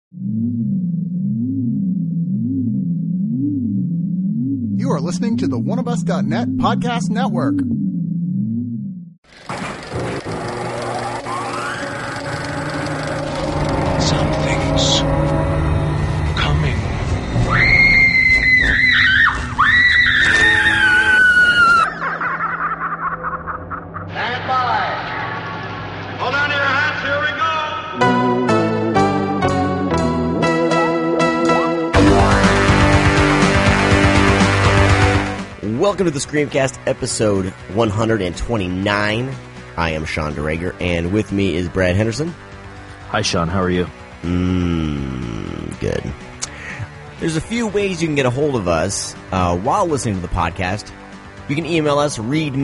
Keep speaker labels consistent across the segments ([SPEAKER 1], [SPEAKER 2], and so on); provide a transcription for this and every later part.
[SPEAKER 1] You are listening to the oneofus.net podcast network.
[SPEAKER 2] Something's coming.
[SPEAKER 3] Stand by. Hold on to your hats, here we go.
[SPEAKER 4] Welcome to the Screamcast, episode 129. I am Sean DeRager, and with me is Brad Henderson.
[SPEAKER 5] Hi, Sean. How are you?
[SPEAKER 4] Good. There's a few ways you can get a hold of us while listening to the podcast. You can email us,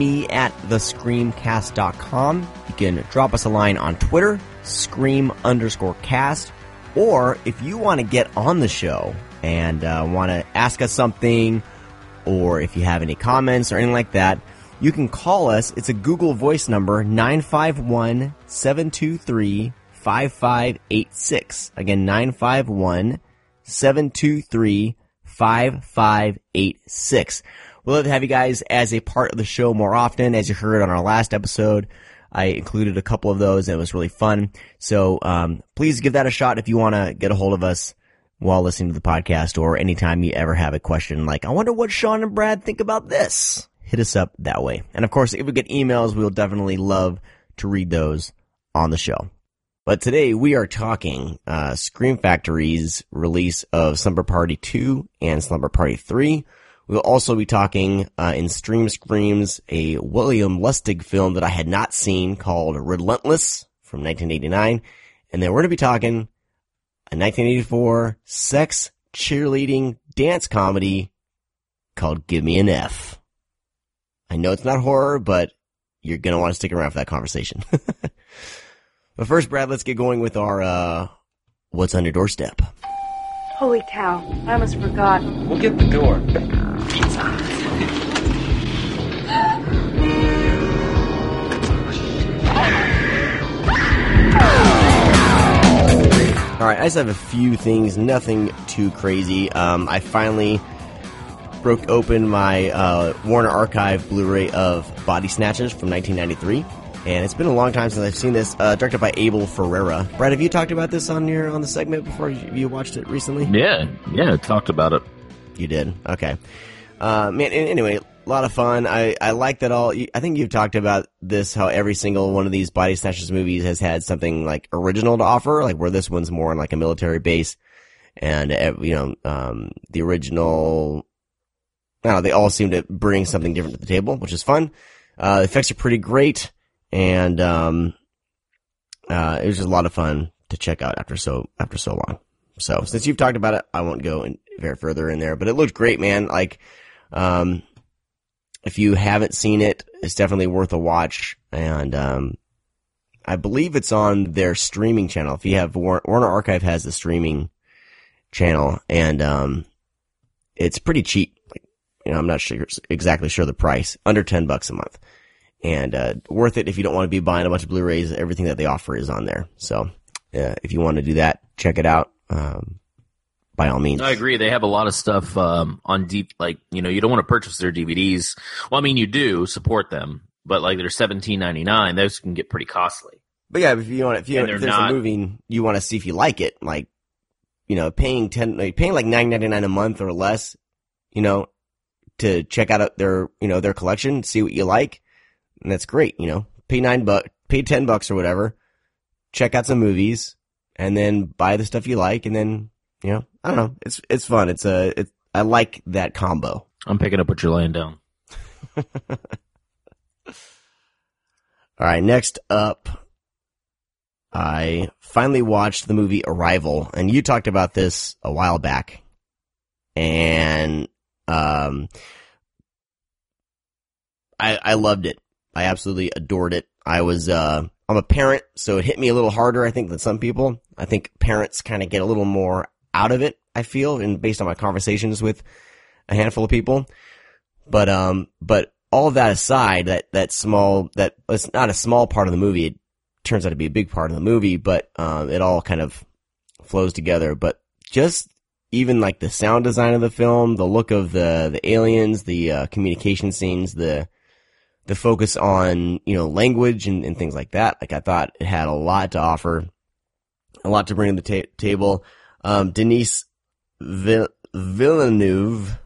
[SPEAKER 4] readme@thescreamcast.com. You can drop us a line on Twitter, scream_cast. Or if you want to get on the show and want to ask us something, or if you have any comments or anything like that, you can call us. It's a Google Voice number, 951-723-5586. Again, 951-723-5586. We'd love to have you guys as a part of the show more often. As you heard on our last episode, I included a couple of those, and it was really fun. So please give that a shot if you want to get a hold of us while listening to the podcast, or anytime you ever have a question like, I wonder what Sean and Brad think about this. Hit us up that way. And of course, if we get emails, we'll definitely love to read those on the show. But today we are talking Scream Factory's release of Slumber Party 2 and Slumber Party 3. We'll also be talking in Stream Screams, a William Lustig film that I had not seen called Relentless from 1989. And then we're going to be talking a 1984 sex cheerleading dance comedy called Give Me an F. I know it's not horror, but you're going to want to stick around for that conversation. But first, Brad, let's get going with our What's on Your Doorstep.
[SPEAKER 6] Holy cow, I almost forgot.
[SPEAKER 5] We'll get the door.
[SPEAKER 4] All right, I just have a few things, nothing too crazy. I finally broke open my Warner Archive Blu-ray of Body Snatchers from 1993, and it's been a long time since I've seen this. Directed by Abel Ferrara. Brad, have you talked about this on the segment before? You watched it recently?
[SPEAKER 5] Yeah, talked about it.
[SPEAKER 4] You did? Okay. Man, anyway, a lot of fun. I like that all. I think you've talked about this, how every single one of these Body Snatchers movies has had something like original to offer, like where this one's more on like a military base, and the original. I don't know, they all seem to bring something different to the table, which is fun. The effects are pretty great, and it was just a lot of fun to check out after so long. So since you've talked about it, I won't go very further in there, but it looked great, man. Like, if you haven't seen it, it's definitely worth a watch. And, I believe it's on their streaming channel. If you have Warner Archive has the streaming channel, and, it's pretty cheap. Like, I'm not exactly sure the price, under $10 a month, and, worth it if you don't want to be buying a bunch of Blu-rays. Everything that they offer is on there. So, if you want to do that, check it out. By all means.
[SPEAKER 5] I agree. They have a lot of stuff on deep, like, you don't want to purchase their DVDs. Well, I mean, you do support them, but like they're $17.99. Those can get pretty costly.
[SPEAKER 4] But yeah, if there's a movie you want to see if you like it, like, paying like $9.99 a month or less, to check out their collection, see what you like, and that's great. Pay pay $10 or whatever, check out some movies, and then buy the stuff you like, and then. I don't know. It's fun. I like that combo.
[SPEAKER 5] I'm picking up what you're laying down.
[SPEAKER 4] All right. Next up, I finally watched the movie Arrival, and you talked about this a while back, and I loved it. I absolutely adored it. I'm a parent, so it hit me a little harder, I think, than some people. I think parents kind of get a little more out of it, I feel, and based on my conversations with a handful of people. But all of that aside, it's not a small part of the movie. It turns out to be a big part of the movie, but it all kind of flows together, but just even like the sound design of the film, the look of the aliens, the communication scenes, the focus on, language and things like that. Like I thought it had a lot to offer, a lot to bring to the table. Denis Villeneuve.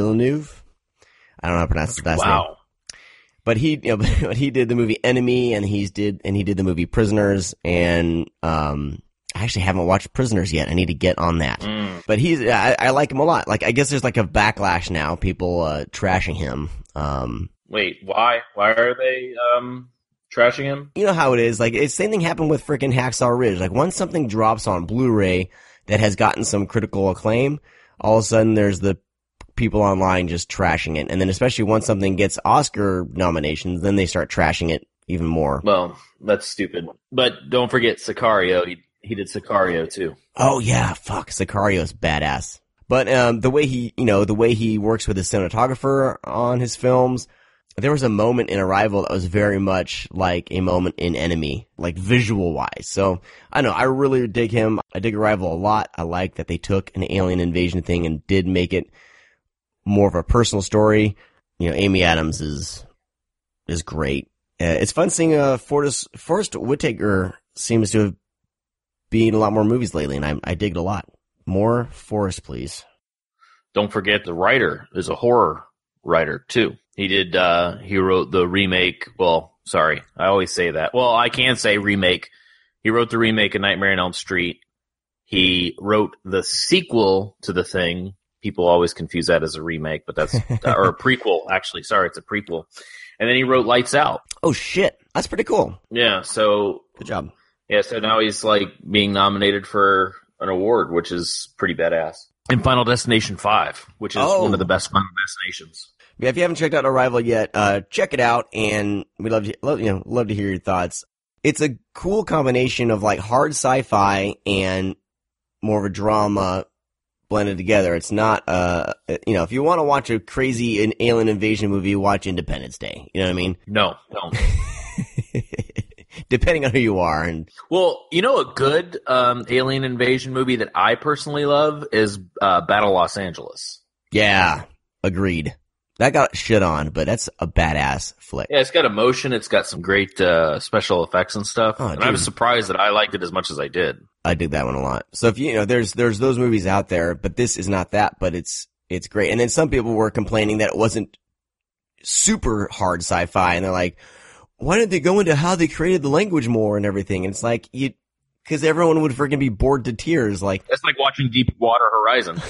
[SPEAKER 4] I don't know how to pronounce his last name. But he did the movie Enemy, and he did the movie Prisoners, and I actually haven't watched Prisoners yet. I need to get on that. But I like him a lot. Like I guess there's like a backlash now, people trashing him.
[SPEAKER 5] Wait, why? Why are they trashing him?
[SPEAKER 4] You know how it is. Like it's same thing happened with freaking Hacksaw Ridge. Like once something drops on Blu-ray that has gotten some critical acclaim, all of a sudden there's the people online just trashing it. And then especially once something gets Oscar nominations, then they start trashing it even more.
[SPEAKER 5] Well, that's stupid. But don't forget Sicario. He did Sicario too.
[SPEAKER 4] Oh yeah, fuck. Sicario's badass. But the way he works with his cinematographer on his films, there was a moment in Arrival that was very much like a moment in Enemy, like visual wise. So I know I really dig him. I dig Arrival a lot. I like that they took an alien invasion thing and did make it more of a personal story. Amy Adams is great. It's fun seeing Forrest Whitaker seems to have been in a lot more movies lately, and I dig it a lot. More Forrest, please.
[SPEAKER 5] Don't forget the writer is a horror writer too. He wrote the remake. Well, sorry, I always say that. Well, I can say remake. He wrote the remake of Nightmare on Elm Street. He wrote the sequel to The Thing. People always confuse that as a remake, but that's or a prequel. Actually, sorry, it's a prequel. And then he wrote Lights Out.
[SPEAKER 4] Oh shit, that's pretty cool.
[SPEAKER 5] Yeah. So
[SPEAKER 4] good job.
[SPEAKER 5] Yeah. So now he's like being nominated for an award, which is pretty badass. And Final Destination 5, which is one of the best Final Destinations.
[SPEAKER 4] Yeah, if you haven't checked out Arrival yet, check it out, and we'd love to hear your thoughts. It's a cool combination of like hard sci-fi and more of a drama blended together. It's not, if you want to watch a crazy alien invasion movie, watch Independence Day. You know what I mean?
[SPEAKER 5] No, don't.
[SPEAKER 4] Depending on who you are.
[SPEAKER 5] Well, a good alien invasion movie that I personally love is Battle Los Angeles.
[SPEAKER 4] Yeah, agreed. That got shit on, but that's a badass flick.
[SPEAKER 5] Yeah, it's got emotion. It's got some great special effects and stuff.
[SPEAKER 4] Oh,
[SPEAKER 5] and I was surprised that I liked it as much as I did.
[SPEAKER 4] I dig that one a lot. So if there's those movies out there, but this is not that, but it's great. And then some people were complaining that it wasn't super hard sci-fi, and they're like, why didn't they go into how they created the language more and everything? And it's like, because everyone would freaking be bored to tears. Like
[SPEAKER 5] that's like watching Deepwater Horizon.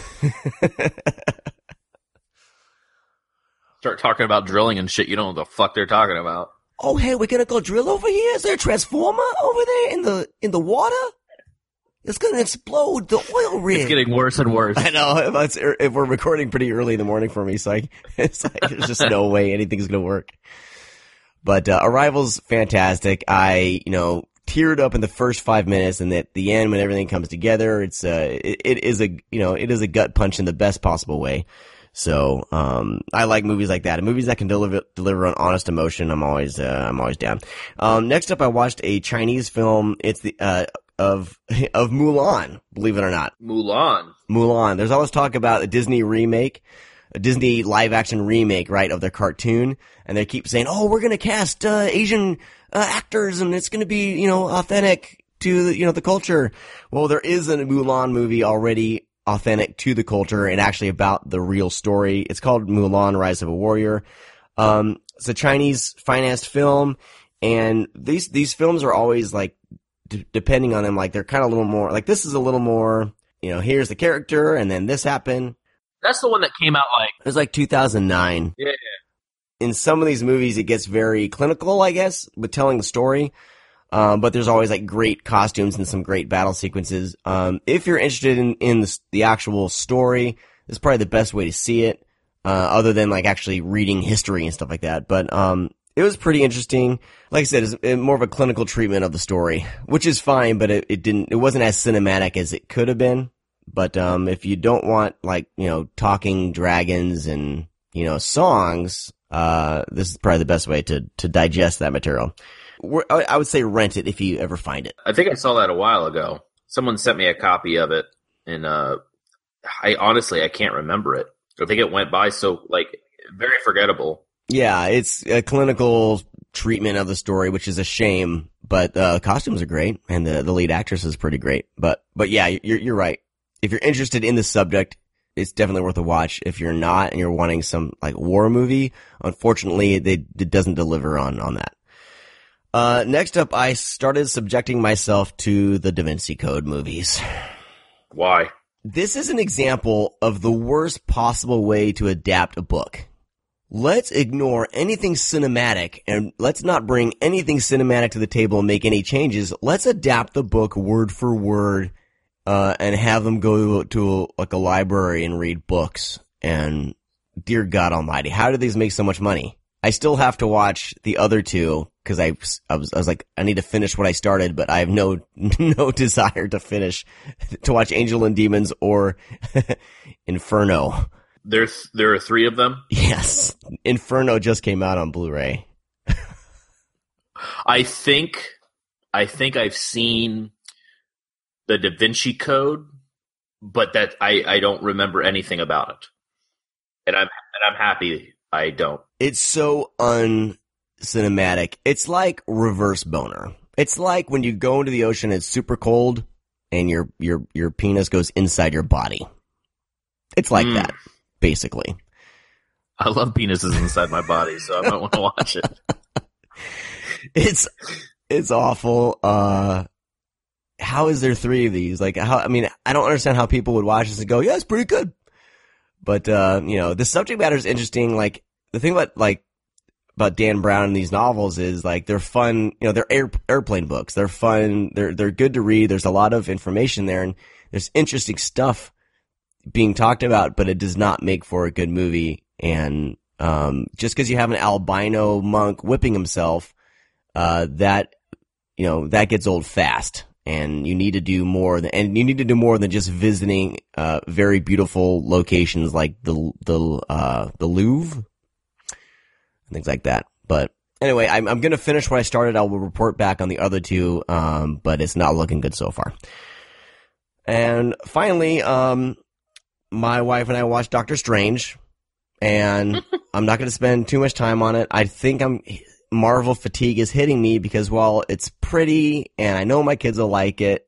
[SPEAKER 5] Start talking about drilling and shit. You don't know what the fuck they're talking about.
[SPEAKER 4] Oh, hey, we're gonna go drill over here? Is there a transformer over there in the water? It's gonna explode the oil rig.
[SPEAKER 5] It's getting worse and worse.
[SPEAKER 4] I know. If we're recording pretty early in the morning for me, so it's like there's just no way anything's gonna work. But Arrival's fantastic. I teared up in the first 5 minutes, and at the end when everything comes together, it is a gut punch in the best possible way. So, I like movies like that. And movies that can deliver on honest emotion. I'm always down. Next up, I watched a Chinese film. It's of Mulan, believe it or not. Mulan. There's always talk about a Disney live action remake, right, of their cartoon. And they keep saying, oh, we're going to cast, Asian, actors, and it's going to be, authentic to, the culture. Well, there is a Mulan movie already authentic to the culture and actually about the real story. It's called Mulan, Rise of a Warrior. It's a Chinese financed film, and these films are always like, depending on them, like they're kind of a little more, like this is a little more, here's the character and then this happened.
[SPEAKER 5] That's the one that came out like...
[SPEAKER 4] It was like 2009.
[SPEAKER 5] Yeah.
[SPEAKER 4] In some of these movies, it gets very clinical, I guess, with telling the story. But there's always like great costumes and some great battle sequences. If you're interested in the actual story, this is probably the best way to see it, other than like actually reading history and stuff like that. But, it was pretty interesting. Like I said, it's more of a clinical treatment of the story, which is fine, but it wasn't as cinematic as it could have been. But, if you don't want like, talking dragons and, songs, this is probably the best way to digest that material. I would say rent it if you ever find it.
[SPEAKER 5] I think I saw that a while ago. Someone sent me a copy of it, and I can't remember it. I think it went by so very forgettable.
[SPEAKER 4] Yeah, it's a clinical treatment of the story, which is a shame. But costumes are great, and the lead actress is pretty great. But yeah, you're right. If you're interested in the subject, it's definitely worth a watch. If you're not, and you're wanting some war movie, unfortunately, it doesn't deliver on that. Next up, I started subjecting myself to the Da Vinci Code movies.
[SPEAKER 5] Why?
[SPEAKER 4] This is an example of the worst possible way to adapt a book. Let's ignore anything cinematic, and let's not bring anything cinematic to the table and make any changes. Let's adapt the book word for word, and have them go to a library and read books. And dear God Almighty, how did these make so much money? I still have to watch the other two because I was like, I need to finish what I started, but I have no desire to watch Angel and Demons or Inferno.
[SPEAKER 5] There are 3 of them?
[SPEAKER 4] Yes. Inferno just came out on Blu-ray.
[SPEAKER 5] I think I've seen the Da Vinci Code, but that I don't remember anything about it. And I'm happy I don't.
[SPEAKER 4] It's so un-cinematic. It's like Reverse Boner. It's like when you go into the ocean, it's super cold, and your penis goes inside your body. It's like that, basically.
[SPEAKER 5] I love penises inside my body, so I might want to watch it.
[SPEAKER 4] It's awful. How is there 3 of these? I don't understand how people would watch this and go, yeah, it's pretty good. But, the subject matter is interesting. The thing about Dan Brown and these novels is they're fun. They're airplane books. They're fun. They're good to read. There's a lot of information there, and there's interesting stuff being talked about, but it does not make for a good movie. And, just because you have an albino monk whipping himself, that gets old fast. And you need to do more than just visiting, very beautiful locations like the Louvre and things like that. But anyway, I'm going to finish what I started. I will report back on the other 2, but it's not looking good so far. And finally, my wife and I watched Doctor Strange, and I'm not going to spend too much time on it. I think Marvel fatigue is hitting me because while it's pretty and I know my kids will like it,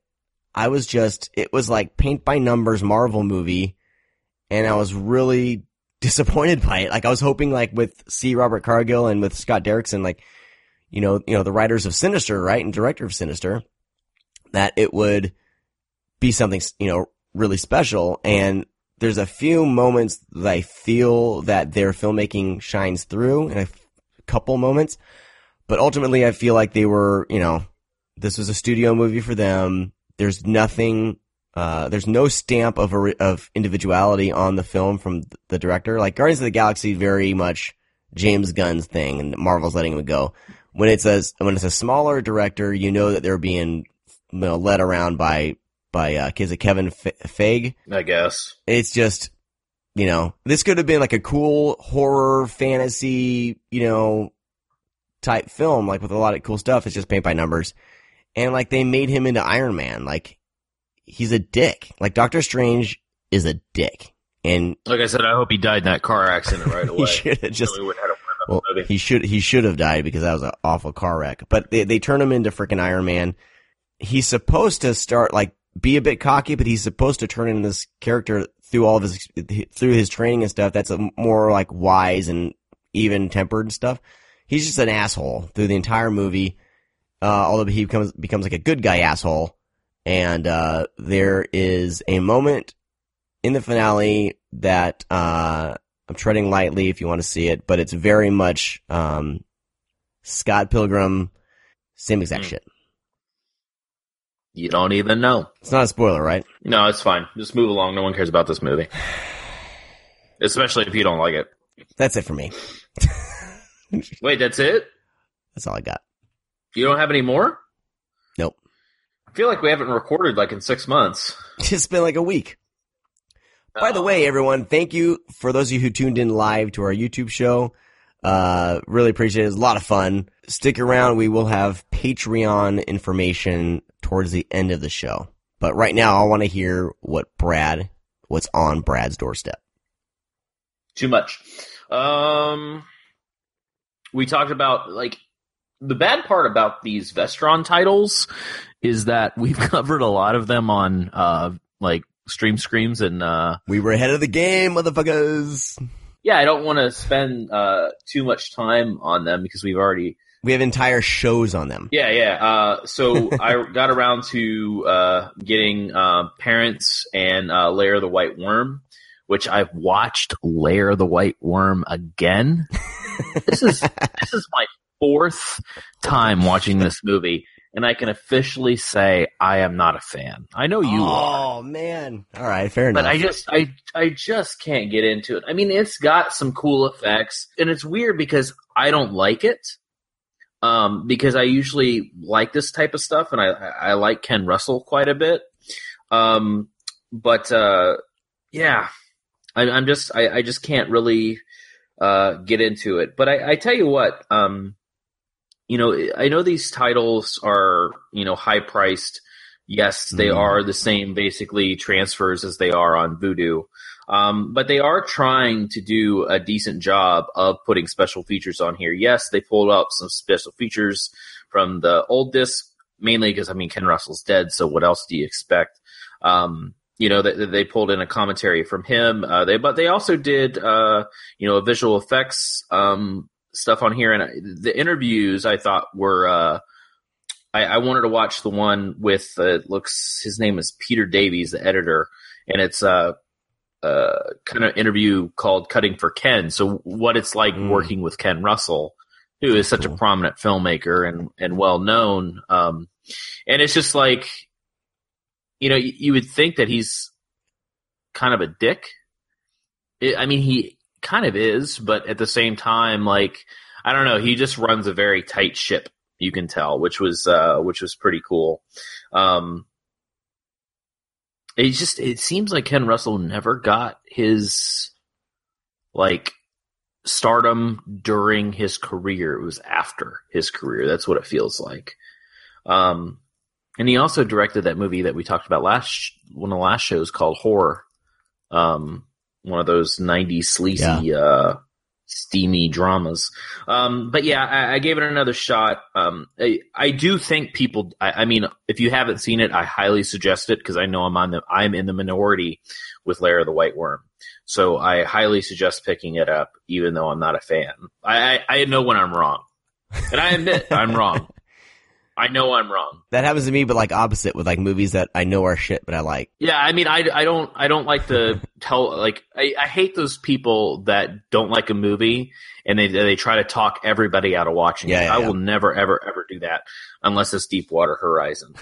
[SPEAKER 4] it was like paint by numbers Marvel movie, and I was really disappointed by it. I was hoping with C. Robert Cargill and with Scott Derrickson, the writers of Sinister, right, and director of Sinister, that it would be something, really special. And there's a few moments that I feel that their filmmaking shines through in a couple moments, but ultimately I feel like they were, this was a studio movie for them. There's nothing, there's no stamp of individuality on the film from the director. Guardians of the Galaxy, very much James Gunn's thing, and Marvel's letting him go. When it's a smaller director, that they're being, led around by Kevin Feige, I
[SPEAKER 5] guess.
[SPEAKER 4] It's just, this could have been a cool horror fantasy, type film, with a lot of cool stuff. It's just paint by numbers. And they made him into Iron Man. He's a dick. Doctor Strange is a dick. And
[SPEAKER 5] like I said, I hope he died in that car accident right away.
[SPEAKER 4] He should have just, he should have died because that was an awful car wreck. But they turned him into freaking Iron Man. He's supposed to start, be a bit cocky, but he's supposed to turn into this character through through his training and stuff. That's more wise and even tempered and stuff. He's just an asshole through the entire movie. Although he becomes a good guy asshole. And, there is a moment in the finale that, I'm treading lightly if you want to see it, but it's very much, Scott Pilgrim, same exact shit.
[SPEAKER 5] You don't even know.
[SPEAKER 4] It's not a spoiler, right?
[SPEAKER 5] No, it's fine. Just move along. No one cares about this movie. Especially if you don't like it.
[SPEAKER 4] That's it for me.
[SPEAKER 5] Wait, that's it?
[SPEAKER 4] That's all I got.
[SPEAKER 5] You don't have any more?
[SPEAKER 4] Nope.
[SPEAKER 5] I feel like we haven't recorded in 6 months.
[SPEAKER 4] It's been a week. By the way, everyone, thank you for those of you who tuned in live to our YouTube show. Really appreciate it. It's a lot of fun. Stick around. We will have Patreon information towards the end of the show. But right now, I want to hear what's on Brad's doorstep.
[SPEAKER 5] Too much. We talked about, like, the bad part about these Vestron titles is that we've covered a lot of them on, like, Stream Screams and,
[SPEAKER 4] We were ahead of the game, motherfuckers.
[SPEAKER 5] Yeah, I don't want to spend, too much time on them because we
[SPEAKER 4] have entire shows on them.
[SPEAKER 5] Yeah. So I got around to, getting, Parents and, Lair of the White Worm, which I've watched Lair of the White Worm again. This is my 4th time watching this movie, and I can officially say I am not a fan. I know you are.
[SPEAKER 4] Oh man! All right, fair enough.
[SPEAKER 5] But I just can't get into it. I mean, it's got some cool effects, and it's weird because I don't like it. Because I usually like this type of stuff, and I like Ken Russell quite a bit. Yeah, I just can't really get into it. But I tell you what, you know, I know these titles are, you know, high priced. Yes, they are the same basically transfers as they are on Vudu. But they are trying to do a decent job of putting special features on here. Yes, they pulled up some special features from the old disc, mainly because, I mean, Ken Russell's dead, so what else do you expect? You know, they pulled in a commentary from him. But they also did, you know, visual effects stuff on here. And the interviews I thought were, I wanted to watch the one with, his name is Peter Davies, the editor, and it's kind of interview called Cutting for Ken. So what it's like working with Ken Russell, who is such a prominent filmmaker and well known. And it's just like, you know, you would think that he's kind of a dick. I mean, he kind of is, but at the same time, like, I don't know, he just runs a very tight ship, you can tell, which was pretty cool. It seems like Ken Russell never got his, like, stardom during his career. It was after his career. That's what it feels like. And he also directed that movie that we talked about one of the last shows called Horror. One of those 90s sleazy, steamy dramas. But yeah, I gave it another shot. I do think people, I mean, if you haven't seen it, I highly suggest it because I know I'm in the minority with Lair of the White Worm. So I highly suggest picking it up, even though I'm not a fan. I know when I'm wrong. And I admit I'm wrong. I know I'm wrong.
[SPEAKER 4] That happens to me, but like opposite with like movies that I know are shit, but I like.
[SPEAKER 5] Yeah, I mean, I don't like to tell, like, I hate those people that don't like a movie and they try to talk everybody out of watching it. I will never, ever do that unless it's Deepwater Horizon,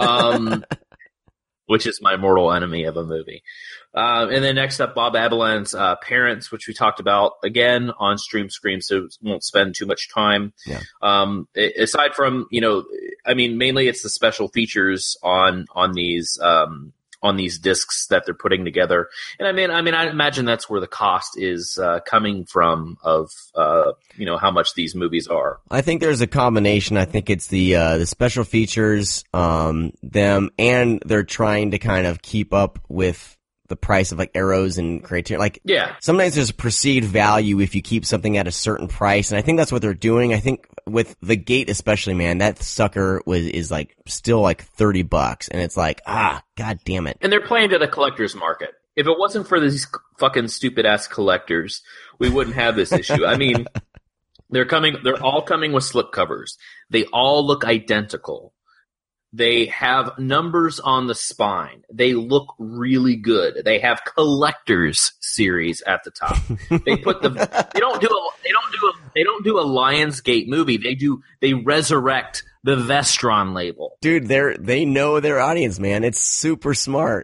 [SPEAKER 5] which is my mortal enemy of a movie. And then next up, Bob Abeland's Parents, which we talked about again on Stream Scream, so won't spend too much time. Yeah. Aside from, you know, I mean, mainly it's the special features on these discs that they're putting together. And I mean, I imagine that's where the cost is coming from of, you know, how much these movies are. I
[SPEAKER 4] think there's a combination. I think it's the special features, them, and they're trying to kind of keep up with the price of like Arrows and Criterion. Like, yeah, sometimes there's a perceived value if you keep something at a certain price, and I think that's what they're doing. I think with The Gate especially, man, that sucker is like still like $30, and it's like, god damn it.
[SPEAKER 5] And they're playing to the collector's market. If it wasn't for these fucking stupid ass collectors, we wouldn't have this issue. I mean, they're all coming with slipcovers. They all look identical. They have numbers on the spine. They look really good. They have collectors series at the top. They don't do a Lionsgate movie. They resurrect the Vestron label.
[SPEAKER 4] Dude, they know their audience, man. It's super smart.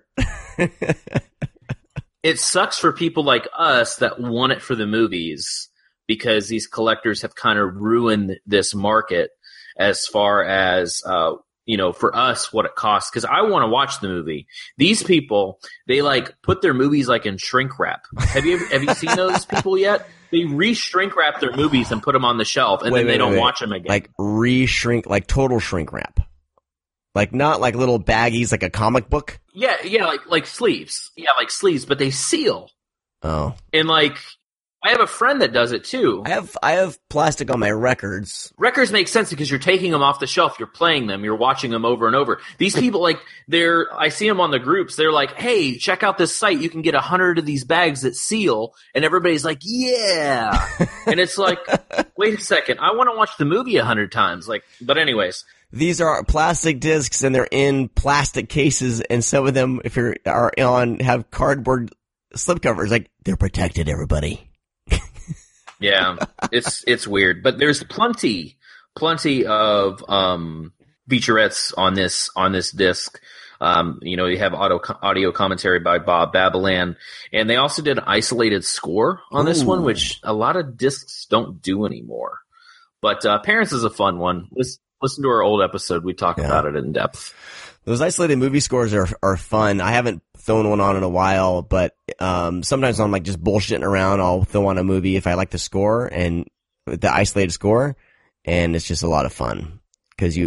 [SPEAKER 5] It sucks for people like us that want it for the movies because these collectors have kind of ruined this market as far as, you know, for us, what it costs, because I want to watch the movie. These people, they like put their movies like in shrink wrap. Have you seen those people yet? They re-shrink wrap their movies and put them on the shelf, and then they don't watch them again.
[SPEAKER 4] Like re-shrink, like total shrink wrap. Like not like little baggies, like a comic book.
[SPEAKER 5] Yeah, like sleeves. Yeah, like sleeves, but they seal.
[SPEAKER 4] Oh.
[SPEAKER 5] And like, I have a friend that does it too.
[SPEAKER 4] I have plastic on my records.
[SPEAKER 5] Records make sense because you're taking them off the shelf, you're playing them, you're watching them over and over. These people, like, I see them on the groups, they're like, hey, check out this site, you can get 100 of these bags that seal, and everybody's like, yeah! And it's like, wait a second, I want to watch the movie 100 times, like, but anyways.
[SPEAKER 4] These are plastic discs, and they're in plastic cases, and some of them, if you're have cardboard slipcovers, like, they're protected, everybody.
[SPEAKER 5] Yeah, it's weird, but there's plenty of featurettes on this disc. You have audio commentary by Bob Balaban, and they also did an isolated score on this one, which a lot of discs don't do anymore. But Parents is a fun one. Listen to our old episode; we talk about it in depth.
[SPEAKER 4] Those isolated movie scores are fun. I haven't thrown one on in a while, but sometimes I'm like just bullshitting around. I'll throw on a movie if I like the score and the isolated score, and it's just a lot of fun because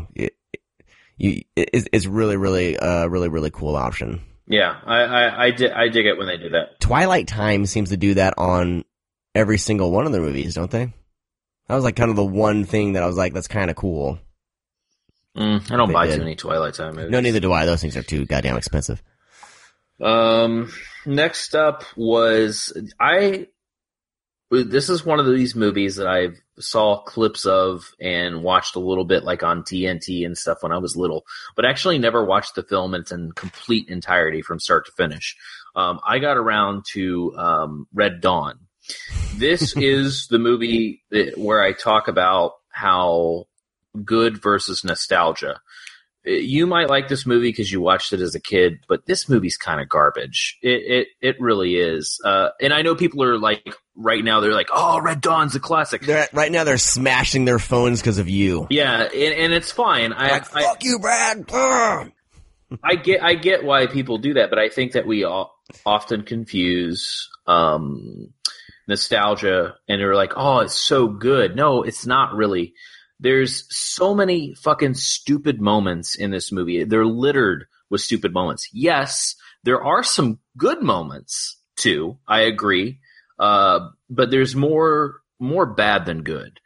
[SPEAKER 4] it's really really cool option.
[SPEAKER 5] Yeah, I dig it when they do that.
[SPEAKER 4] Twilight Time seems to do that on every single one of their movies, don't they? That was like kind of the one thing that I was like, that's kind of cool.
[SPEAKER 5] I don't buy too many Twilight Time movies.
[SPEAKER 4] No, neither do I. Those things are too goddamn expensive.
[SPEAKER 5] Next up was this is one of these movies that I saw clips of and watched a little bit like on TNT and stuff when I was little, but actually never watched the film in its complete entirety from start to finish. I got around to Red Dawn. This is the movie where I talk about how good versus nostalgia. You might like this movie because you watched it as a kid, but this movie's kind of garbage. It really is. And I know people are like, right now they're like, oh, Red Dawn's a classic.
[SPEAKER 4] Right now they're smashing their phones because of you.
[SPEAKER 5] Yeah, and it's fine.
[SPEAKER 4] Fuck you, Brad.
[SPEAKER 5] I get why people do that, but I think that we often confuse nostalgia and they're like, oh, it's so good. No, it's not really. There's so many fucking stupid moments in this movie. They're littered with stupid moments. Yes, there are some good moments too. I agree. But there's more bad than good.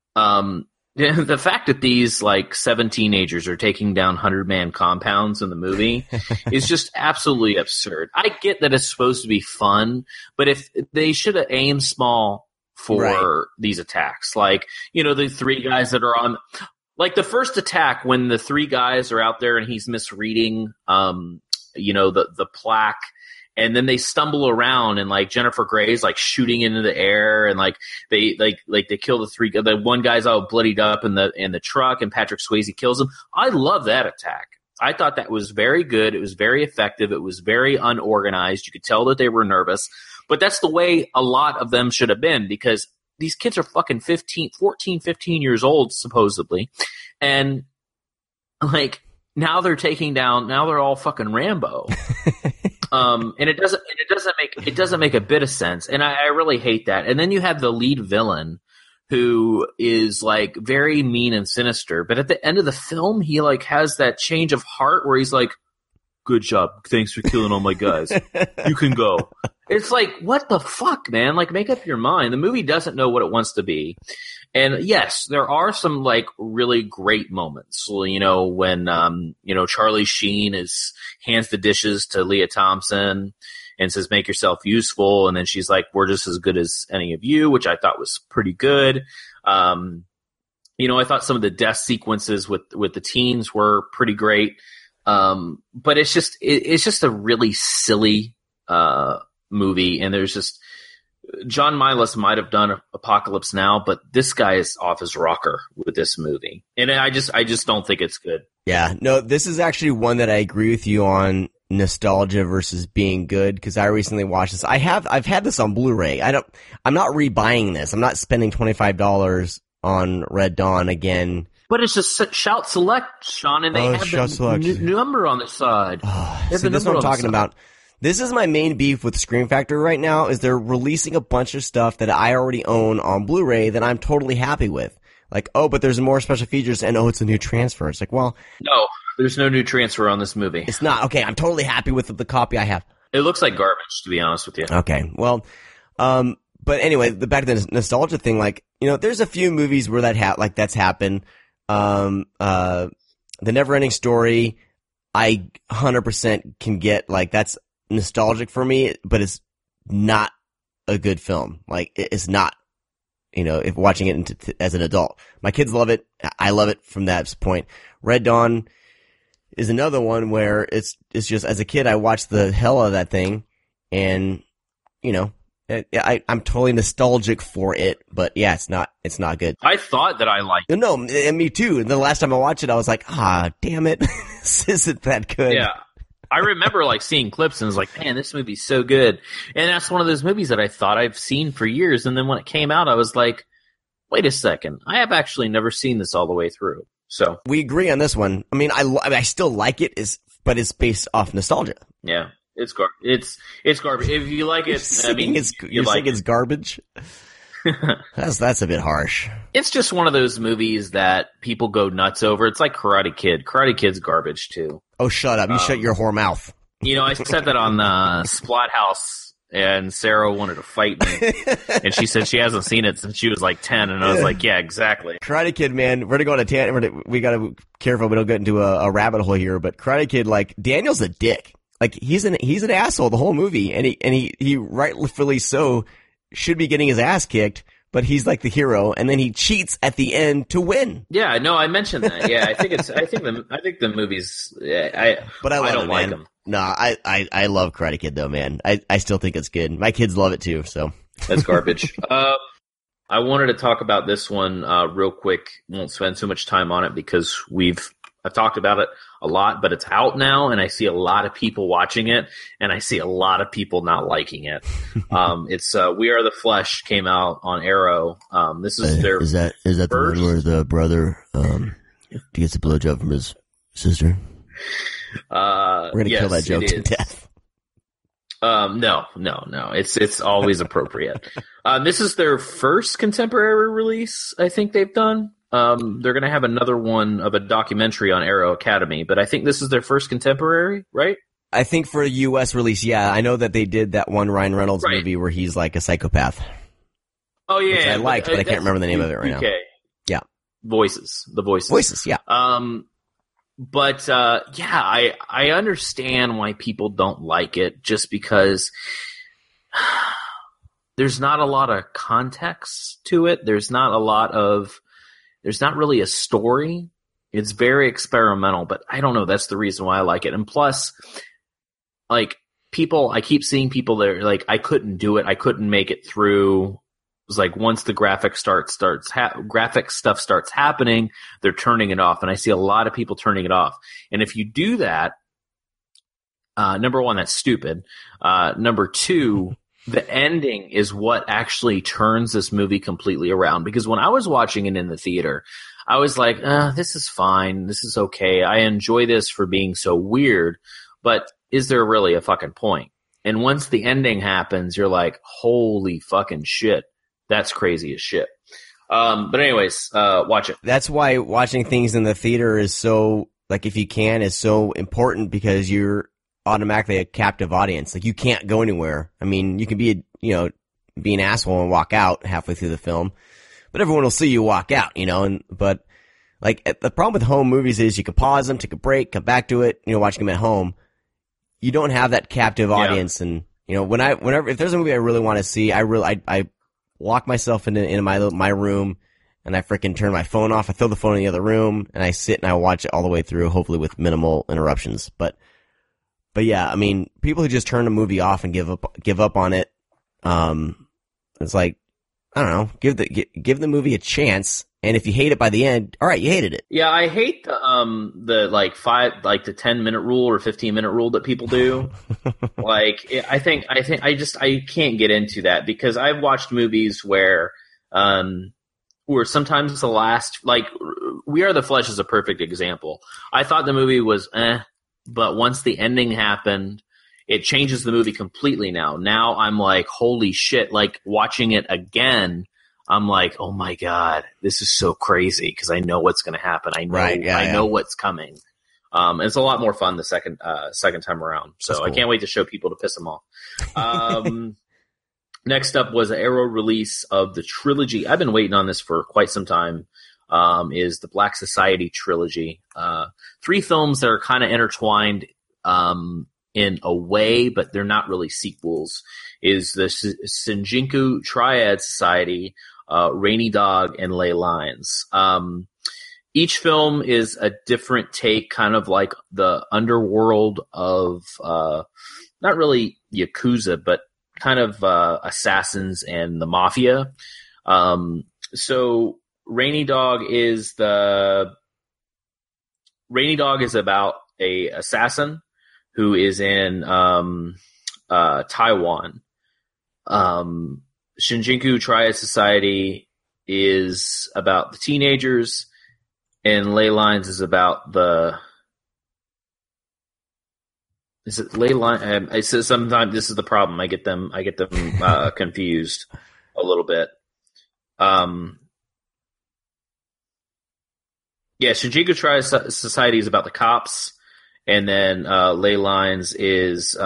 [SPEAKER 5] The fact that these like 7 teenagers are taking down 100-man compounds in the movie is just absolutely absurd. I get that it's supposed to be fun, but if they should have aimed small for these attacks. Like, the 3 guys that are on, like the first attack when the 3 guys are out there and he's misreading, the plaque, and then they stumble around and like Jennifer Grey's like shooting into the air and like they kill the one guy's all bloodied up in the truck and Patrick Swayze kills him. I love that attack. I thought that was very good. It was very effective. It was very unorganized. You could tell that they were nervous. But that's the way a lot of them should have been because these kids are fucking 14, 15 years old, supposedly. And, like, now they're all fucking Rambo. And it doesn't make a bit of sense. And I really hate that. And then you have the lead villain who is, like, very mean and sinister. But at the end of the film, he, like, has that change of heart where he's like, good job. Thanks for killing all my guys. You can go. It's like, what the fuck, man? Like, make up your mind. The movie doesn't know what it wants to be. And yes, there are some, like, really great moments. When, Charlie Sheen hands the dishes to Leah Thompson and says, make yourself useful. And then she's like, we're just as good as any of you, which I thought was pretty good. I thought some of the death sequences with the teens were pretty great. But it's just a really silly, movie. And there's just, John Milius might have done Apocalypse Now, but this guy is off his rocker with this movie. And I just don't think it's good.
[SPEAKER 4] Yeah, no, this is actually one that I agree with you on nostalgia versus being good. Cause I recently watched this. I've had this on Blu-ray. I'm not rebuying this. I'm not spending $25 on Red Dawn again.
[SPEAKER 5] But it's just Shout Select, Sean, and they have the number on the side.
[SPEAKER 4] See, that's what I'm talking about. This is my main beef with Scream Factory right now, is they're releasing a bunch of stuff that I already own on Blu-ray that I'm totally happy with. Like, oh, but there's more special features, and oh, it's a new transfer. It's like, well,
[SPEAKER 5] no, There's no new transfer on this movie.
[SPEAKER 4] It's not. Okay, I'm totally happy with the copy I have.
[SPEAKER 5] It looks like garbage, to be honest with you.
[SPEAKER 4] Okay, well, but anyway, back to the nostalgia thing, like, you know, there's a few movies where that's happened. The Neverending Story, I 100% can get, like, that's nostalgic for me, but it's not a good film. Like, it's not, you know, if watching it as an adult. My kids love it. I love it from that point. Red Dawn is another one where it's just, as a kid, I watched the hell out of that thing, and, you know, I'm totally nostalgic for it, but yeah, it's not good.
[SPEAKER 5] I thought that I liked it.
[SPEAKER 4] No, and me too. And the last time I watched it, I was like, damn it. This isn't that good.
[SPEAKER 5] Yeah. I remember like seeing clips and was like, man, this movie's so good. And that's one of those movies that I thought I've seen for years. And then when it came out, I was like, wait a second. I have actually never seen this all the way through. So
[SPEAKER 4] we agree on this one. I mean, I still like it, but it's based off nostalgia.
[SPEAKER 5] Yeah. It's garbage. It's garbage. If you like it,
[SPEAKER 4] you're saying it's garbage? That's a bit harsh.
[SPEAKER 5] It's just one of those movies that people go nuts over. It's like Karate Kid. Karate Kid's garbage too.
[SPEAKER 4] Oh, shut up. You shut your whore mouth.
[SPEAKER 5] You know, I said that on Splathouse, and Sarah wanted to fight me. And she said she hasn't seen it since she was like 10. And I was like, yeah, exactly.
[SPEAKER 4] Karate Kid, man, we're going to go on a tangent. We got to be careful we don't get into a rabbit hole here. But Karate Kid, like, Daniel's a dick. Like, he's an asshole the whole movie. And he rightfully so should be getting his ass kicked. But he's like the hero, and then he cheats at the end to win.
[SPEAKER 5] Yeah, no, I mentioned that. Yeah, I think the movies.
[SPEAKER 4] But I
[SPEAKER 5] don't like them.
[SPEAKER 4] No, I love Karate Kid though, man. I still think it's good. My kids love it too. So
[SPEAKER 5] that's garbage. I wanted to talk about this one real quick. Won't spend so much time on it because I've talked about it a lot, but it's out now, and I see a lot of people watching it, and I see a lot of people not liking it. It's We Are the Flesh came out on Arrow. This is their
[SPEAKER 4] is that the one where the brother gets a blowjob from his sister? We're gonna kill that joke to death.
[SPEAKER 5] No. It's always appropriate. This is their first contemporary release I think they've done. They're going to have another one of a documentary on Arrow Academy, but I think this is their first contemporary, right?
[SPEAKER 4] I think for a U.S. release, yeah. I know that they did that one Ryan Reynolds movie where he's like a psychopath.
[SPEAKER 5] Oh, yeah.
[SPEAKER 4] Which I liked, but I can't remember the name of it right now. Yeah.
[SPEAKER 5] The Voices,
[SPEAKER 4] yeah.
[SPEAKER 5] But I understand why people don't like it just because there's not a lot of context to it. There's not really a story. It's very experimental, but I don't know. That's the reason why I like it. And plus, like, I keep seeing people that are like, I couldn't do it. I couldn't make it through. It was like once the graphic graphic stuff starts happening, they're turning it off. And I see a lot of people turning it off. And if you do that, number one, that's stupid. Number two, the ending is what actually turns this movie completely around. Because when I was watching it in the theater, I was like, this is fine. This is okay. I enjoy this for being so weird. But is there really a fucking point? And once the ending happens, you're like, holy fucking shit. That's crazy as shit. But anyways, watch it.
[SPEAKER 4] That's why watching things in the theater is so, like, if you can, is so important, because you're automatically a captive audience. Like, you can't go anywhere. I mean, you can be an asshole and walk out halfway through the film, but everyone will see you walk out, but like, the problem with home movies is you can pause them, take a break, come back to it, watching them at home. You don't have that captive audience. Yeah. And, whenever, if there's a movie I really want to see, I lock myself into my room, and I freaking turn my phone off. I throw the phone in the other room, and I sit and I watch it all the way through, hopefully with minimal interruptions. But yeah, I mean, people who just turn a movie off and give up on it, it's like, I don't know, give the movie a chance. And if you hate it by the end, all right, you hated it.
[SPEAKER 5] Yeah, I hate the 10-minute rule or 15-minute rule that people do. I can't get into that, because I've watched movies where sometimes the last, like, We Are the Flesh is a perfect example. I thought the movie was but once the ending happened, it changes the movie completely now. Now I'm like, holy shit, like, watching it again, I'm like, oh my God, this is so crazy, because I know what's going to happen. I know what's coming. It's a lot more fun the second time around. So cool. I can't wait to show people to piss them off. Next up was an Arrow release of the trilogy. I've been waiting on this for quite some time. Is the Black Society trilogy. 3 films that are kind of intertwined in a way, but they're not really sequels. Is the Shinjuku Triad Society, Rainy Dog, and Ley Lines. Each film is a different take, kind of like the underworld of not really Yakuza, but kind of assassins and the mafia. So Rainy Dog is about a assassin who is in Taiwan. Shinjuku Triad Society is about the teenagers, and Ley Lines is about Is it Ley Line? I said sometimes this is the problem. I get them confused a little bit. Shinjuku Triad Society is about the cops, and then Ley Lines is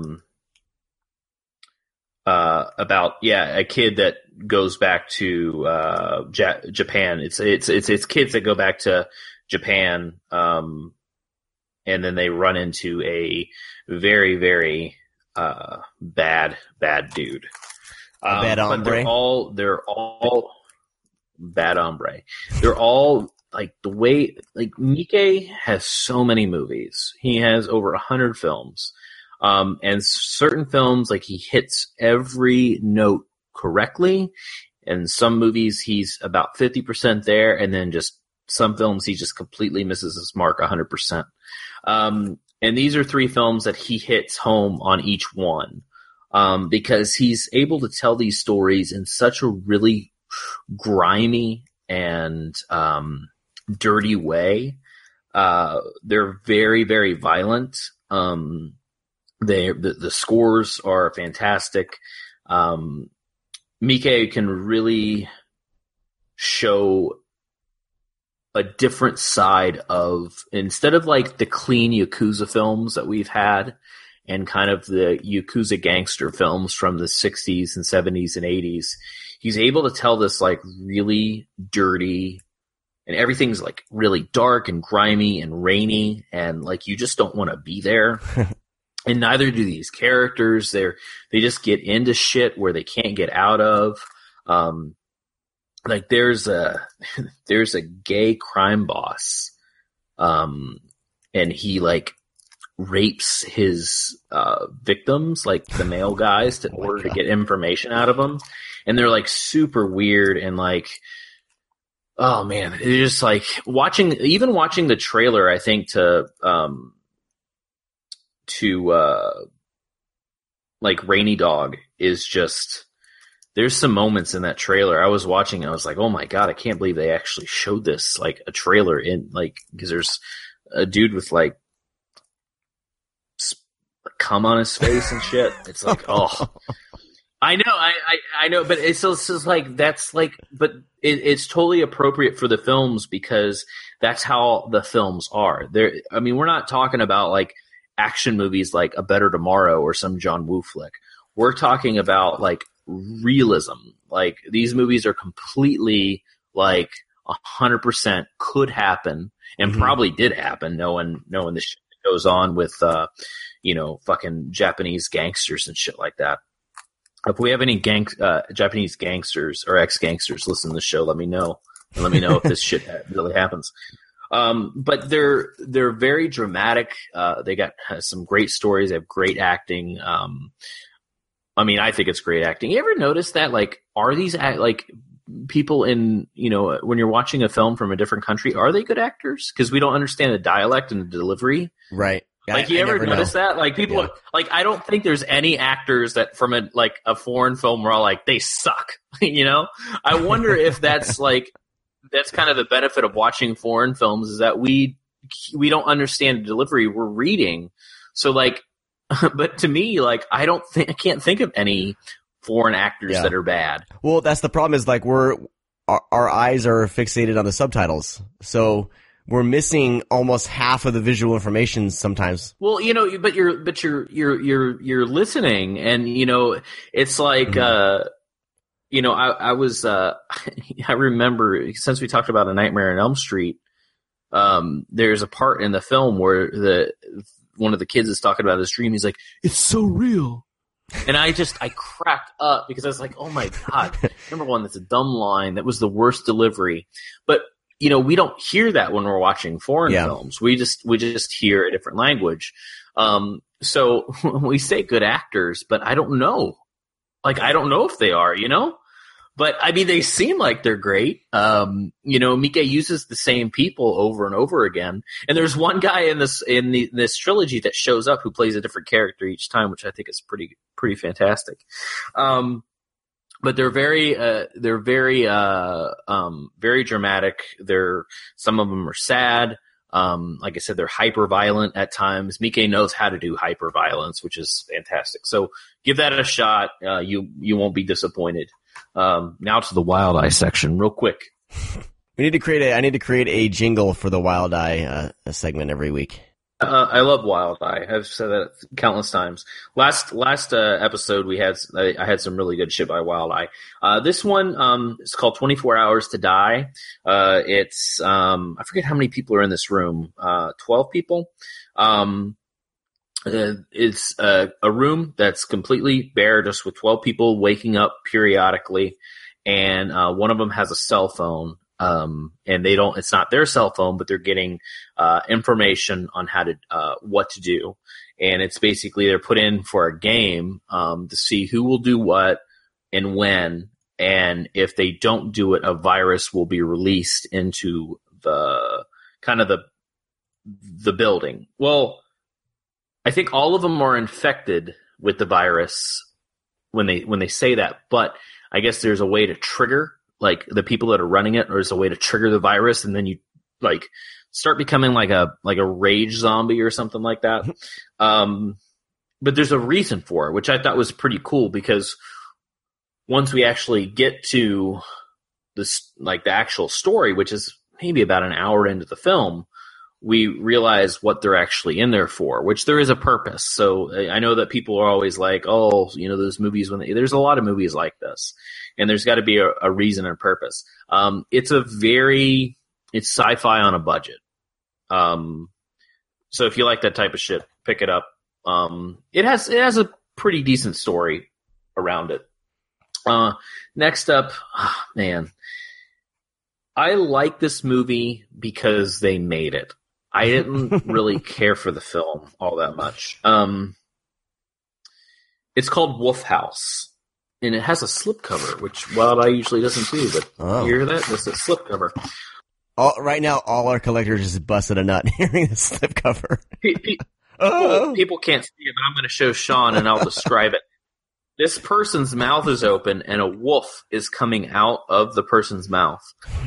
[SPEAKER 5] about a kid that goes back to Japan. It's kids that go back to Japan, and then they run into a very, very bad dude.
[SPEAKER 4] Bad hombre.
[SPEAKER 5] They're all bad hombre. They're all like the way, like Miike has so many movies. He has over 100 films. And certain films, like he hits every note correctly. And some movies he's about 50% there. And then just some films he just completely misses his mark 100%. And these are 3 films that he hits home on each one. Because he's able to tell these stories in such a really grimy and, dirty way. They're very, very violent. The scores are fantastic. Miike can really show a different side of, instead of like the clean Yakuza films that we've had and kind of the Yakuza gangster films from the 60s and 70s and 80s, he's able to tell this like really dirty, and everything's like really dark and grimy and rainy, and like you just don't want to be there. And neither do these characters. They just get into shit where they can't get out of. Like there's a gay crime boss, and he like rapes his victims, like the male guys, in order to get information out of them. And they're like super weird and like, oh man, it's just like watching the trailer, I think to like Rainy Dog is just, there's some moments in that trailer I was watching and I was like, oh my God, I can't believe they actually showed this, like a trailer in, like, because there's a dude with like cum on his face and shit. It's like, oh, I know, but it's just like, that's like, but it's totally appropriate for the films because that's how the films are. I mean, we're not talking about like action movies like A Better Tomorrow or some John Woo flick. We're talking about like realism. Like these movies are completely like 100% could happen and probably did happen, knowing the shit that goes on with fucking Japanese gangsters and shit like that. If we have any Japanese gangsters or ex-gangsters listen to the show, let me know. And let me know if this shit really happens. But they're very dramatic. They got some great stories. They have great acting. I mean, I think it's great acting. You ever notice that, like, are these like people in, when you're watching a film from a different country, are they good actors? Because we don't understand the dialect and the delivery.
[SPEAKER 4] Right.
[SPEAKER 5] Like, you ever notice that? Like, people are, like, I don't think there's any actors that from a foreign film where all like, they suck, I wonder if that's like, that's kind of the benefit of watching foreign films is that we don't understand the delivery we're reading. So like, but to me, like, I can't think of any foreign actors that are bad.
[SPEAKER 4] Well, that's the problem is like our eyes are fixated on the subtitles. So we're missing almost half of the visual information sometimes.
[SPEAKER 5] Well, but you're listening, and it's like I was I remember, since we talked about A Nightmare on Elm Street, there's a part in the film where one of the kids is talking about his dream. He's like, "It's so real." And I cracked up because I was like, oh my God. Number one, that's a dumb line. That was the worst delivery. But, we don't hear that when we're watching foreign films. We just hear a different language. So we say good actors, but I don't know. Like, I don't know if they are, But I mean, they seem like they're great. Miike uses the same people over and over again. And there's one guy in this trilogy that shows up who plays a different character each time, which I think is pretty fantastic. But they're very dramatic. Some of them are sad. Like I said, they're hyper violent at times. Miike knows how to do hyper violence, which is fantastic. So give that a shot. You won't be disappointed. Now to the Wild Eye section, real quick.
[SPEAKER 4] I need to create a jingle for the Wild Eye segment every week.
[SPEAKER 5] I love Wild Eye. I've said that countless times. Last episode I had some really good shit by Wild Eye. This one is called 24 Hours to Die. It's I forget how many people are in this room. 12 people. It's a room that's completely bare, just with 12 people waking up periodically, and one of them has a cell phone. And it's not their cell phone, but they're getting information on how to what to do. And it's basically they're put in for a game to see who will do what and when. And if they don't do it, a virus will be released into the building. Well, I think all of them are infected with the virus when they say that, but I guess there's a way to trigger, like, the people that are running it, or there's a way to trigger the virus, and then you like start becoming like a rage zombie or something like that. But there's a reason for it, which I thought was pretty cool, because once we actually get to this, like, the actual story, which is maybe about an hour into the film, we realize what they're actually in there for, which there is a purpose. So I know that people are always like, oh, those movies, there's a lot of movies like this, and there's got to be a reason and purpose. It's sci-fi on a budget. So if you like that type of shit, pick it up. It has a pretty decent story around it. Next up, man, I like this movie because they made it. I didn't really care for the film all that much. It's called Wolf House, and it has a slipcover, which Wild Eye usually doesn't do, but you hear that? That's a slipcover.
[SPEAKER 4] Right now, all our collectors just busted a nut hearing the slipcover.
[SPEAKER 5] People can't see it, but I'm going to show Sean, and I'll describe it. This person's mouth is open, and a wolf is coming out of the person's mouth.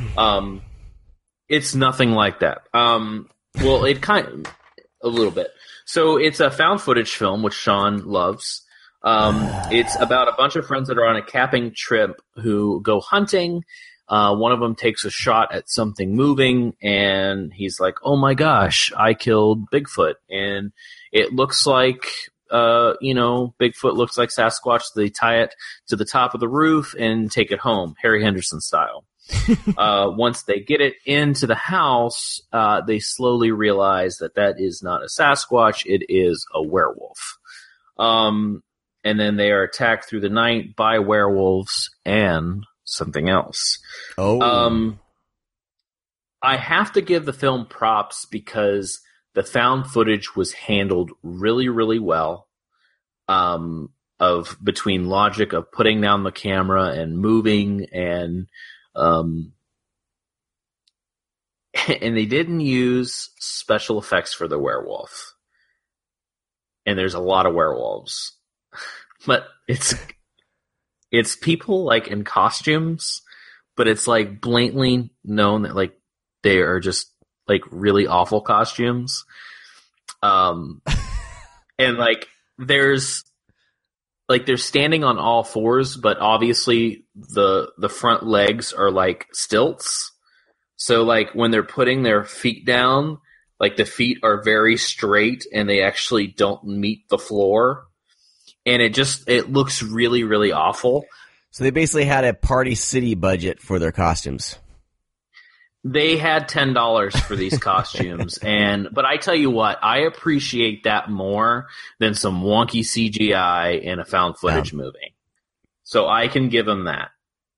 [SPEAKER 5] It's nothing like that. Well, it a little bit. So it's a found footage film, which Sean loves. It's about a bunch of friends that are on a camping trip who go hunting. One of them takes a shot at something moving, and he's like, oh my gosh, I killed Bigfoot. And it looks like, Bigfoot looks like Sasquatch. So they tie it to the top of the roof and take it home, Harry Henderson style. Once they get it into the house, they slowly realize that is not a Sasquatch, it is a werewolf. And then they are attacked through the night by werewolves and something else. I have to give the film props because the found footage was handled really, really well. Between logic of putting down the camera and moving, and they didn't use special effects for the werewolf. And there's a lot of werewolves, but it's people like in costumes, but it's like blatantly known that like they are just like really awful costumes. And like they're standing on all fours, but obviously the front legs are like stilts. So like when they're putting their feet down, like the feet are very straight and they actually don't meet the floor. And it looks really, really awful.
[SPEAKER 4] So they basically had a Party City budget for their costumes.
[SPEAKER 5] They had $10 for these costumes, but I tell you what, I appreciate that more than some wonky CGI in a found footage movie. So I can give them that.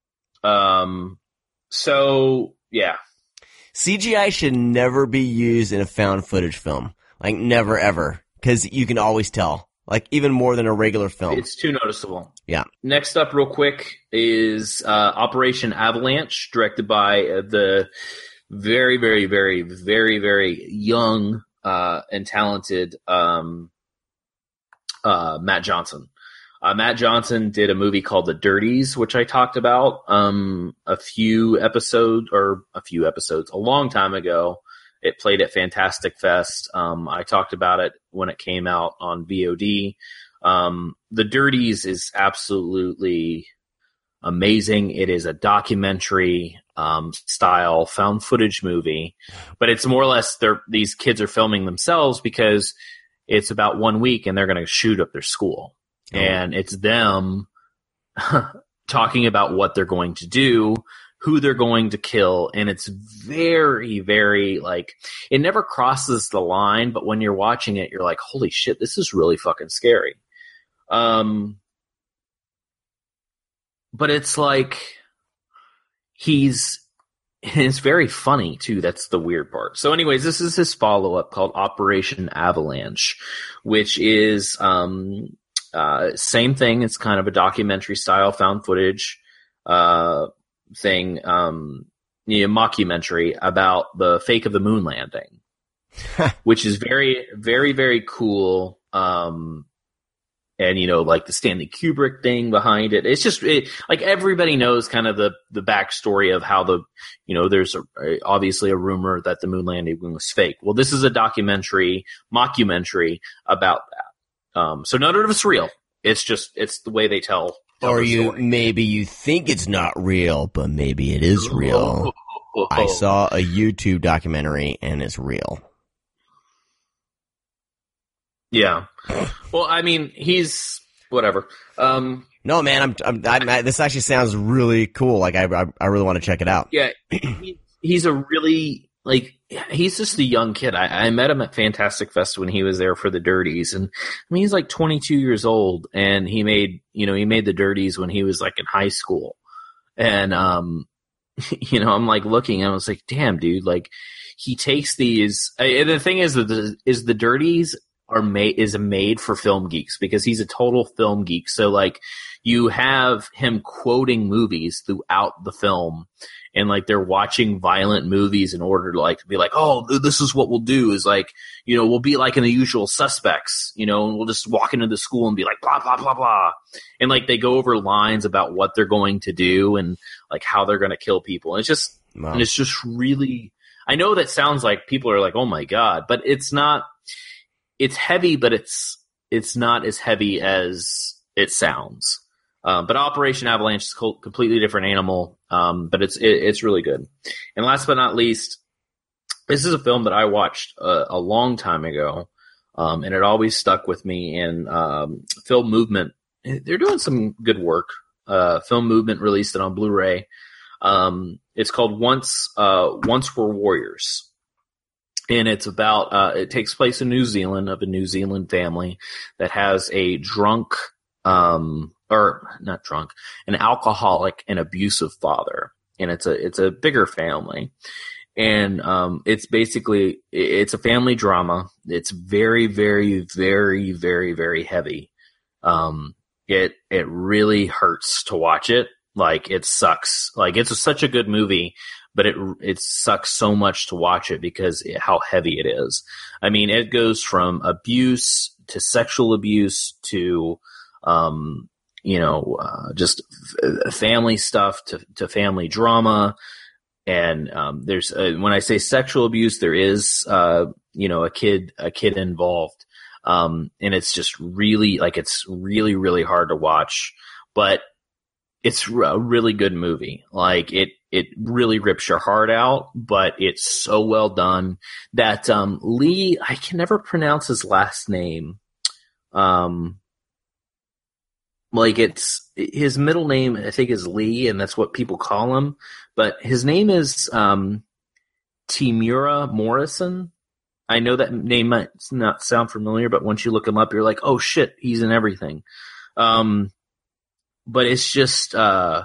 [SPEAKER 5] So yeah,
[SPEAKER 4] CGI should never be used in a found footage film, like never ever, because you can always tell, like even more than a regular film.
[SPEAKER 5] It's too noticeable.
[SPEAKER 4] Yeah.
[SPEAKER 5] Next up, real quick, is Operation Avalanche, directed by the very, very, very, very, very young and talented Matt Johnson. Matt Johnson did a movie called The Dirties, which I talked about a long time ago. It played at Fantastic Fest. I talked about it when it came out on VOD. The Dirties is absolutely amazing. It is a documentary style found footage movie, but it's more or less these kids are filming themselves because it's about 1 week and they're going to shoot up their school. Oh. And it's them talking about what they're going to do, who they're going to kill, and it's very, very, like, it never crosses the line, but when you're watching it, you're like, holy shit, this is really fucking scary. But it's like, it's very funny too, that's the weird part. So anyways, this is his follow-up called Operation Avalanche, which is, same thing, it's kind of a documentary style found footage, thing, mockumentary about the fake of the moon landing, which is very, very, very cool. And like the Stanley Kubrick thing behind it. It's just like everybody knows kind of the backstory of how there's obviously a rumor that the moon landing was fake. Well, this is a mockumentary about that. So none of it's real. It's the way they tell.
[SPEAKER 4] Or maybe you think it's not real, but maybe it is real. I saw a YouTube documentary and it's real.
[SPEAKER 5] Yeah. Well, I mean, he's whatever.
[SPEAKER 4] No, man, this actually sounds really cool. Like I really want to check it out.
[SPEAKER 5] Yeah. He's a really, like, he's just a young kid. I met him at Fantastic Fest when he was there for the Dirties, and I mean, he's like 22 years old, and he made the Dirties when he was like in high school, and I'm like looking, and I was like, damn, dude, like he takes these. The thing is that the Dirties is made for film geeks because he's a total film geek. So like you have him quoting movies throughout the film. And like they're watching violent movies in order to like be like, oh, this is what we'll do is like, we'll be like in The Usual Suspects, and we'll just walk into the school and be like, blah, blah, blah, blah. And like they go over lines about what they're going to do and like how they're going to kill people. And it's just, wow. And it's just really, I know that sounds like people are like, oh my God, but it's not, it's heavy, but it's not as heavy as it sounds. But Operation Avalanche is a completely different animal, but it's really good. And last but not least, this is a film that I watched a long time ago, and it always stuck with me. And Film Movement, they're doing some good work. Film Movement released it on Blu-ray. It's called Once Were Warriors. And it's about it takes place in New Zealand, of a New Zealand family that has a an alcoholic and abusive father, and it's a bigger family, and it's a family drama. It's very, very, very, very, very heavy. It really hurts to watch it. Like it sucks. Like it's such a good movie, but it sucks so much to watch it because how heavy it is. I mean, it goes from abuse to sexual abuse to just family stuff to family drama. And there's when I say sexual abuse, there is a kid involved. And it's just really, like, it's really, really hard to watch. But it's a really good movie. Like it really rips your heart out, but it's so well done that Lee, I can never pronounce his last name. Like it's his middle name, I think, is Lee, and that's what people call him. But his name is Temuera Morrison. I know that name might not sound familiar, but once you look him up, you're like, oh shit, he's in everything. But it's just, I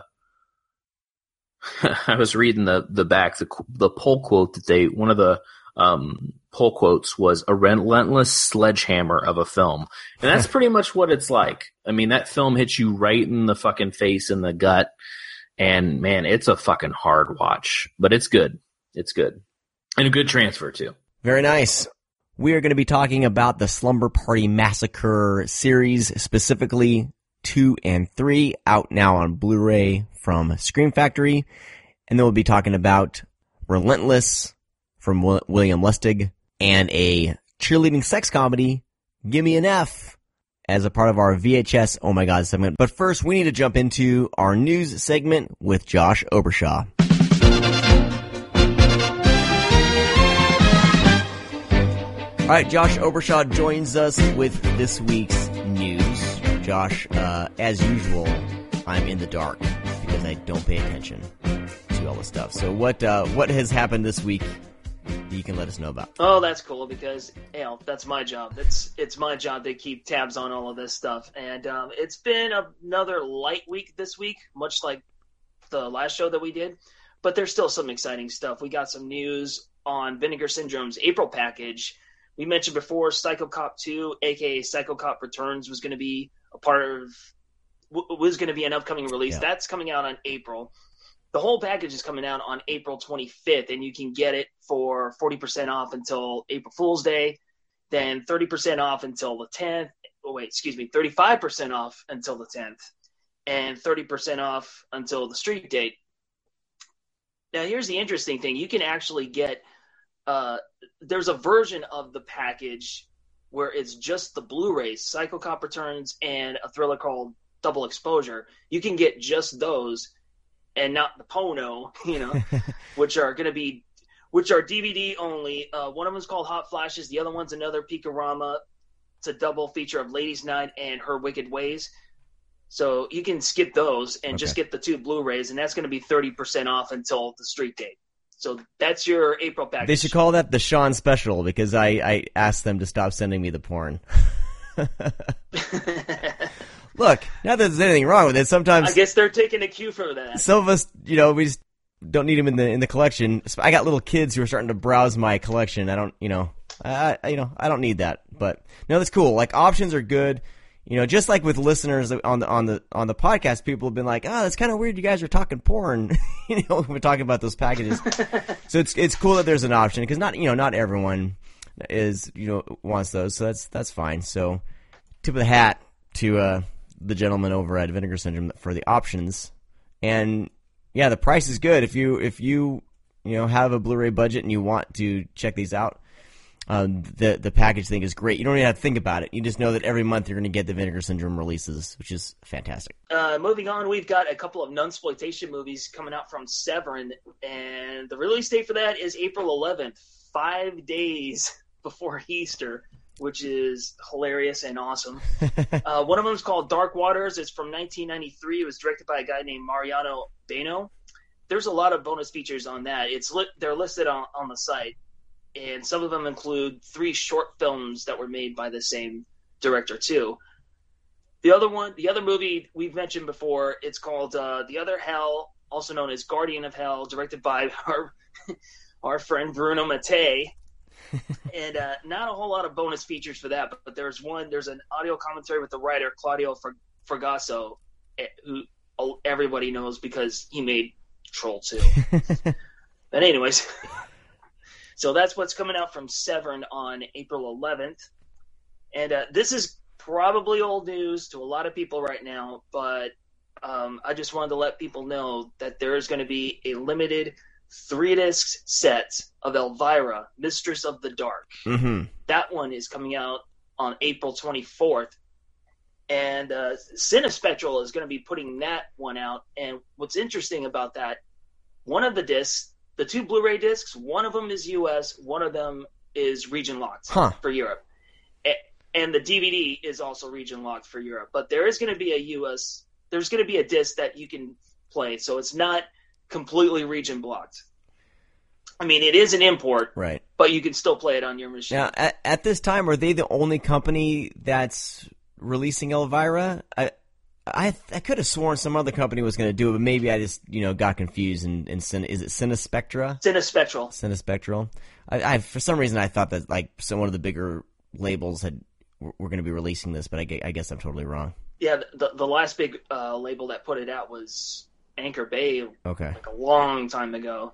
[SPEAKER 5] was reading the back, the poll quote that one of the poll quotes was a relentless sledgehammer of a film. And that's pretty much what it's like. I mean, that film hits you right in the fucking face, in the gut. And man, it's a fucking hard watch, but it's good. It's good. And a good transfer too.
[SPEAKER 4] Very nice. We are going to be talking about the Slumber Party Massacre series, specifically 2 and 3, out now on Blu-ray from Scream Factory. And then we'll be talking about Relentless from William Lustig and a cheerleading sex comedy, Gimme an F, as a part of our VHS Oh My God segment. But first, we need to jump into our news segment with Josh Obershaw. All right, Josh Obershaw joins us with this week's news. Josh, as usual, I'm in the dark because I don't pay attention to all this stuff. So what has happened this week that you can let us know about?
[SPEAKER 7] Oh, that's cool because, that's my job. It's my job to keep tabs on all of this stuff. And it's been another light week this week, much like the last show that we did. But there's still some exciting stuff. We got some news on Vinegar Syndrome's April package. We mentioned before Psycho Cop 2, a.k.a. Psycho Cop Returns, was going to be an upcoming release. Yeah. That's coming out on April. The whole package is coming out on April 25th, and you can get it for 40% off until April Fool's Day, then 30% off until the 10th. 35% off until the 10th, and 30% off until the street date. Now, here's the interesting thing. You can actually get there's a version of the package where it's just the Blu-rays, Psycho Cop Returns, and a thriller called Double Exposure. You can get just those and not the Pono, which are DVD only. One of them is called Hot Flashes. The other one's another Peekarama. It's a double feature of Ladies Night and Her Wicked Ways. So you can skip those and just get the 2 Blu-rays, and that's going to be 30% off until the street date. So that's your April package. They
[SPEAKER 4] should call that the Sean special because I asked them to stop sending me the porn. Look, not that there's anything wrong with it. Sometimes
[SPEAKER 7] I guess they're taking a cue from that.
[SPEAKER 4] Some of us, we just don't need them in the collection. I got little kids who are starting to browse my collection. I don't need that. But no, that's cool. Like, options are good. Just like with listeners on the podcast, people have been like, "Oh, that's kind of weird. You guys are talking porn." We're talking about those packages. So it's cool that there's an option because not everyone is wants those. So that's fine. So tip of the hat to the gentleman over at Vinegar Syndrome for the options. And yeah, the price is good if you have a Blu-ray budget and you want to check these out. The package thing is great. You don't even have to think about it. You just know that every month you're going to get the Vinegar Syndrome releases, which is fantastic.
[SPEAKER 7] Moving on, we've got a couple of nunsploitation movies coming out from Severin, and the release date for that is April 11th, 5 days before Easter, which is hilarious and awesome. One of them is called Dark Waters. It's from 1993. It was directed by a guy named Mariano Beno. There's a lot of bonus features on that. They're listed on the site. And some of them include 3 short films that were made by the same director too. The other movie we've mentioned before, it's called The Other Hell, also known as Guardian of Hell, directed by our friend Bruno Mattei. And not a whole lot of bonus features for that, but there's an audio commentary with the writer Claudio Fragasso, who everybody knows because he made Troll 2. But anyways... So that's what's coming out from Severin on April 11th. And this is probably old news to a lot of people right now, but I just wanted to let people know that there is going to be a limited 3-disc set of Elvira, Mistress of the Dark.
[SPEAKER 4] Mm-hmm.
[SPEAKER 7] That one is coming out on April 24th. And Cinespectral is going to be putting that one out. And what's interesting about that, one of the discs, the 2 Blu-ray discs, one of them is US, one of them is region locked for Europe. And the DVD is also region locked for Europe. But there is going to be there's going to be a disc that you can play. So it's not completely region blocked. I mean, it is an import,
[SPEAKER 4] right?
[SPEAKER 7] But you can still play it on your machine.
[SPEAKER 4] Now, at this time, are they the only company that's releasing Elvira? I could have sworn some other company was going to do it, but maybe I just got confused. And is it Cinespectra? Cinespectral. I for some reason I thought that like one of the bigger labels were going to be releasing this, but I guess I'm totally wrong.
[SPEAKER 7] Yeah, the last big label that put it out was Anchor Bay.
[SPEAKER 4] Okay,
[SPEAKER 7] like a long time ago.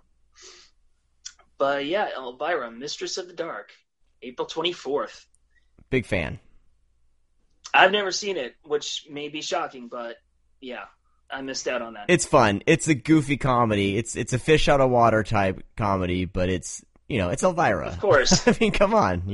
[SPEAKER 7] But yeah, Elvira, Mistress of the Dark, April 24th.
[SPEAKER 4] Big fan.
[SPEAKER 7] I've never seen it, which may be shocking, but yeah, I missed out on that.
[SPEAKER 4] It's fun. It's a goofy comedy. It's a fish out of water type comedy, but it's Elvira.
[SPEAKER 7] Of course.
[SPEAKER 4] I mean, come on,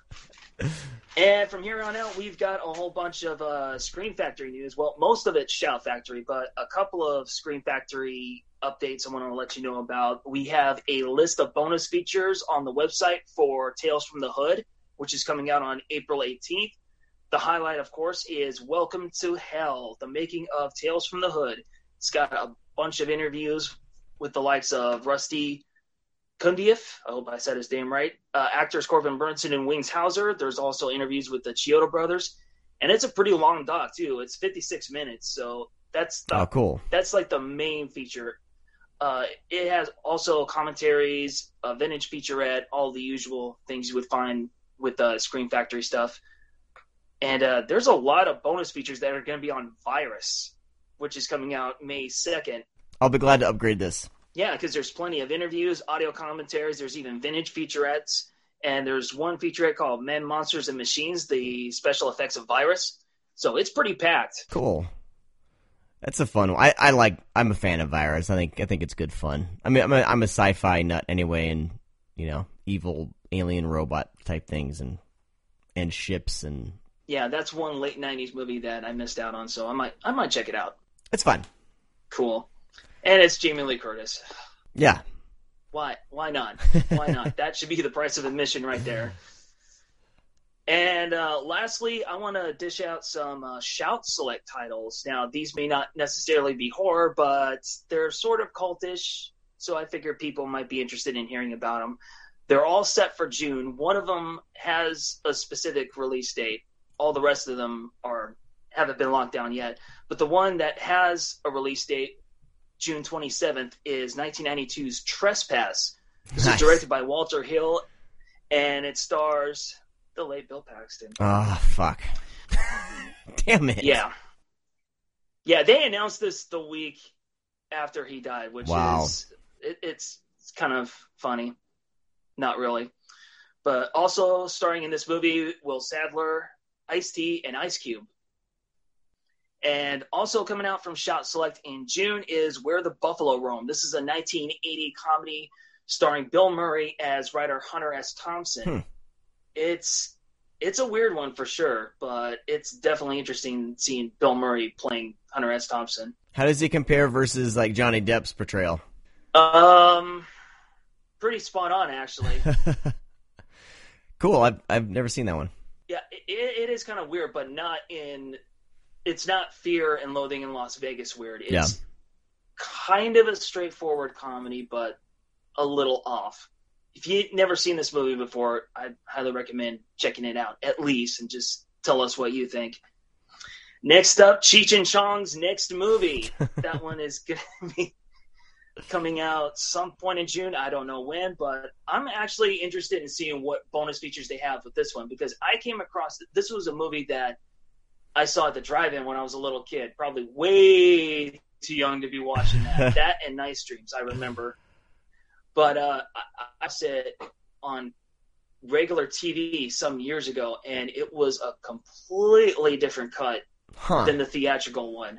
[SPEAKER 7] And from here on out, we've got a whole bunch of Scream Factory news. Well, most of it's Shout Factory, but a couple of Scream Factory updates I want to let you know about. We have a list of bonus features on the website for Tales from the Hood, which is coming out on April 18th. The highlight, of course, is Welcome to Hell, the making of Tales from the Hood. It's got a bunch of interviews with the likes of Rusty Kundieff, I hope I said his name right, actors Corbin Burnson and Wings Hauser. There's also interviews with the Chiodo brothers. And it's a pretty long doc, too. It's 56 minutes, so that's
[SPEAKER 4] cool.
[SPEAKER 7] That's like the main feature. It has also commentaries, a vintage featurette, all the usual things you would find with Scream Factory stuff. And there's a lot of bonus features that are going to be on Virus, which is coming out May 2nd.
[SPEAKER 4] I'll be glad to upgrade this.
[SPEAKER 7] Yeah, because there's plenty of interviews, audio commentaries. There's even vintage featurettes. And there's one featurette called Men, Monsters, and Machines, the special effects of Virus. So it's pretty packed.
[SPEAKER 4] Cool. That's a fun one. I'm a fan of Virus. I think it's good fun. I mean, I'm a sci-fi nut anyway, and evil alien robot type things and ships and.
[SPEAKER 7] Yeah, that's one late 90s movie that I missed out on, so I might check it out.
[SPEAKER 4] It's fun.
[SPEAKER 7] Cool. And it's Jamie Lee Curtis.
[SPEAKER 4] Yeah.
[SPEAKER 7] Why not? Why not? That should be the price of admission right there. And lastly, I want to dish out some Shout Select titles. Now, these may not necessarily be horror, but they're sort of cultish, so I figure people might be interested in hearing about them. They're all set for June. One of them has a specific release date. All the rest of them haven't been locked down yet. But the one that has a release date, June 27th, is 1992's Trespass. This is directed by Walter Hill, and it stars the late Bill Paxton.
[SPEAKER 4] Oh, fuck. Damn it.
[SPEAKER 7] Yeah. Yeah, they announced this the week after he died, which is it's kind of funny. Not really. But also starring in this movie, Will Sadler, Ice-T, and Ice Cube. And also coming out from Shout Select in June is Where the Buffalo Roam. This is a 1980 comedy starring Bill Murray as writer Hunter S. Thompson. It's a weird one for sure, but it's definitely interesting seeing Bill Murray playing Hunter S. Thompson.
[SPEAKER 4] How does he compare versus like Johnny Depp's portrayal?
[SPEAKER 7] Pretty spot on, actually.
[SPEAKER 4] Cool. I've never seen that one.
[SPEAKER 7] Yeah, it is kind of weird, but it's not Fear and Loathing in Las Vegas weird. It's kind of a straightforward comedy, but a little off. If you've never seen this movie before, I'd highly recommend checking it out, at least, and just tell us what you think. Next up, Cheech and Chong's next movie. That one is going to be coming out some point in June. I don't know when, but I'm actually interested in seeing what bonus features they have with this one, because I came across this was a movie that I saw at the drive-in when I was a little kid, probably way too young to be watching that. That and Nice Dreams, I remember. But I said on regular TV some years ago, and it was a completely different cut than the theatrical one.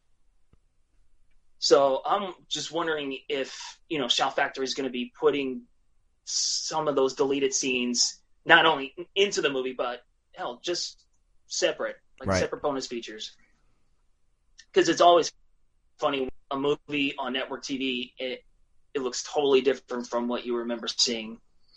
[SPEAKER 7] So I'm just wondering if, Shout Factory is going to be putting some of those deleted scenes not only into the movie, but hell, just separate. like
[SPEAKER 4] Right.
[SPEAKER 7] separate bonus features. Because it's always funny, a movie on network TV, it looks totally different from what you remember seeing.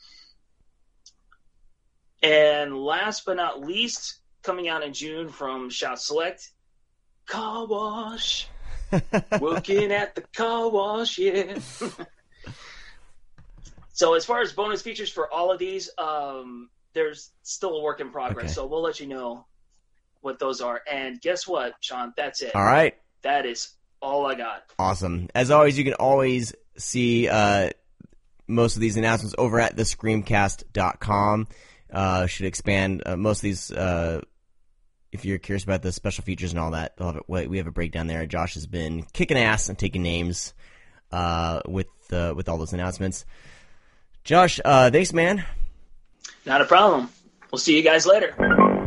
[SPEAKER 7] And last but not least, coming out in June from Shout Select, Car Wash. Working at the car wash, yeah. So as far as bonus features for all of these, there's still a work in progress.
[SPEAKER 4] Okay.
[SPEAKER 7] So we'll let you know what those are. And guess what, Sean? That's it.
[SPEAKER 4] All right.
[SPEAKER 7] That is all I got.
[SPEAKER 4] Awesome. As always, you can always see most of these announcements over at thescreamcast.com. Should expand most of these. If you're curious about the special features and all that, we have a breakdown there. Josh has been kicking ass and taking names with all those announcements. Josh, thanks, man.
[SPEAKER 7] Not a problem. We'll see you guys later.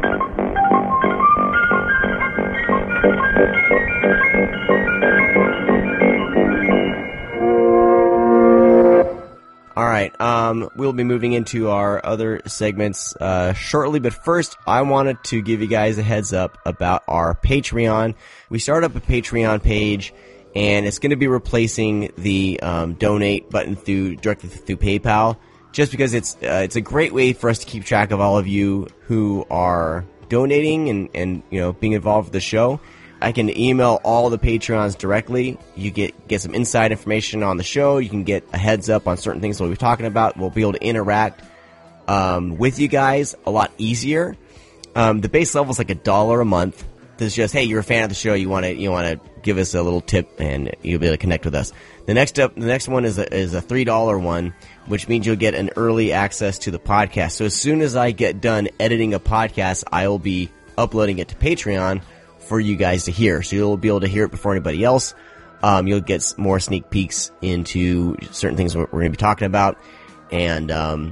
[SPEAKER 4] All right, we'll be moving into our other segments shortly, but first I wanted to give you guys a heads up about our Patreon. We started up a Patreon page, and it's going to be replacing the donate button directly through PayPal, just because it's a great way for us to keep track of all of you who are donating and being involved with the show. I can email all the Patreons directly. You get some inside information on the show. You can get a heads up on certain things we'll be talking about. We'll be able to interact with you guys a lot easier. The base level is like $1 a month. This is just, hey, you're a fan of the show. You want to give us a little tip, and you'll be able to connect with us. The next one is a $3 one, which means you'll get an early access to the podcast. So as soon as I get done editing a podcast, I will be uploading it to Patreon for you guys to hear. So you'll be able to hear it before anybody else. You'll get more sneak peeks into certain things we're going to be talking about. And,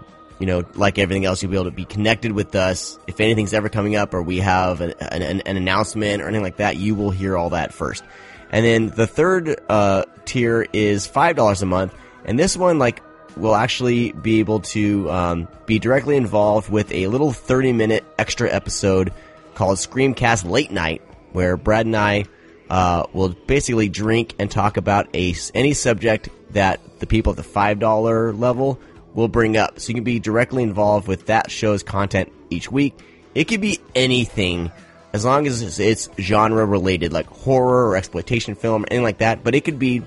[SPEAKER 4] like everything else, you'll be able to be connected with us. If anything's ever coming up or we have an announcement or anything like that, you will hear all that first. And then the third tier is $5 a month. And this one, will actually be able to be directly involved with a little 30-minute extra episode called Screamcast Late Night, where Brad and I will basically drink and talk about any subject that the people at the $5 level will bring up. So you can be directly involved with that show's content each week. It could be anything, as long as it's genre related, like horror or exploitation film or anything like that. But it could be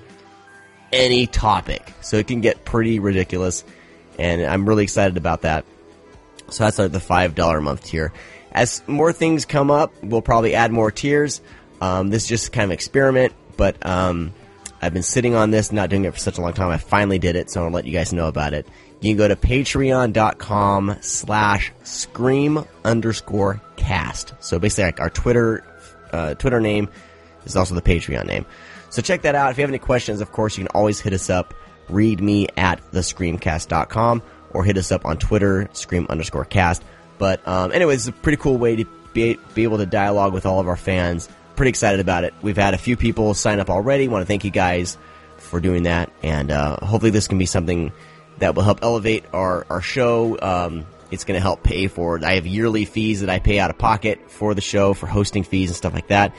[SPEAKER 4] any topic. So it can get pretty ridiculous. And I'm really excited about that. So that's the $5 a month tier. As more things come up, we'll probably add more tiers. This is just kind of an experiment, but I've been sitting on this, not doing it for such a long time. I finally did it, so I'll let you guys know about it. You can go to patreon.com/scream_cast. So basically, our Twitter name is also the Patreon name. So check that out. If you have any questions, of course, you can always hit us up. Read me at thescreamcast.com or hit us up on Twitter, scream_cast. But anyways, it's a pretty cool way to be able to dialogue with all of our fans. Pretty excited about it. We've had a few people sign up already. Want to thank you guys for doing that. And hopefully this can be something that will help elevate our show. It's going to help pay for it. I have yearly fees that I pay out of pocket for the show, for hosting fees and stuff like that.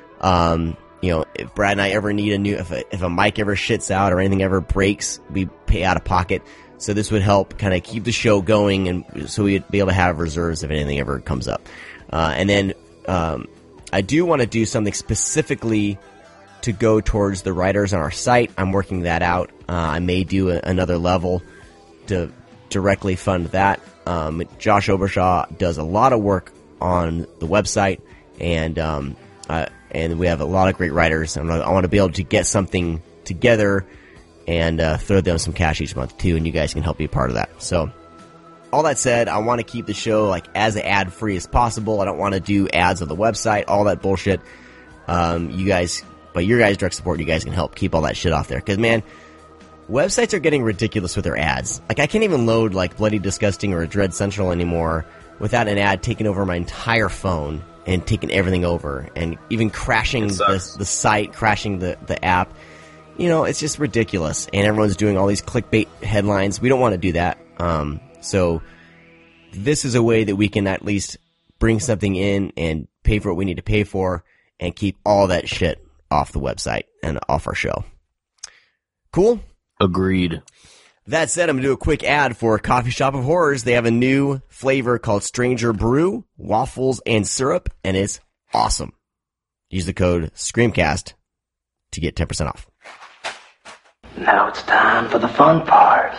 [SPEAKER 4] If Brad and I ever need if a mic ever shits out or anything ever breaks, we pay out of pocket. So this would help kind of keep the show going, and so we'd be able to have reserves if anything ever comes up. And then I do want to do something specifically to go towards the writers on our site. I'm working that out. I may do another level to directly fund that. Josh Obershaw does a lot of work on the website, and we have a lot of great writers. And I want to be able to get something together and throw them some cash each month too, and you guys can help be a part of that. So, all that said, I want to keep the show as ad free as possible. I don't want to do ads on the website, all that bullshit. You guys, by your guys' direct support, you guys can help keep all that shit off there. Because man, websites are getting ridiculous with their ads. I can't even load Bloody Disgusting or Dread Central anymore without an ad taking over my entire phone and taking everything over, and even crashing the site, crashing the app. It's just ridiculous, and everyone's doing all these clickbait headlines. We don't want to do that. So this is a way that we can at least bring something in and pay for what we need to pay for and keep all that shit off the website and off our show. Cool?
[SPEAKER 5] Agreed.
[SPEAKER 4] That said, I'm going to do a quick ad for Coffee Shop of Horrors. They have a new flavor called Stranger Brew, waffles and syrup, and it's awesome. Use the code SCREAMCAST to get 10% off.
[SPEAKER 8] Now it's time for the fun part.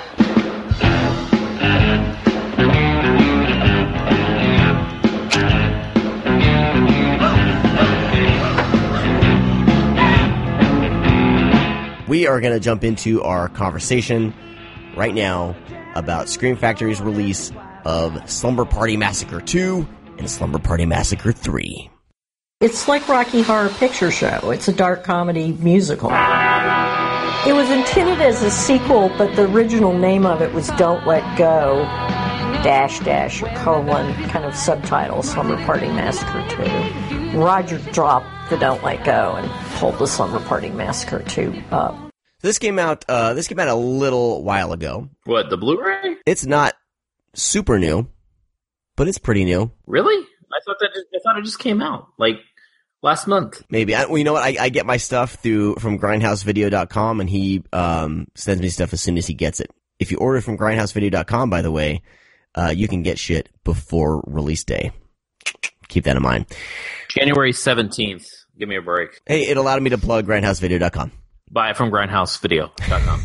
[SPEAKER 4] We are going to jump into our conversation right now about Scream Factory's release of Slumber Party Massacre 2 and Slumber Party Massacre 3.
[SPEAKER 9] It's like Rocky Horror Picture Show. It's a dark comedy musical. It was intended as a sequel, but the original name of it was Don't Let Go, -- colon, kind of subtitle, Slumber Party Massacre 2. Roger dropped the Don't Let Go and pulled the Slumber Party Massacre 2 up.
[SPEAKER 4] This came out a little while ago.
[SPEAKER 5] What, the Blu-ray?
[SPEAKER 4] It's not super new, but it's pretty new.
[SPEAKER 5] Really? I thought it just came out like last month.
[SPEAKER 4] Maybe. Well, you know what? I get my stuff from grindhousevideo.com, and he sends me stuff as soon as he gets it. If you order from grindhousevideo.com, by the way, you can get shit before release day. Keep that in mind.
[SPEAKER 5] January 17th. Give me a break.
[SPEAKER 4] Hey, it allowed me to plug grindhousevideo.com.
[SPEAKER 5] Buy it from grindhousevideo.com.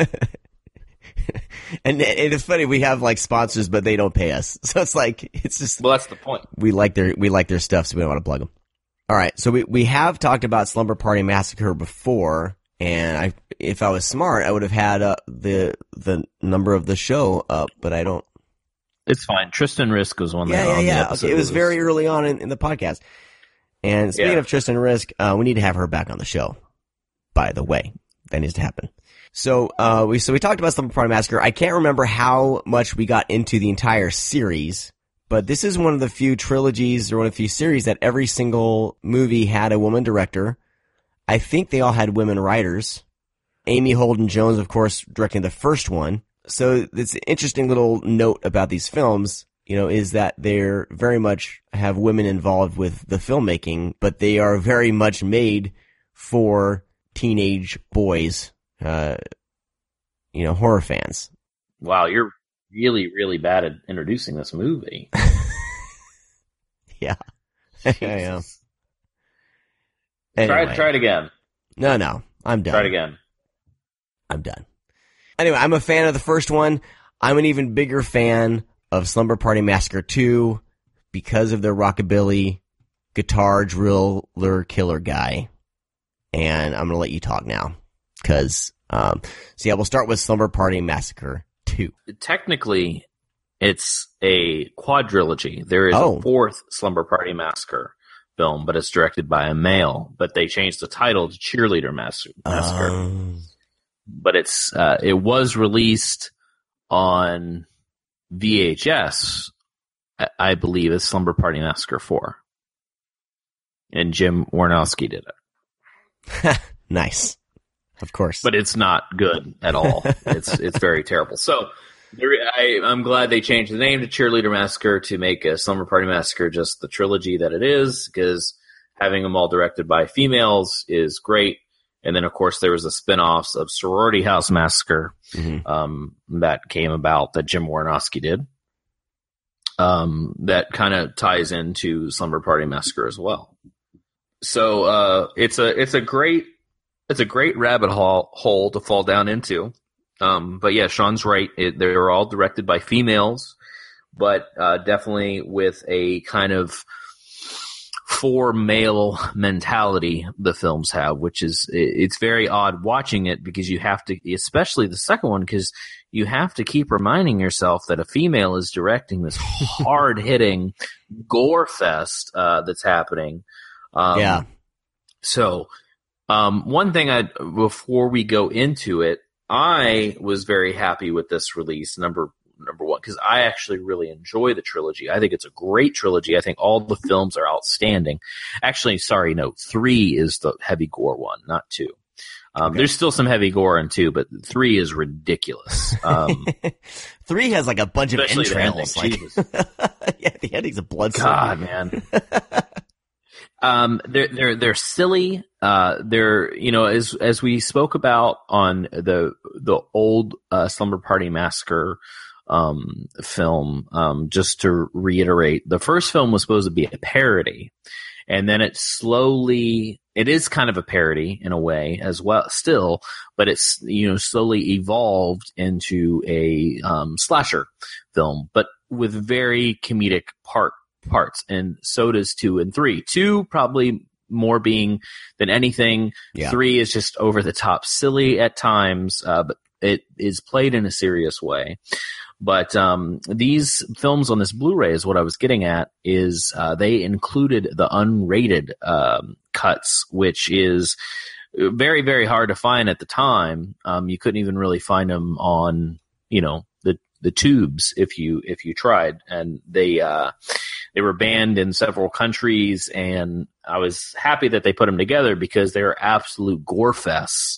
[SPEAKER 4] And it's funny, we have like sponsors, but they don't pay us. So it's like, it's just.
[SPEAKER 5] Well, that's the point.
[SPEAKER 4] We like their stuff, so we don't want to plug them. All right. So we have talked about Slumber Party Massacre before, and if I was smart, I would have had the number of the show up, but I don't.
[SPEAKER 5] It's fine. Tristan Risk was one
[SPEAKER 4] that
[SPEAKER 5] on the
[SPEAKER 4] yeah.
[SPEAKER 5] episode.
[SPEAKER 4] Okay, it was very early on in the podcast. And speaking of Tristan Risk, we need to have her back on the show. By the way, that needs to happen. So we talked about Slumber Party Massacre. I can't remember how much we got into the entire series, but this is one of the few trilogies or one of the few series that every single movie had a woman director. I think they all had women writers. Amy Holden Jones, of course, directing the first one. So it's an interesting little note about these films, is that they're very much have women involved with the filmmaking, but they are very much made for teenage boys, horror fans.
[SPEAKER 5] Wow, you're really, really bad at introducing this movie.
[SPEAKER 4] Yeah. I am. Anyway.
[SPEAKER 5] Try it again.
[SPEAKER 4] No, I'm done.
[SPEAKER 5] Try it again.
[SPEAKER 4] I'm done. Anyway, I'm a fan of the first one. I'm an even bigger fan of Slumber Party Massacre 2 because of their rockabilly guitar driller killer guy. And I'm going to let you talk now. Because, we'll start with Slumber Party Massacre 2.
[SPEAKER 5] Technically, it's a quadrilogy. There is a fourth Slumber Party Massacre film, but it's directed by a male. But they changed the title to Cheerleader Massacre. But it was released on VHS, I believe, as Slumber Party Massacre 4. And Jim Warnowski did it.
[SPEAKER 4] Nice. Of course.
[SPEAKER 5] But it's not good at all. It's very terrible. So I'm glad they changed the name to Cheerleader Massacre to make a Slumber Party Massacre just the trilogy that it is, because having them all directed by females is great. And then, of course, there was the spin-offs of Sorority House Massacre that came about that Jim Warnowski did. That kind of ties into Slumber Party Massacre as well. So it's a great rabbit hole to fall down into. But yeah, Sean's right. They're all directed by females, but definitely with a kind of for male mentality the films have, which is it's very odd watching it because you have to, especially the second one, because you have to keep reminding yourself that a female is directing this hard hitting gore fest that's happening. So one thing before we go into it, I was very happy with this release, number one, because I actually really enjoy the trilogy. I think it's a great trilogy. I think all the films are outstanding. Actually, 3 is the heavy gore one, not 2. Okay. There's still some heavy gore in 2, but 3 is ridiculous.
[SPEAKER 4] 3 has like a bunch of
[SPEAKER 5] Especially
[SPEAKER 4] entrails.
[SPEAKER 5] the ending,
[SPEAKER 4] yeah, the ending's a blood.
[SPEAKER 5] God, man. They're silly. They're, you know, as we spoke about on the old Slumber Party Massacre film, just to reiterate, the first film was supposed to be a parody, and then it is kind of a parody in a way as well still, but it's, you know, slowly evolved into a slasher film, but with very comedic parts, and so does 2 and 3. 2 probably more being than anything. Yeah. 3 is just over the top silly at times, but it is played in a serious way. But these films on this Blu-ray is what I was getting at, is they included the unrated cuts, which is very, very hard to find at the time. You couldn't even really find them on, you know, the tubes if you tried, and they were banned in several countries, and I was happy that they put them together because they're absolute gore fests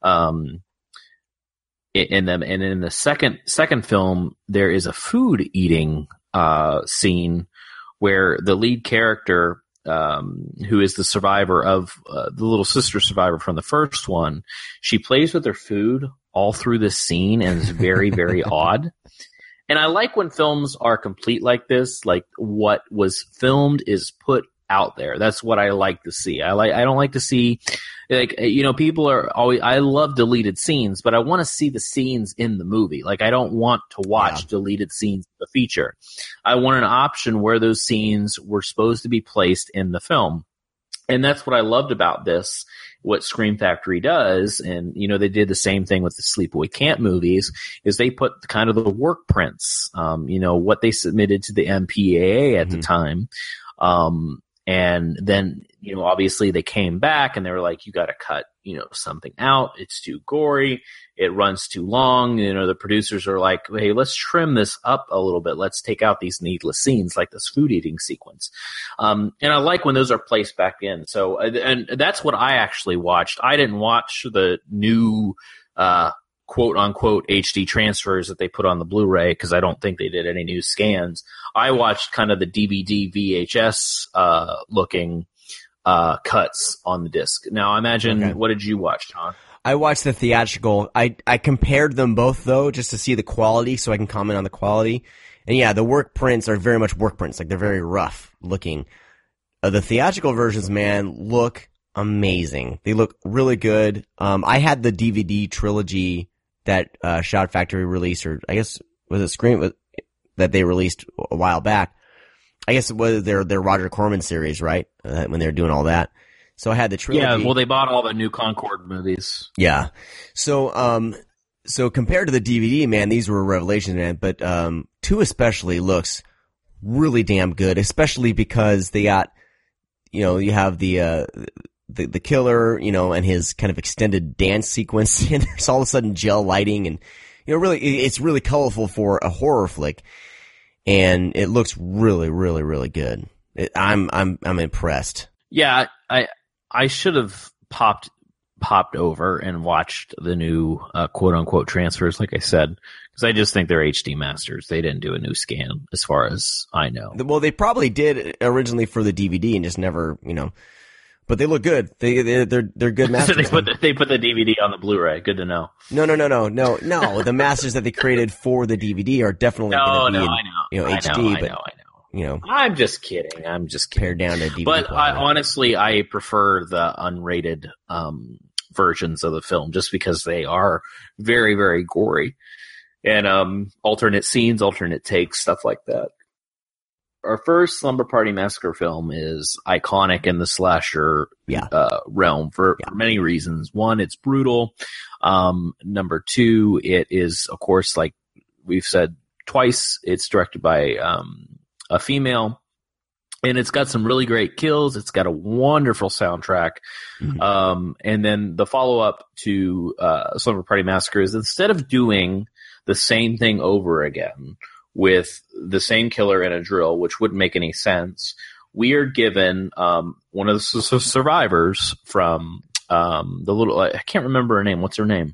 [SPEAKER 5] in them. And in the second film, there is a food eating scene where the lead character, who is the survivor of the little sister survivor from the first one, she plays with her food all through this scene, and it's very, very odd. And I like when films are complete like this, like what was filmed is put out there. That's what I like to see. I don't like to see, like, you know, people are always, I love deleted scenes, but I want to see the scenes in the movie. Like, I don't want to watch deleted scenes of the feature. I want an option where those scenes were supposed to be placed in the film. And that's what I loved about this, what Scream Factory does. And, you know, they did the same thing with the Sleepaway Camp movies, is they put kind of the work prints, you know, what they submitted to the MPAA at the time. And then, you know, obviously they came back and they were like, you got to cut, you know, something out. It's too gory. It runs too long. You know, the producers are like, hey, let's trim this up a little bit. Let's take out these needless scenes like this food eating sequence. And I like when those are placed back in. So, and that's what I actually watched. I didn't watch the new, quote unquote HD transfers that they put on the Blu-ray, because I don't think they did any new scans. I watched kind of the DVD VHS looking cuts on the disc. Now, imagine, what did you watch, John?
[SPEAKER 4] I watched the theatrical. I compared them both, though, just to see the quality, so I can comment on the quality. And yeah, the work prints are very much work prints. Like, they're very rough looking. The theatrical versions, man, look amazing. They look really good. I had the DVD trilogy that Shout Factory released, or I guess was it Scream that they released a while back. I guess it was their Roger Corman series, right? When they were doing all that. So I had the trilogy.
[SPEAKER 5] Yeah, well, they bought all the new Concord movies.
[SPEAKER 4] Yeah. So compared to the DVD, man, these were a revelation, man. But 2 especially looks really damn good, especially because they got, you know, you have the killer, you know, and his kind of extended dance sequence, and there's all of a sudden gel lighting, and, you know, really, it's really colorful for a horror flick, and it looks really, really, really good. I'm impressed.
[SPEAKER 5] Yeah, I should have popped over and watched the new quote unquote transfers, like I said, because I just think they're HD masters. They didn't do a new scan, as far as I know.
[SPEAKER 4] Well, they probably did originally for the DVD and just never, you know. But they look good. They're good masters.
[SPEAKER 5] So they put the DVD on the Blu-ray. Good to know.
[SPEAKER 4] No. The masters that they created for the DVD are definitely going to be in, you know, HD. I know. You know,
[SPEAKER 5] I'm just kidding.
[SPEAKER 4] Pared down to DVD.
[SPEAKER 5] But honestly, I prefer the unrated versions of the film, just because they are very, very gory, and alternate scenes, alternate takes, stuff like that. Our first Slumber Party Massacre film is iconic in the slasher realm for many reasons. One, it's brutal. Number 2, it is, of course, like we've said twice, it's directed by a female, and it's got some really great kills. It's got a wonderful soundtrack. Mm-hmm. And then the follow-up to Slumber Party Massacre is, instead of doing the same thing over again with the same killer and a drill, which wouldn't make any sense, we are given one of the survivors from the little, I can't remember her name. What's her name?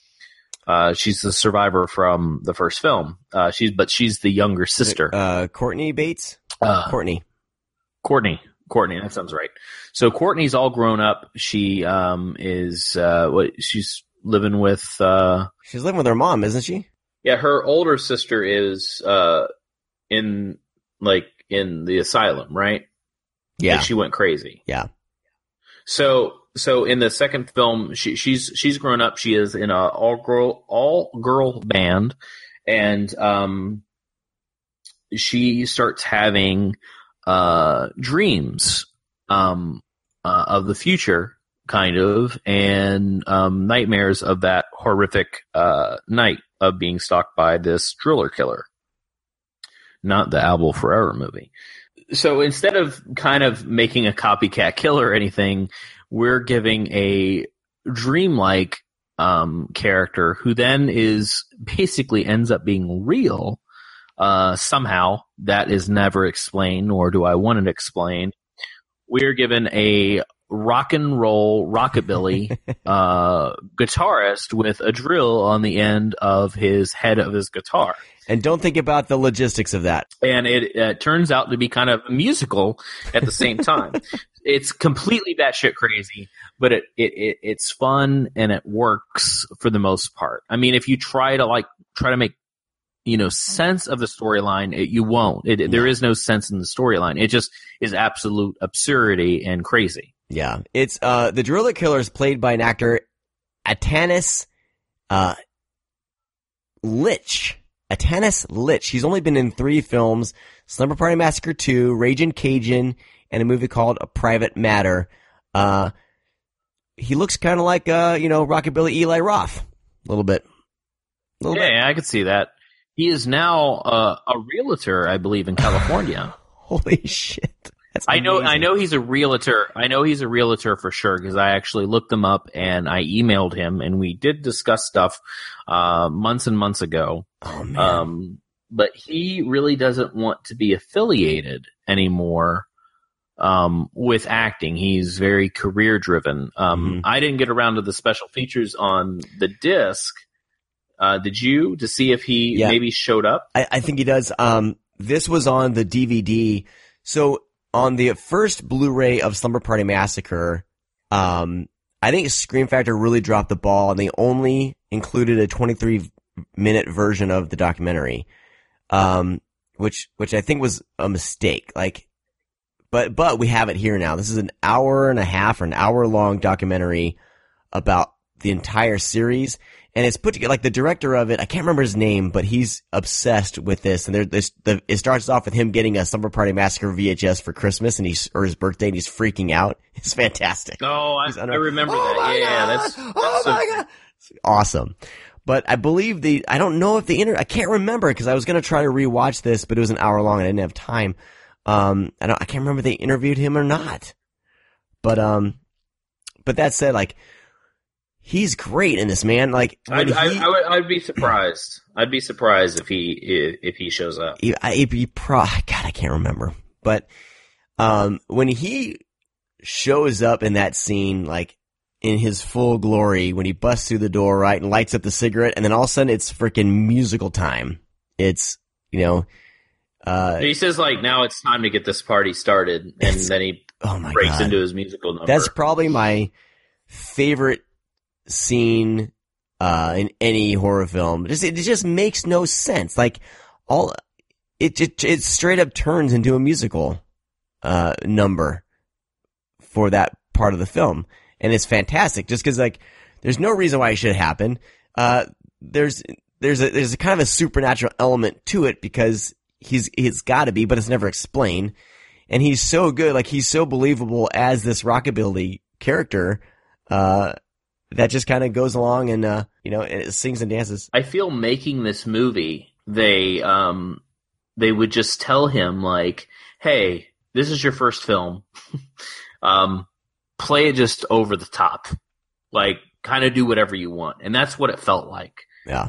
[SPEAKER 5] She's the survivor from the first film. She's the younger sister.
[SPEAKER 4] Courtney Bates? Courtney.
[SPEAKER 5] Courtney, that sounds right. So Courtney's all grown up. She she's living with
[SPEAKER 4] she's living with her mom, isn't she?
[SPEAKER 5] Yeah, her older sister is in the asylum, right?
[SPEAKER 4] Yeah.
[SPEAKER 5] Like she went crazy.
[SPEAKER 4] Yeah.
[SPEAKER 5] So in the second film, she's grown up. She is in a all girl band, and she starts having dreams of the future, kind of, and nightmares of that horrific night of being stalked by this driller killer. Not the Al Forever movie. So instead of kind of making a copycat killer or anything, we're giving a dreamlike character who then basically ends up being real somehow. That is never explained, nor do I want it explained. We're given a rock and roll rockabilly guitarist with a drill on the end of his head of his guitar.
[SPEAKER 4] And don't think about the logistics of that.
[SPEAKER 5] And it turns out to be kind of a musical at the same time. It's completely batshit crazy, but it's fun and it works for the most part. I mean, if you try to make sense of the storyline, you won't. There is no sense in the storyline. It just is absolute absurdity and crazy.
[SPEAKER 4] Yeah, it's the driller killer is played by an actor, Atanis Litch. Atanis Litch. He's only been in 3 films: Slumber Party Massacre 2, Ragin' Cajun, and a movie called A Private Matter. He looks kind of like rockabilly Eli Roth, a little bit.
[SPEAKER 5] Yeah, I could see that. He is now a realtor, I believe, in California.
[SPEAKER 4] Holy shit. That's
[SPEAKER 5] I
[SPEAKER 4] amazing.
[SPEAKER 5] know he's a realtor. I know he's a realtor for sure because I actually looked him up and I emailed him and we did discuss stuff months and months ago.
[SPEAKER 4] Oh, man.
[SPEAKER 5] But he really doesn't want to be affiliated anymore with acting. He's very career driven. I didn't get around to the special features on the disc. Did you, to see if he maybe showed up?
[SPEAKER 4] I think he does. This was on the DVD. So on the first Blu-ray of Slumber Party Massacre, I think Scream Factor really dropped the ball, and they only included a 23-minute version of the documentary, which I think was a mistake. But we have it here now. This is an hour and a half or an hour-long documentary about the entire series. And it's put together, like the director of it, I can't remember his name, but he's obsessed with this. And it starts off with him getting a Slumber Party Massacre VHS for Christmas or his birthday, and he's freaking out. It's fantastic.
[SPEAKER 5] Oh, I remember that. Yeah, that's
[SPEAKER 4] my God. It's awesome. But I believe I don't know if I can't remember because I was going to try to rewatch this, but it was an hour long and I didn't have time. I can't remember if they interviewed him or not. But that said, he's great in this, man.
[SPEAKER 5] I'd be surprised. I'd be surprised if he shows up.
[SPEAKER 4] God, I can't remember. But when he shows up in that scene, in his full glory, when he busts through the door, right, and lights up the cigarette, and then all of a sudden it's freaking musical time. It's he
[SPEAKER 5] says now it's time to get this party started, and then he breaks into his musical number.
[SPEAKER 4] That's probably my favorite scene in any horror film. It just makes no sense. It straight up turns into a musical number for that part of the film, and it's fantastic. Just because there's no reason why it should happen. There's a kind of a supernatural element to it because he's got to be, but it's never explained. And he's so good, he's so believable as this rockabilly character. That just kind of goes along and, it sings and dances.
[SPEAKER 5] I feel making this movie, they would just tell him hey, this is your first film. Play it just over the top. Kind of do whatever you want. And that's what it felt like.
[SPEAKER 4] Yeah.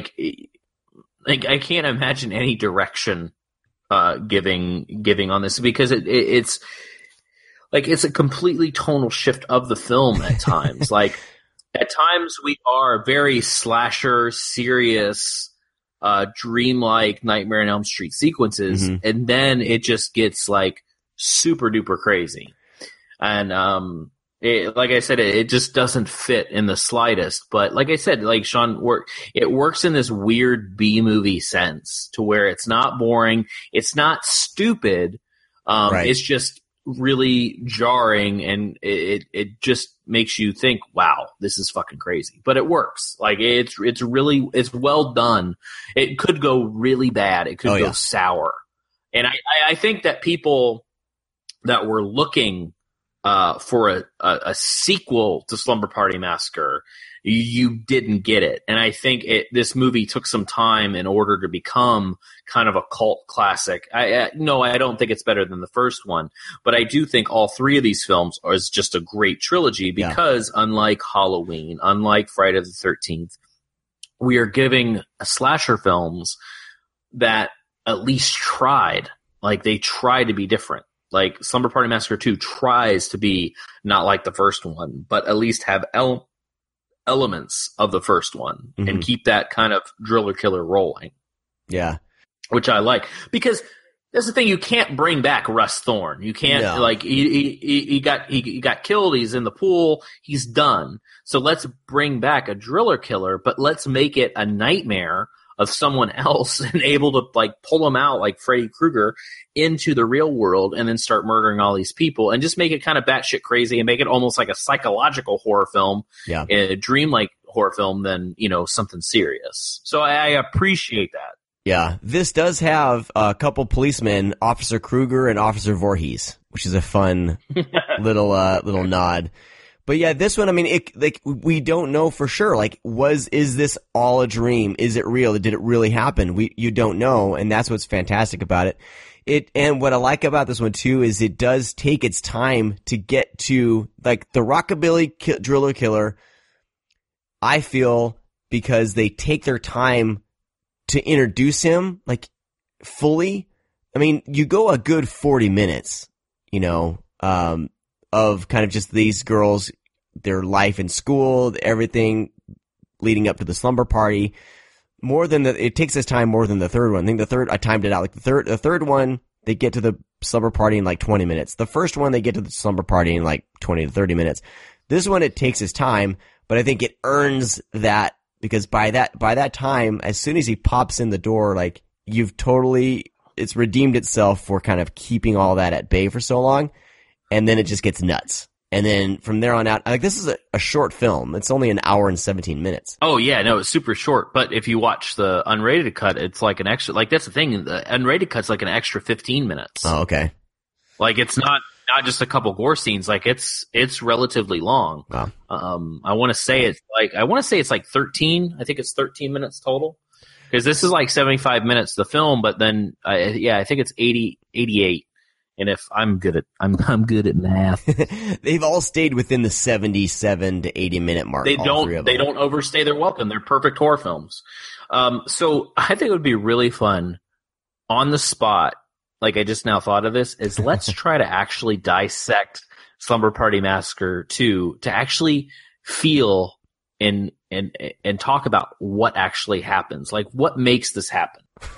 [SPEAKER 5] I can't imagine any direction, giving on this because it's a completely tonal shift of the film at times. At times we are very slasher, serious, dreamlike Nightmare on Elm Street sequences, and then it just gets super duper crazy. And like I said, it just doesn't fit in the slightest. But like I said, like Sean, it works in this weird B-movie sense to where it's not boring, it's not stupid,
[SPEAKER 4] Right.
[SPEAKER 5] It's just really jarring, and it just makes you think, wow, this is fucking crazy. But it works. Like it's well done. It could go really bad. It could go sour. And I think that people that were looking for a sequel to Slumber Party Massacre, you didn't get it. And I think this movie took some time in order to become kind of a cult classic. No, I don't think it's better than the first one, but I do think all three of these films is just a great trilogy because unlike Halloween, unlike Friday the 13th, we are giving slasher films that at least tried. Like, they tried to be different. Like, Slumber Party Massacre 2 tries to be not like the first one, but at least have elements of the first one and keep that kind of driller killer rolling.
[SPEAKER 4] Yeah.
[SPEAKER 5] Which I like. Because that's the thing, you can't bring back Russ Thorne. You can't, like, he got killed, he's in the pool, he's done. So let's bring back a driller killer, but let's make it a nightmare of someone else and able to, like, pull him out like Freddy Krueger into the real world and then start murdering all these people and just make it kind of batshit crazy and make it almost like a psychological horror film, a dreamlike horror film than, something serious. So I appreciate that.
[SPEAKER 4] Yeah. This does have a couple policemen, Officer Kruger and Officer Voorhees, which is a fun little nod. But yeah, this one, I mean, we don't know for sure. Like, is this all a dream? Is it real? Did it really happen? You don't know, and that's what's fantastic about it. And what I like about this one too is it does take its time to get to, like, the Rockabilly Driller Killer. I feel, because they take their time to introduce him, like, fully. I mean, you go a good 40 minutes, of kind of just these girls, their life in school, everything leading up to the slumber party. It takes this time more than the third one. I think I timed it out. Like the third one, they get to the slumber party in like 20 minutes. The first one, they get to the slumber party in like 20 to 30 minutes. This one, it takes its time, but I think it earns that, because by that time, as soon as he pops in the door, like, it's redeemed itself for kind of keeping all that at bay for so long. And then it just gets nuts. And then from there on out, like, this is a short film. It's only an hour and 17 minutes.
[SPEAKER 5] Oh, yeah, no, it's super short. But if you watch the unrated cut, it's like an extra, like, that's the thing. The unrated cut's like an extra 15 minutes.
[SPEAKER 4] Oh, okay.
[SPEAKER 5] Like, it's not just a couple gore scenes. Like, it's relatively long.
[SPEAKER 4] Wow.
[SPEAKER 5] I want to say it's like 13. I think it's 13 minutes total. Because this is like 75 minutes, the film, but then, I think it's 88. And if I'm good at math.
[SPEAKER 4] They've all stayed within the 77 to 80 minute mark.
[SPEAKER 5] They don't overstay their welcome. They're perfect horror films. So I think it would be really fun on the spot. Like, I just now thought of this, is let's try to actually dissect Slumber Party Massacre 2 to actually feel and talk about what actually happens. Like, what makes this happen?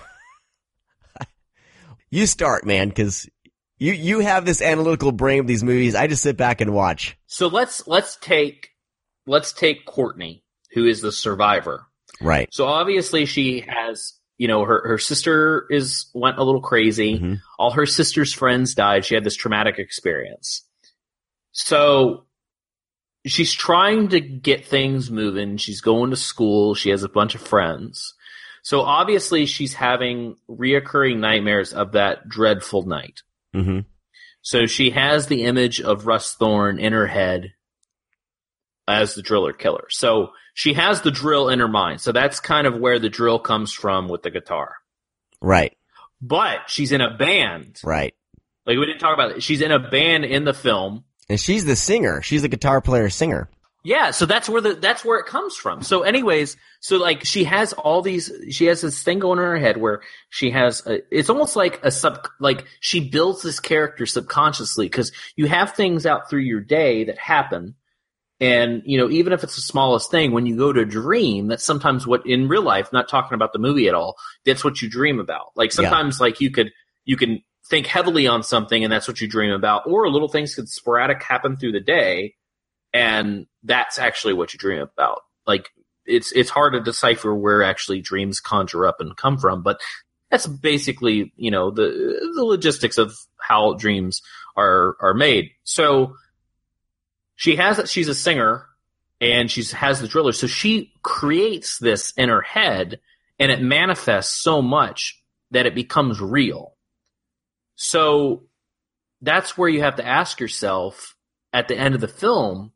[SPEAKER 4] You start, man, because You have this analytical brain of these movies. I just sit back and watch.
[SPEAKER 5] So let's take Courtney, who is the survivor.
[SPEAKER 4] Right.
[SPEAKER 5] So obviously she has, her sister went a little crazy. Mm-hmm. All her sister's friends died. She had this traumatic experience. So she's trying to get things moving. She's going to school. She has a bunch of friends. So obviously she's having reoccurring nightmares of that dreadful night.
[SPEAKER 4] Mm-hmm.
[SPEAKER 5] So she has the image of Russ Thorne in her head as the driller killer. So she has the drill in her mind. So that's kind of where the drill comes from with the guitar.
[SPEAKER 4] Right.
[SPEAKER 5] But she's in a band.
[SPEAKER 4] Right.
[SPEAKER 5] Like, we didn't talk about it. She's in a band in the film.
[SPEAKER 4] And she's the singer. She's the guitar player singer.
[SPEAKER 5] Yeah, so that's where it comes from. So anyways, like, she has this thing going in her head where she has it's almost like she builds this character subconsciously, because you have things out through your day that happen. And, even if it's the smallest thing, when you go to dream, that's sometimes what in real life, not talking about the movie at all, that's what you dream about. Like, sometimes like you can think heavily on something and that's what you dream about, or little things could sporadic happen through the day and that's actually what you dream about. Like it's hard to decipher where actually dreams conjure up and come from, but that's basically, you know, the logistics of how dreams are made. So she's a singer and she has the driller. So she creates this in her head and it manifests so much that it becomes real. So that's where you have to ask yourself at the end of the film,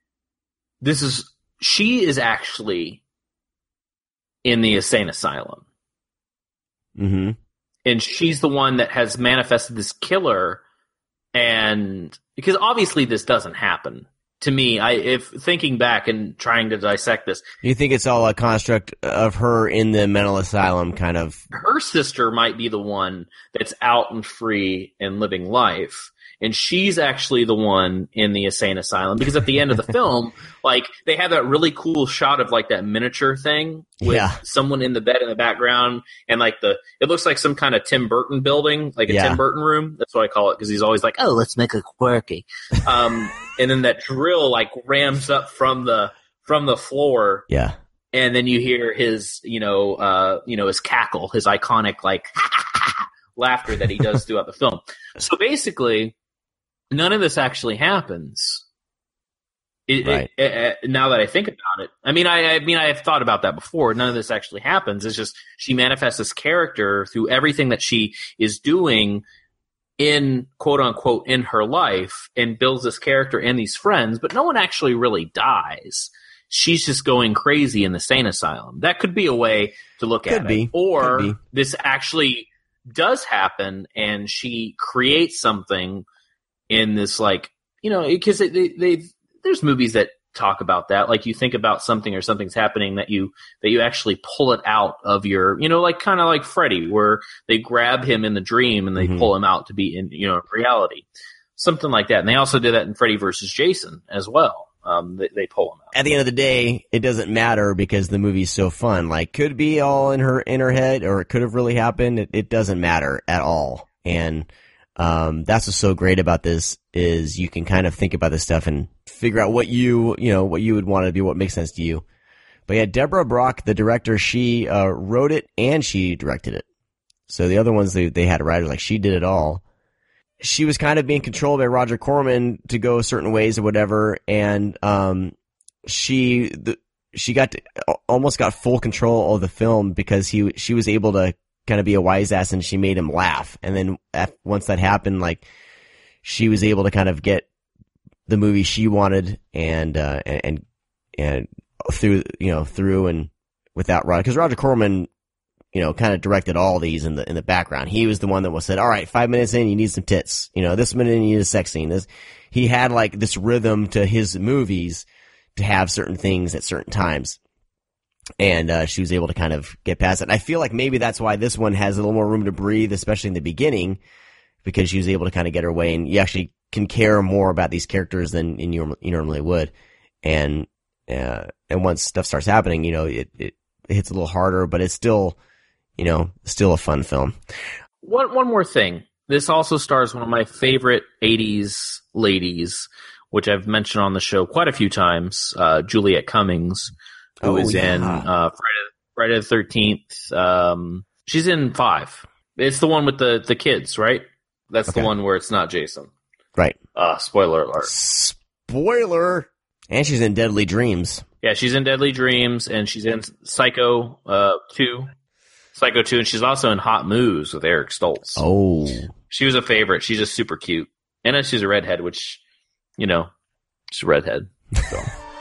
[SPEAKER 5] she is actually in the insane asylum.
[SPEAKER 4] Mm-hmm.
[SPEAKER 5] And she's the one that has manifested this killer. And because obviously this doesn't happen to me, if thinking back and trying to dissect this,
[SPEAKER 4] you think it's all a construct of her in the mental asylum kind of.
[SPEAKER 5] Her sister might be the one that's out and free and living life. And she's actually the one in the insane asylum because at the end of the film, like they have that really cool shot of like that miniature thing with someone in the bed in the background and like it looks like some kind of Tim Burton building, like a Tim Burton room. That's what I call it because he's always like, oh, let's make it quirky. And then that drill like rams up from the floor.
[SPEAKER 4] Yeah.
[SPEAKER 5] And then you hear his, his cackle, his iconic like laughter that he does throughout the film. So basically, none of this actually happens. Now that I think about it, I mean, I have thought about that before. None of this actually happens. It's just she manifests this character through everything that she is doing in quote unquote in her life and builds this character and these friends, but no one actually really dies. She's just going crazy in the insane asylum. That could be a way to look at it. Or this actually does happen and she creates something in this, like, you know, because there's movies that talk about that. Like you think about something or something's happening that you actually pull it out of your, you know, like kind of like Freddy, where they grab him in the dream and they pull him out to be in, you know, reality, something like that. And they also did that in Freddy versus Jason as well. They pull him out. At
[SPEAKER 4] the end of the day, it doesn't matter because the movie's so fun. Like, could be all in her head, or it could have really happened. It doesn't matter at all. And that's what's so great about this is you can kind of think about this stuff and figure out what you would want it to be, what makes sense to you. But yeah, Deborah Brock, the director, she wrote it and she directed it. So the other ones they had a writer, like she did it all. She was kind of being controlled by Roger Corman to go certain ways or whatever, and she almost got full control of the film because she was able to kind of be a wise ass and she made him laugh. And then once that happened, like she was able to kind of get the movie she wanted and through and without Roger, because Roger Corman, you know, kind of directed all these in the background. He was the one that said, all right, 5 minutes in, you need some tits. You know, this minute you need a sex scene. He had like this rhythm to his movies to have certain things at certain times. And she was able to kind of get past it. And I feel like maybe that's why this one has a little more room to breathe, especially in the beginning, because she was able to kind of get her way, and you actually can care more about these characters than you normally would. And once stuff starts happening, you know, it hits a little harder, but it's still, you know, still a fun film.
[SPEAKER 5] One more thing. This also stars one of my favorite 80s ladies, which I've mentioned on the show quite a few times, Juliet Cummings, who is in Friday the 13th. She's in 5. It's the one with the kids, right? That's the one where it's not Jason.
[SPEAKER 4] Right.
[SPEAKER 5] Spoiler alert.
[SPEAKER 4] Spoiler! And she's in Deadly Dreams.
[SPEAKER 5] Yeah, she's in Deadly Dreams, and she's in Psycho 2. Psycho 2, and she's also in Hot Moves with Eric Stoltz.
[SPEAKER 4] Oh.
[SPEAKER 5] She was a favorite. She's just super cute. And she's a redhead, which, you know, she's a redhead. So.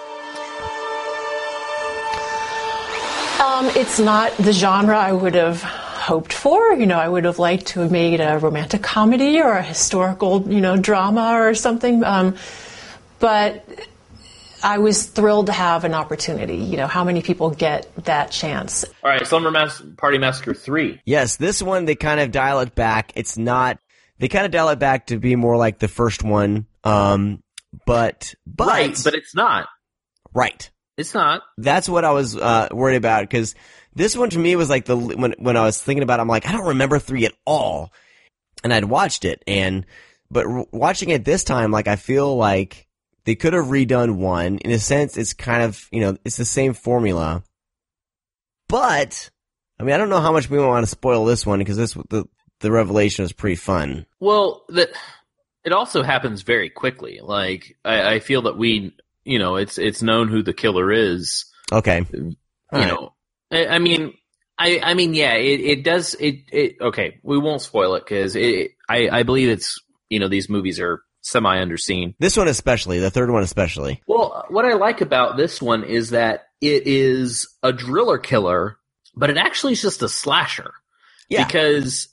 [SPEAKER 10] It's not the genre I would have hoped for. You know, I would have liked to have made a romantic comedy or a historical, you know, drama or something. But I was thrilled to have an opportunity. You know, how many people get that chance?
[SPEAKER 5] All right, Slumber Party Massacre 3.
[SPEAKER 4] Yes, this one, they kind of dial it back. It's not... They kind of dial it back to be more like the first one. But...
[SPEAKER 5] Right, but it's not.
[SPEAKER 4] Right.
[SPEAKER 5] It's not.
[SPEAKER 4] That's what I was worried about, because this one to me was like when I was thinking about it, I'm like, I don't remember 3 at all. and I'd watched it, but watching it this time, like, I feel like they could have redone one. In a sense, it's kind of, it's the same formula. But, I mean, I don't know how much we want to spoil this one, because the revelation is pretty fun.
[SPEAKER 5] Well, it also happens very quickly. Like, I feel that it's known who the killer is.
[SPEAKER 4] Okay.
[SPEAKER 5] I mean, yeah, it does, okay, we won't spoil it, because I believe it's, these movies are semi-underseen.
[SPEAKER 4] This one especially, the third one especially.
[SPEAKER 5] Well, what I like about this one is that it is a driller killer, but it actually is just a slasher. Yeah. Because,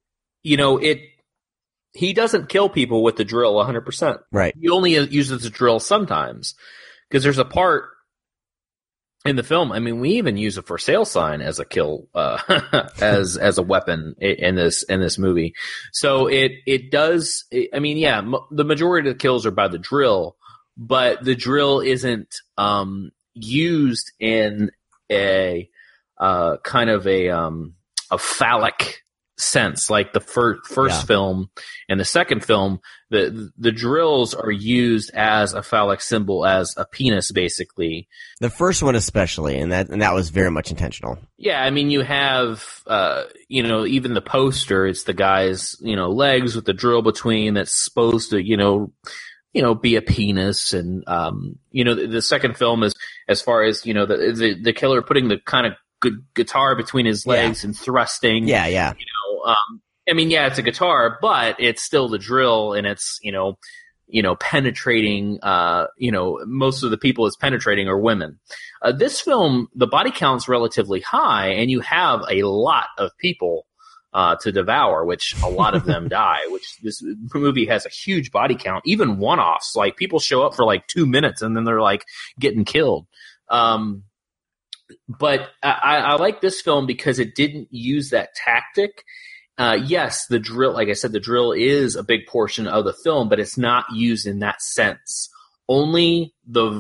[SPEAKER 5] he doesn't kill people with the drill 100%.
[SPEAKER 4] Right.
[SPEAKER 5] He only uses the drill sometimes. Because there's a part in the film, I mean, we even use a for sale sign as a kill, as a weapon in this movie. So it does, I mean, yeah, the majority of the kills are by the drill, but the drill isn't, used in a, kind of a phallic sense, like the first film and the second film. The drills are used as a phallic symbol, as a penis, basically.
[SPEAKER 4] The first one especially, and that was very much intentional.
[SPEAKER 5] Yeah, I mean, you have even the poster, it's the guy's legs with the drill between, that's supposed to be a penis, and the second film is, as far as the killer putting the kind of good guitar between his legs and thrusting.
[SPEAKER 4] Yeah.
[SPEAKER 5] I mean, yeah, it's a guitar, but it's still the drill, and it's, penetrating, most of the people it's penetrating are women. This film, the body count's relatively high, and you have a lot of people, to devour, which a lot of them die, which this movie has a huge body count, even one-offs. Like, people show up for like 2 minutes and then they're like getting killed. But I like this film because it didn't use that tactic. Yes, the drill, like I said, the drill is a big portion of the film, but it's not used in that sense. Only the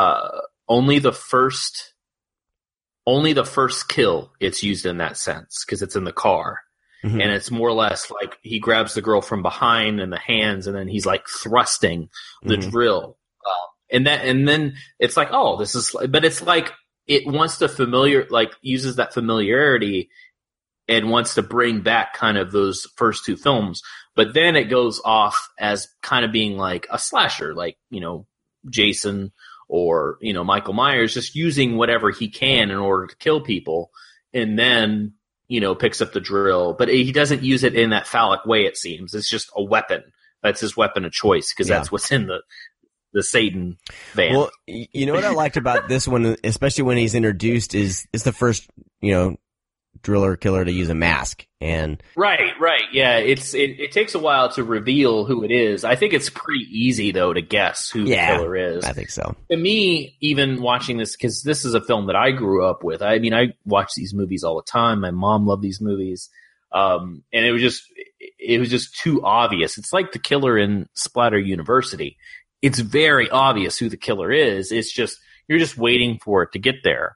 [SPEAKER 5] first kill, it's used in that sense, because it's in the car. Mm-hmm. And it's more or less like he grabs the girl from behind in the hands, and then he's like thrusting the drill. And then it's like, oh, this is, but it's like, it wants to uses that familiarity and wants to bring back kind of those first two films. But then it goes off as kind of being like a slasher, like, Jason or, Michael Myers, just using whatever he can in order to kill people. And then, picks up the drill. But he doesn't use it in that phallic way, it seems. It's just a weapon. That's his weapon of choice, because that's what's in the Satan van.
[SPEAKER 4] Well, you know what I liked about this one, especially when he's introduced, is the first, driller killer to use a mask. And
[SPEAKER 5] right, yeah, it takes a while to reveal who it is. I think it's pretty easy though to guess who the killer is.
[SPEAKER 4] I think so.
[SPEAKER 5] To me, even watching this, because this is a film that I grew up with. I mean, I watch these movies all the time. My mom loved these movies, and it was just too obvious. It's like the killer in Splatter University. It's very obvious who the killer is. It's just, you're just waiting for it to get there.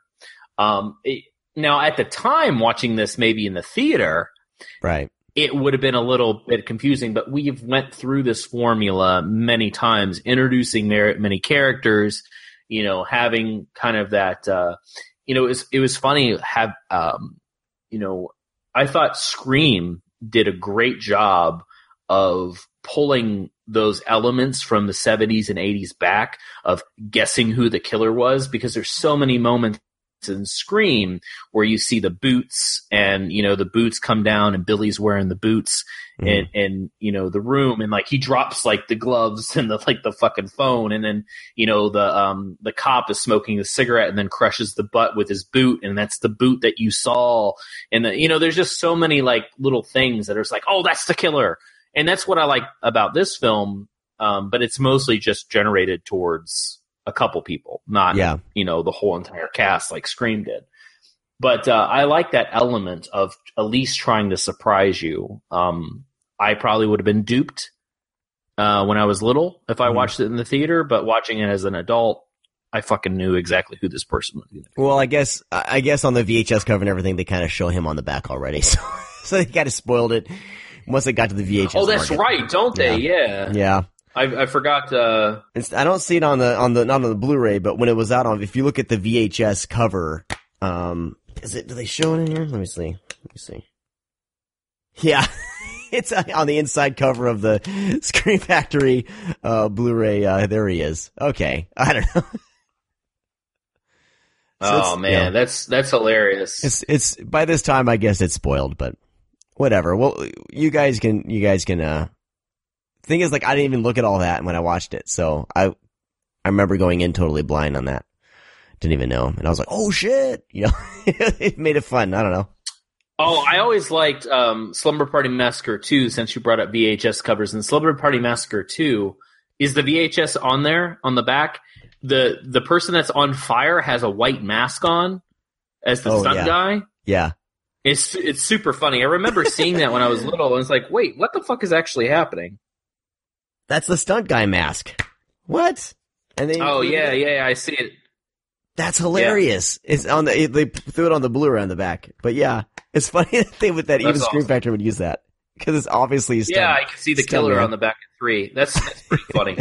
[SPEAKER 5] Now, at the time, watching this maybe in the theater,
[SPEAKER 4] right,
[SPEAKER 5] it would have been a little bit confusing, but we've went through this formula many times, introducing many characters, having kind of that, it was funny, I thought Scream did a great job of pulling those elements from the 70s and 80s back, of guessing who the killer was, because there's so many moments in Scream where you see the boots, and the boots come down and Billy's wearing the boots, and the room, and like he drops like the gloves and the fucking phone, and then the cop is smoking a cigarette and then crushes the butt with his boot, and that's the boot that you saw, and there's just so many like little things that are just like, oh, that's the killer. And that's what I like about this film, but it's mostly just generated towards a couple people, not the whole entire cast like Scream did. But I like that element of at least trying to surprise you. I probably would have been duped when I was little if I watched it in the theater, but watching it as an adult, I fucking knew exactly who this person would be.
[SPEAKER 4] Well, I guess on the VHS cover and everything, they kind of show him on the back already, so they kind of spoiled it. once it got to the VHS.
[SPEAKER 5] Oh, that's
[SPEAKER 4] market.
[SPEAKER 5] right, don't they? Yeah.
[SPEAKER 4] Yeah.
[SPEAKER 5] I forgot.
[SPEAKER 4] I don't see it on the Blu-ray, but when it was out if you look at the VHS cover, do they show it in here? Let me see. Yeah. It's on the inside cover of the Scream Factory, Blu-ray. There he is. Okay. I don't know.
[SPEAKER 5] So man, that's hilarious.
[SPEAKER 4] It's by this time, I guess it's spoiled, but whatever. Well, you guys can, thing is, like, I didn't even look at all that when I watched it. So I remember going in totally blind on that. Didn't even know. And I was like, oh shit. It made it fun. I don't know.
[SPEAKER 5] Oh, I always liked Slumber Party Massacre 2 since you brought up VHS covers. And Slumber Party Massacre 2, is the VHS on there on the back? The person that's on fire has a white mask on as the stunt guy.
[SPEAKER 4] Yeah.
[SPEAKER 5] It's super funny. I remember seeing that when I was little and it's like, wait, what the fuck is actually happening?
[SPEAKER 4] That's the stunt guy mask. What? And they
[SPEAKER 5] I see it.
[SPEAKER 4] That's hilarious. Yeah. It's on they threw it on the Blu-ray on the back. But yeah, it's funny that even Scream Factory would use that because it's obviously a stunt.
[SPEAKER 5] Yeah, I can see the killer on the back of 3. That's pretty funny.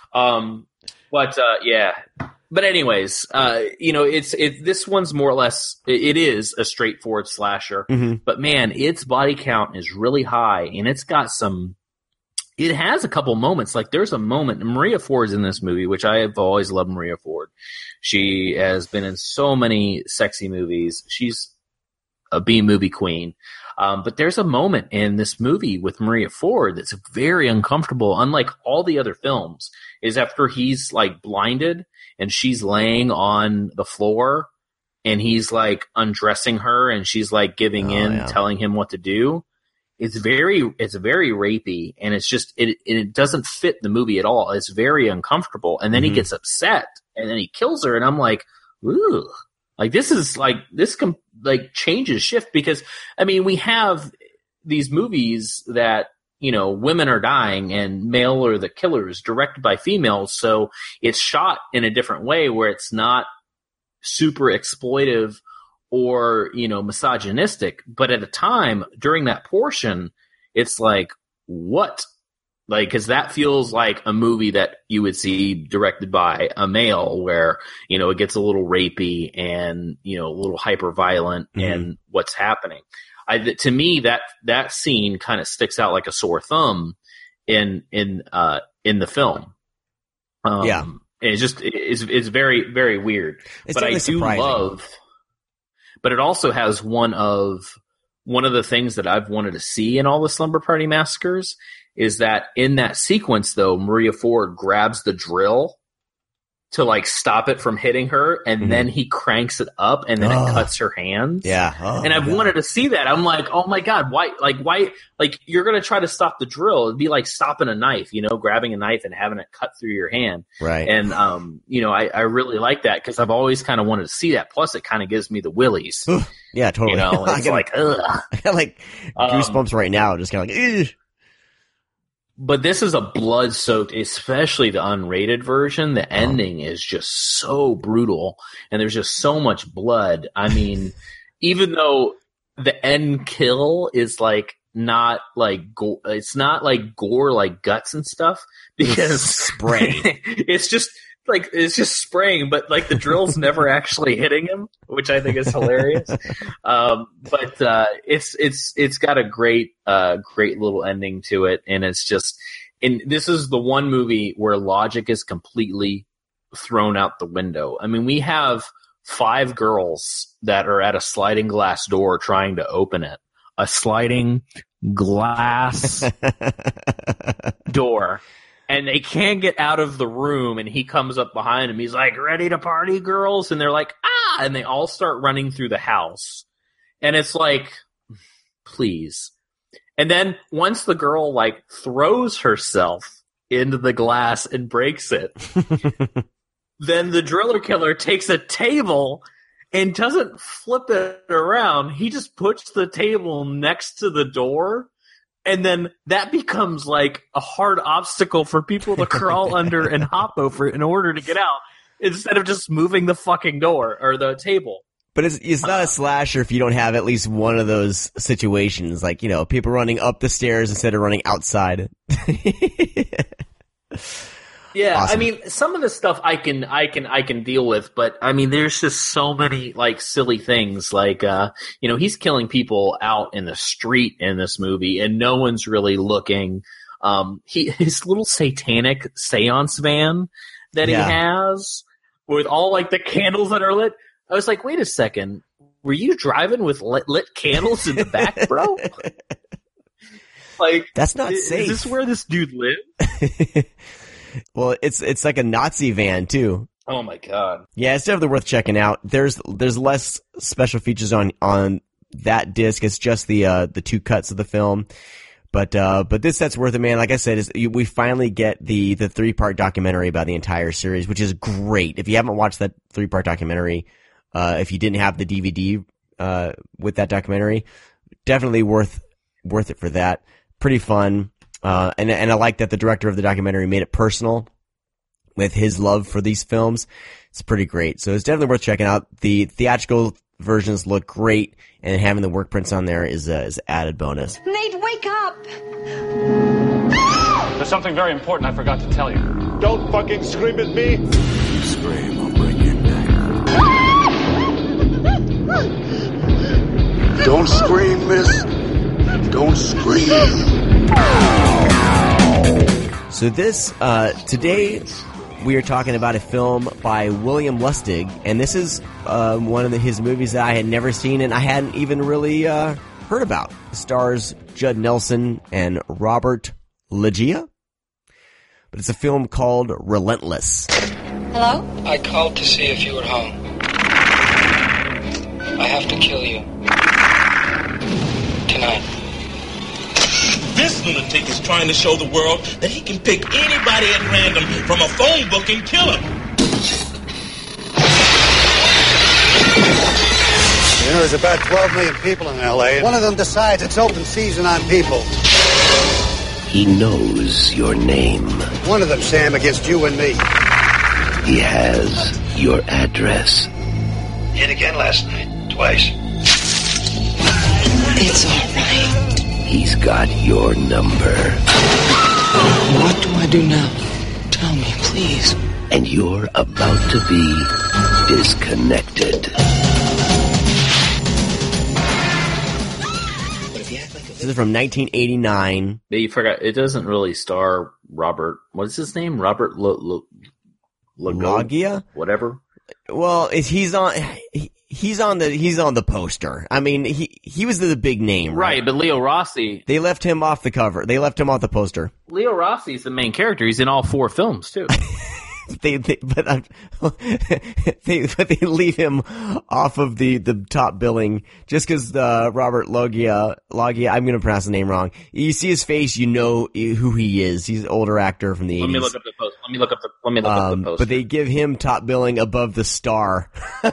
[SPEAKER 5] But anyways, this one's more or less, it is a straightforward slasher, but man, its body count is really high and it has a couple moments. Like there's a moment, Maria Ford's in this movie, which I have always loved Maria Ford. She has been in so many sexy movies. She's a B-movie queen. But there's a moment in this movie with Maria Ford that's very uncomfortable, unlike all the other films, is after he's like blinded and she's laying on the floor and he's like undressing her and she's like giving telling him what to do. It's very rapey and it's just, it doesn't fit the movie at all. It's very uncomfortable. And then he gets upset and then he kills her and I'm like, ooh. Like this changes shift because I mean we have these movies that women are dying and male are the killers directed by females, so it's shot in a different way where it's not super exploitive or misogynistic. But at the time during that portion, it's like what? Like, because that feels like a movie that you would see directed by a male where, it gets a little rapey and, a little hyper violent and what's happening. To me, that scene kind of sticks out like a sore thumb in the film. It's very, very weird. But I do love, but it also has one of the things that I've wanted to see in all the Slumber Party Massacres is that in that sequence, though, Maria Ford grabs the drill to like stop it from hitting her, and then he cranks it up, and then it cuts her hands.
[SPEAKER 4] Yeah,
[SPEAKER 5] and I've wanted to see that. I'm like, oh my god, why? Like you're gonna try to stop the drill? It'd be like stopping a knife, grabbing a knife and having it cut through your hand.
[SPEAKER 4] Right.
[SPEAKER 5] And I really like that because I've always kind of wanted to see that. Plus, it kind of gives me the willies.
[SPEAKER 4] Yeah, totally.
[SPEAKER 5] It's ugh.
[SPEAKER 4] I got like goosebumps right now, just kind of like. Ugh.
[SPEAKER 5] But this is a blood-soaked, especially the unrated version. The ending is just so brutal, and there's just so much blood. I mean, even though the end kill is like not like gore, it's not like gore like guts and stuff because
[SPEAKER 4] spray.
[SPEAKER 5] It's just spraying, but like the drill's never actually hitting him, which I think is hilarious. But it's got a great little ending to it. And it's just, and this is the one movie where logic is completely thrown out the window. I mean, we have 5 girls that are at a sliding glass door trying to open it. A sliding glass door. And they can't get out of the room, and he comes up behind him. He's like, ready to party, girls? And they're like, ah! And they all start running through the house. And it's like, please. And then once the girl, like, throws herself into the glass and breaks it, then the driller killer takes a table and doesn't flip it around. He just puts the table next to the door. And then that becomes like a hard obstacle for people to crawl under and hop over in order to get out instead of just moving the fucking door or the table.
[SPEAKER 4] But it's not a slasher if you don't have at least one of those situations, like, you know, people running up the stairs instead of running outside.
[SPEAKER 5] Yeah,
[SPEAKER 4] Awesome.
[SPEAKER 5] I mean, some of the stuff I can deal with, but I mean, there's just so many like silly things, like you know, he's killing people out in the street in this movie, and no one's really looking. His little satanic seance van that he has with all like the candles that are lit. I was like, wait a second, were you driving with lit candles in the back, bro? Like,
[SPEAKER 4] that's not safe.
[SPEAKER 5] Is this where this dude lives?
[SPEAKER 4] Well, it's like a Nazi van too.
[SPEAKER 5] Oh my god.
[SPEAKER 4] Yeah, it's definitely worth checking out. There's less special features on that disc. It's just the 2 cuts of the film. But this set's worth it, man. Like I said, we finally get the 3-part documentary about the entire series, which is great. If you haven't watched that 3-part documentary, if you didn't have the DVD with that documentary, definitely worth it for that. Pretty fun. And I like that the director of the documentary made it personal with his love for these films. It's pretty great. So it's definitely worth checking out. The theatrical versions look great, and having the work prints on there is added bonus.
[SPEAKER 11] Nate, wake up!
[SPEAKER 12] There's something very important I forgot to tell you.
[SPEAKER 13] Don't fucking scream at me!
[SPEAKER 2] You scream, I'll break your neck.
[SPEAKER 13] Don't scream, miss. Don't scream.
[SPEAKER 4] So this, today we are talking about a film by William Lustig, and this is one of his movies that I had never seen and I hadn't even really heard about. It stars Judd Nelson and Robert Loggia, but it's a film called Relentless.
[SPEAKER 14] Hello? I called to see if you were home. I have to kill you. Tonight.
[SPEAKER 15] This lunatic is trying to show the world that he can pick anybody at random from a phone book and kill him.
[SPEAKER 13] You know, there's about 12 million people in L.A. One of them decides it's open season on people.
[SPEAKER 16] He knows your name.
[SPEAKER 13] One of them, Sam, against you and me.
[SPEAKER 16] He has your address.
[SPEAKER 14] Hit again last night. Twice.
[SPEAKER 16] It's all right. He's got your number.
[SPEAKER 14] What do I do now? Tell me, please.
[SPEAKER 16] And you're about to be disconnected.
[SPEAKER 4] This is from 1989.
[SPEAKER 5] But you forgot, it doesn't really star Robert, what is his name? Robert
[SPEAKER 4] Loggia?
[SPEAKER 5] Whatever.
[SPEAKER 4] Well, he's on the poster. I mean, he was the big name,
[SPEAKER 5] right? But Leo Rossi,
[SPEAKER 4] they left him off the cover. They left him off the poster.
[SPEAKER 5] Leo Rossi's the main character. He's in all 4 films too.
[SPEAKER 4] But they leave him off of the top billing just because Robert Loggia, I'm going to pronounce the name wrong. You see his face, you know who he is. He's an older actor from the 80s.
[SPEAKER 5] Let me look up the post. Let me look up the post.
[SPEAKER 4] But they give him top billing above the star.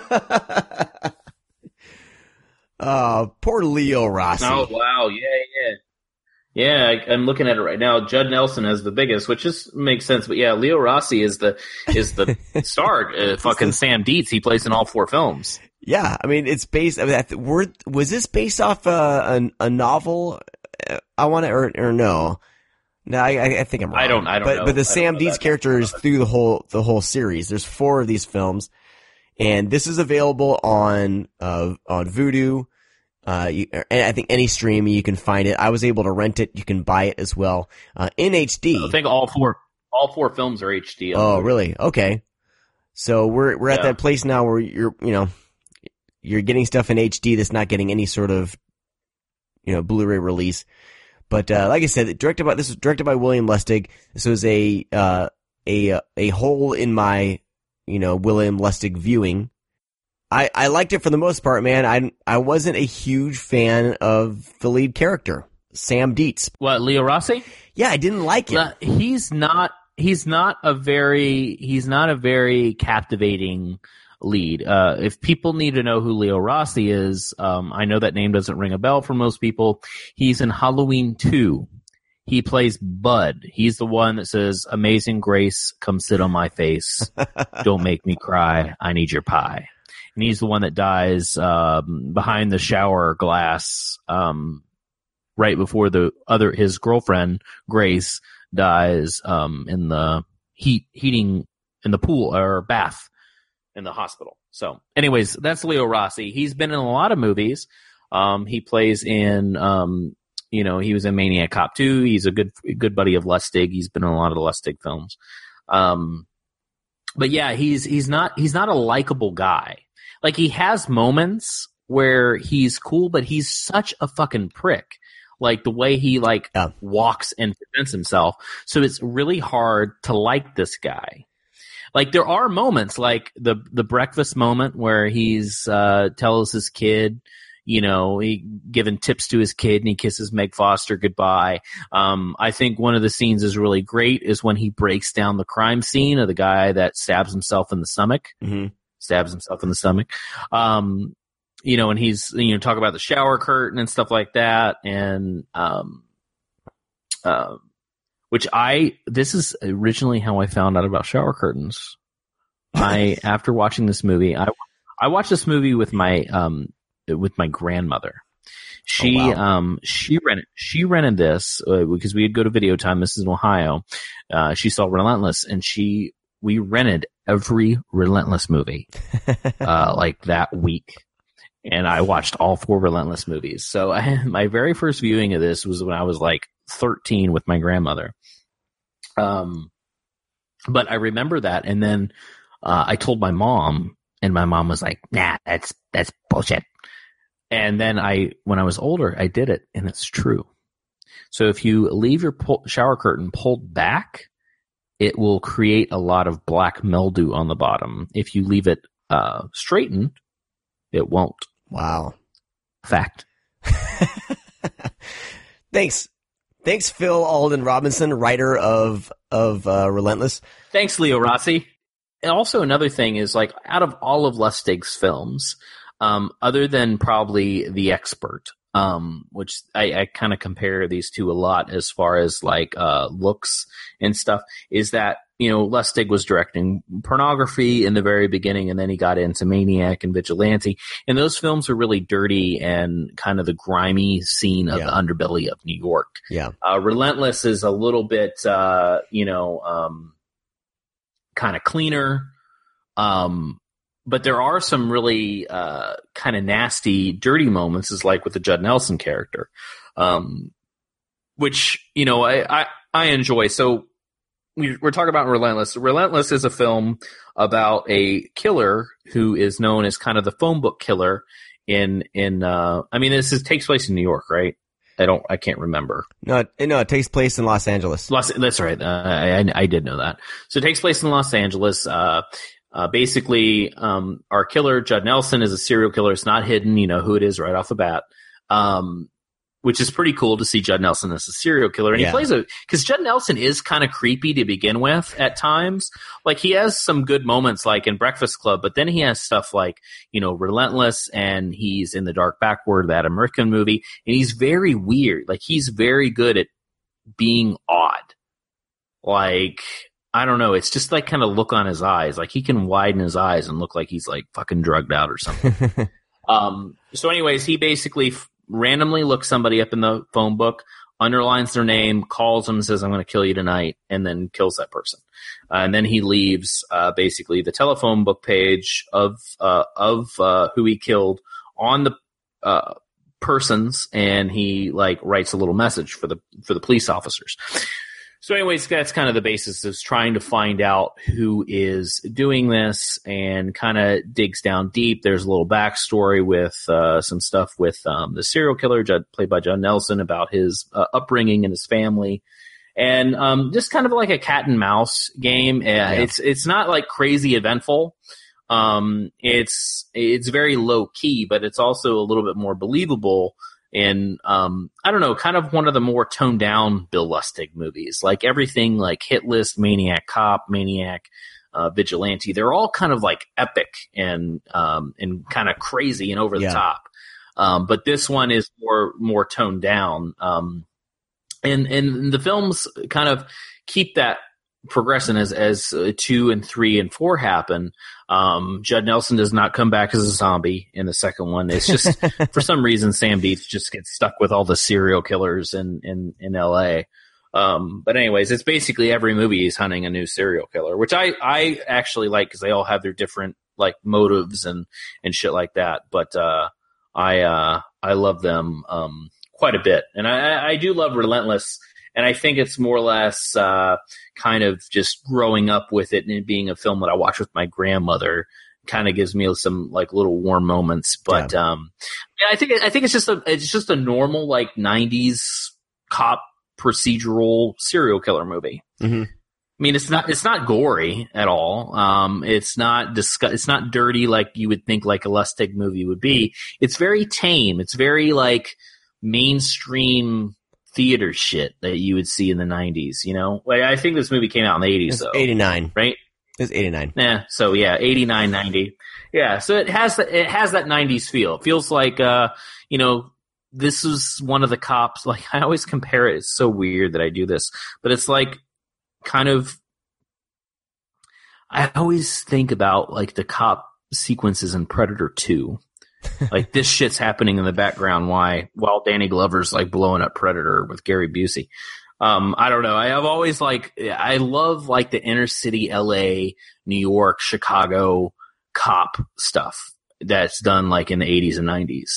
[SPEAKER 4] Poor Leo Rossi.
[SPEAKER 5] Oh wow, yeah. I'm looking at it right now. Judd Nelson is the biggest, which just makes sense. But yeah, Leo Rossi is the star. Fucking Sam Dietz. He plays in all 4 films.
[SPEAKER 4] Yeah, I mean it's based. I mean, was this based off a novel? I want to or no? No, I think I'm wrong.
[SPEAKER 5] I don't know.
[SPEAKER 4] But the Sam Dietz character is through the whole series. There's 4 of these films, and this is available on Vudu. And I think any stream you can find it. I was able to rent it. You can buy it as well in HD.
[SPEAKER 5] I think all four films are HD.
[SPEAKER 4] Oh, really? Okay. So we're at that place now where you're getting stuff in HD that's not getting any sort of Blu-ray release. But like I said, this was directed by William Lustig. This was a hole in my William Lustig viewing. I liked it for the most part, man. I wasn't a huge fan of the lead character, Sam Dietz.
[SPEAKER 5] What, Leo Rossi?
[SPEAKER 4] Yeah, I didn't like it.
[SPEAKER 5] He's not a very captivating lead. If people need to know who Leo Rossi is, I know that name doesn't ring a bell for most people. He's in Halloween 2. He plays Bud. He's the one that says, "Amazing Grace, come sit on my face. Don't make me cry. I need your pie." and he's the one that dies behind the shower glass right before his girlfriend Grace dies in the heating in the pool or bath in the hospital. So, anyways, that's Leo Rossi. He's been in a lot of movies. He plays in he was in Maniac Cop 2. He's a good buddy of Lustig. He's been in a lot of the Lustig films. But yeah, he's not a likable guy. Like, he has moments where he's cool, but he's such a fucking prick. Like, the way he walks and presents himself. So it's really hard to like this guy. Like, there are moments like the breakfast moment where he's tells his kid, he giving tips to his kid and he kisses Meg Foster goodbye. I think one of the scenes is really great is when he breaks down the crime scene of the guy that stabs himself in the stomach. Mm-hmm. And he's, talk about the shower curtain and stuff like that. And, this is originally how I found out about shower curtains. After watching this movie, I watched this movie with my grandmother. She rented this because we would go to Video Time. This is in Ohio. She saw Relentless, and we rented every Relentless movie like that week. And I watched all 4 Relentless movies. So my very first viewing of this was when I was like 13 with my grandmother. But I remember that. And then I told my mom, and my mom was like, nah, that's bullshit. And then when I was older, I did it, and it's true. So if you leave your shower curtain pulled back, it will create a lot of black mildew on the bottom. If you leave it straightened, it won't.
[SPEAKER 4] Wow.
[SPEAKER 5] Fact.
[SPEAKER 4] Thanks, Phil Alden Robinson, writer of Relentless.
[SPEAKER 5] Thanks, Leo Rossi. And also another thing is, like, out of all of Lustig's films, other than probably The Expert, which I kind of compare these two a lot as far as like looks and stuff, is that, Lustig was directing pornography in the very beginning, and then he got into Maniac and Vigilante, and those films are really dirty and kind of the grimy scene of the underbelly of New York.
[SPEAKER 4] Yeah.
[SPEAKER 5] Relentless is a little bit, kind of cleaner. But there are some really kind of nasty, dirty moments, is like with the Judd Nelson character, which, I enjoy. So we're talking about Relentless. Relentless is a film about a killer who is known as kind of the phone book killer this takes place in New York, right? I can't remember.
[SPEAKER 4] No, it takes place in Los Angeles.
[SPEAKER 5] That's right. I did know that. So it takes place in Los Angeles. Basically, our killer, Judd Nelson, is a serial killer. It's not hidden, who it is right off the bat. Which is pretty cool to see Judd Nelson as a serial killer. And he plays because Judd Nelson is kind of creepy to begin with at times. Like, he has some good moments like in Breakfast Club, but then he has stuff like, Relentless, and he's in The Dark Backward, that American movie. And he's very weird. Like, he's very good at being odd. Like, I don't know. It's just like kind of look on his eyes. Like, he can widen his eyes and look like he's like fucking drugged out or something. So anyways, he basically randomly looks somebody up in the phone book, underlines their name, calls them, and says, I'm going to kill you tonight, and then kills that person. And then he leaves basically the telephone book page of who he killed on the persons, and he like writes a little message for the police officers. So anyways, that's kind of the basis, is trying to find out who is doing this, and kind of digs down deep. There's a little backstory with some stuff with the serial killer, played by Judd Nelson, about his upbringing and his family. And just kind of like a cat and mouse game. It's not like crazy eventful. It's very low key, but it's also a little bit more believable. And I don't know, kind of one of the more toned down Bill Lustig movies, like everything like Hit List, Maniac Cop, Maniac, Vigilante. They're all kind of like epic and kind of crazy and over the top. But this one is more toned down. And the films kind of keep that progressing as 2 and 3 and 4 happen. Judd Nelson does not come back as a zombie in the second one. It's just for some reason Sam Dietz just gets stuck with all the serial killers in LA. But anyways, it's basically every movie he's hunting a new serial killer, which I actually like because they all have their different like motives and shit like that. But I love them quite a bit, and I do love Relentless. And I think it's more or less kind of just growing up with it and it being a film that I watch with my grandmother. Kind of gives me some like little warm moments. But yeah, I think it's just a normal like 90s cop procedural serial killer movie. Mm-hmm. I mean, it's not gory at all. It's not dirty like you would think like a Lustig movie would be. It's very tame. It's very like mainstream theater shit that you would see in the 90s, you know? Like, I think this movie came out in the 80s, though.
[SPEAKER 4] 89.
[SPEAKER 5] Right?
[SPEAKER 4] It's 89.
[SPEAKER 5] Yeah, so yeah, 89, 90. Yeah, so it has that 90s feel. It feels like, you know, this is one of the cops, like, I always compare it, it's so weird that I do this, but it's like, kind of, I always think about, like, the cop sequences in Predator 2. Like this shit's happening in the background while Danny Glover's like blowing up Predator with Gary Busey. I don't know. I've always I love like the inner city LA, New York, Chicago cop stuff that's done like in the 80s and 90s.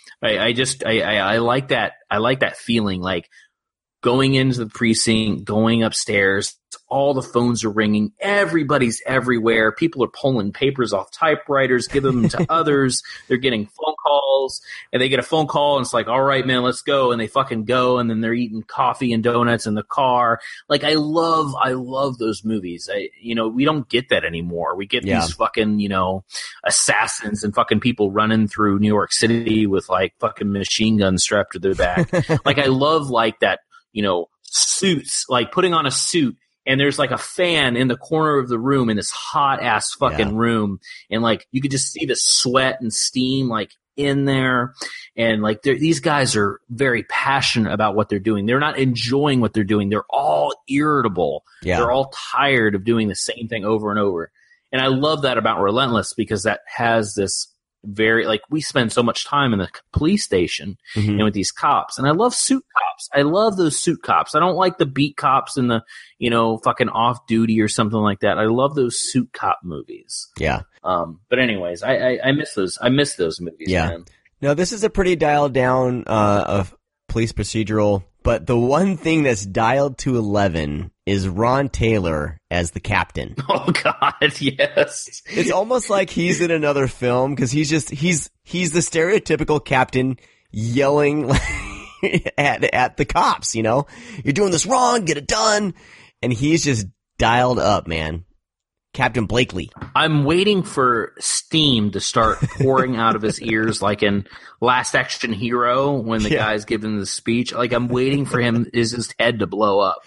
[SPEAKER 5] I like that. I like that feeling, like going into the precinct, going upstairs, all the phones are ringing, everybody's everywhere, people are pulling papers off typewriters, giving them to others, they're getting phone calls, and they get a phone call, and it's like, all right, man, let's go, and they fucking go, and then they're eating coffee and donuts in the car. Like, I love those movies. We don't get that anymore. We get these fucking, assassins and fucking people running through New York City with, like, fucking machine guns strapped to their back. Like, I love, like, that, suits, like putting on a suit and there's like a fan in the corner of the room in this hot ass fucking room. And like, you could just see the sweat and steam like in there. And like, these guys are very passionate about what they're doing. They're not enjoying what they're doing. They're all irritable. Yeah. They're all tired of doing the same thing over and over. And I love that about Relentless because that has this very, like, we spend so much time in the police station and with these cops, and I love suit cops. I love those suit cops. I don't like the beat cops and the, fucking off duty or something like that. I love those suit cop movies.
[SPEAKER 4] Yeah.
[SPEAKER 5] But anyways, I miss those. I miss those movies.
[SPEAKER 4] Yeah.
[SPEAKER 5] Man.
[SPEAKER 4] No, this is a pretty dialed down, of police procedural, but the one thing that's dialed to 11 is Ron Taylor as the captain.
[SPEAKER 5] Oh God, yes.
[SPEAKER 4] It's almost like he's in another film because he's the stereotypical captain yelling at the cops, you're doing this wrong, get it done. And he's just dialed up, man. Captain Blakely.
[SPEAKER 5] I'm waiting for steam to start pouring out of his ears like in Last Action Hero when the guy's giving the speech. Like, I'm waiting for his head to blow up.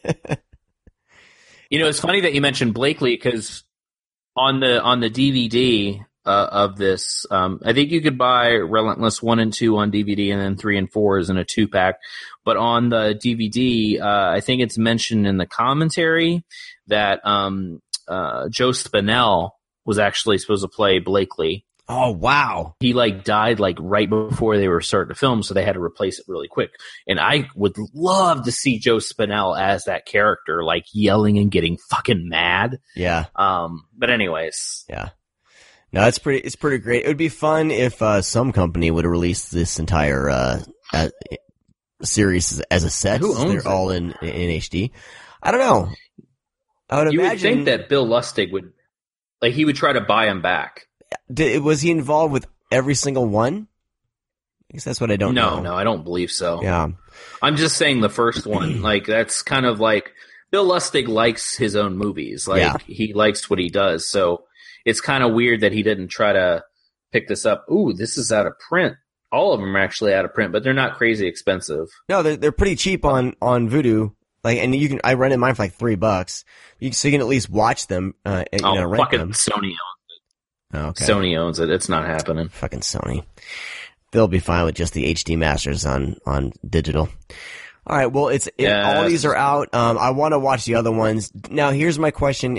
[SPEAKER 5] It's funny that you mentioned Blakely because on the DVD of this, I think you could buy Relentless 1 and 2 on DVD and then 3 and 4 is in a 2-pack. But on the DVD, I think it's mentioned in the commentary that Joe Spinell was actually supposed to play Blakely.
[SPEAKER 4] Oh, wow.
[SPEAKER 5] He died right before they were starting to film, so they had to replace it really quick. And I would love to see Joe Spinell as that character, yelling and getting fucking mad.
[SPEAKER 4] Yeah.
[SPEAKER 5] But anyways.
[SPEAKER 4] Yeah. No, it's pretty great. It would be fun if some company would release this entire series as a set.
[SPEAKER 5] Who owns
[SPEAKER 4] They're
[SPEAKER 5] it?
[SPEAKER 4] All in HD. I don't know. I would
[SPEAKER 5] you
[SPEAKER 4] imagine,
[SPEAKER 5] would think that Bill Lustig would, he would try to buy him back.
[SPEAKER 4] Was he involved with every single one? I guess that's what I don't know.
[SPEAKER 5] No, I don't believe so.
[SPEAKER 4] Yeah.
[SPEAKER 5] I'm just saying the first one. That's kind of Bill Lustig likes his own movies. He likes what he does. So it's kind of weird that he didn't try to pick this up. Ooh, this is out of print. All of them are actually out of print, but they're not crazy expensive.
[SPEAKER 4] No, they're pretty cheap on Vudu. And I rented mine for $3. So you can at least watch them. Rent
[SPEAKER 5] fucking
[SPEAKER 4] them.
[SPEAKER 5] Sony owns it.
[SPEAKER 4] Oh, okay.
[SPEAKER 5] Sony owns it. It's not happening.
[SPEAKER 4] Fucking Sony. They'll be fine with just the HD masters on digital. All right. Well, all these are out. I want to watch the other ones. Now, here's my question: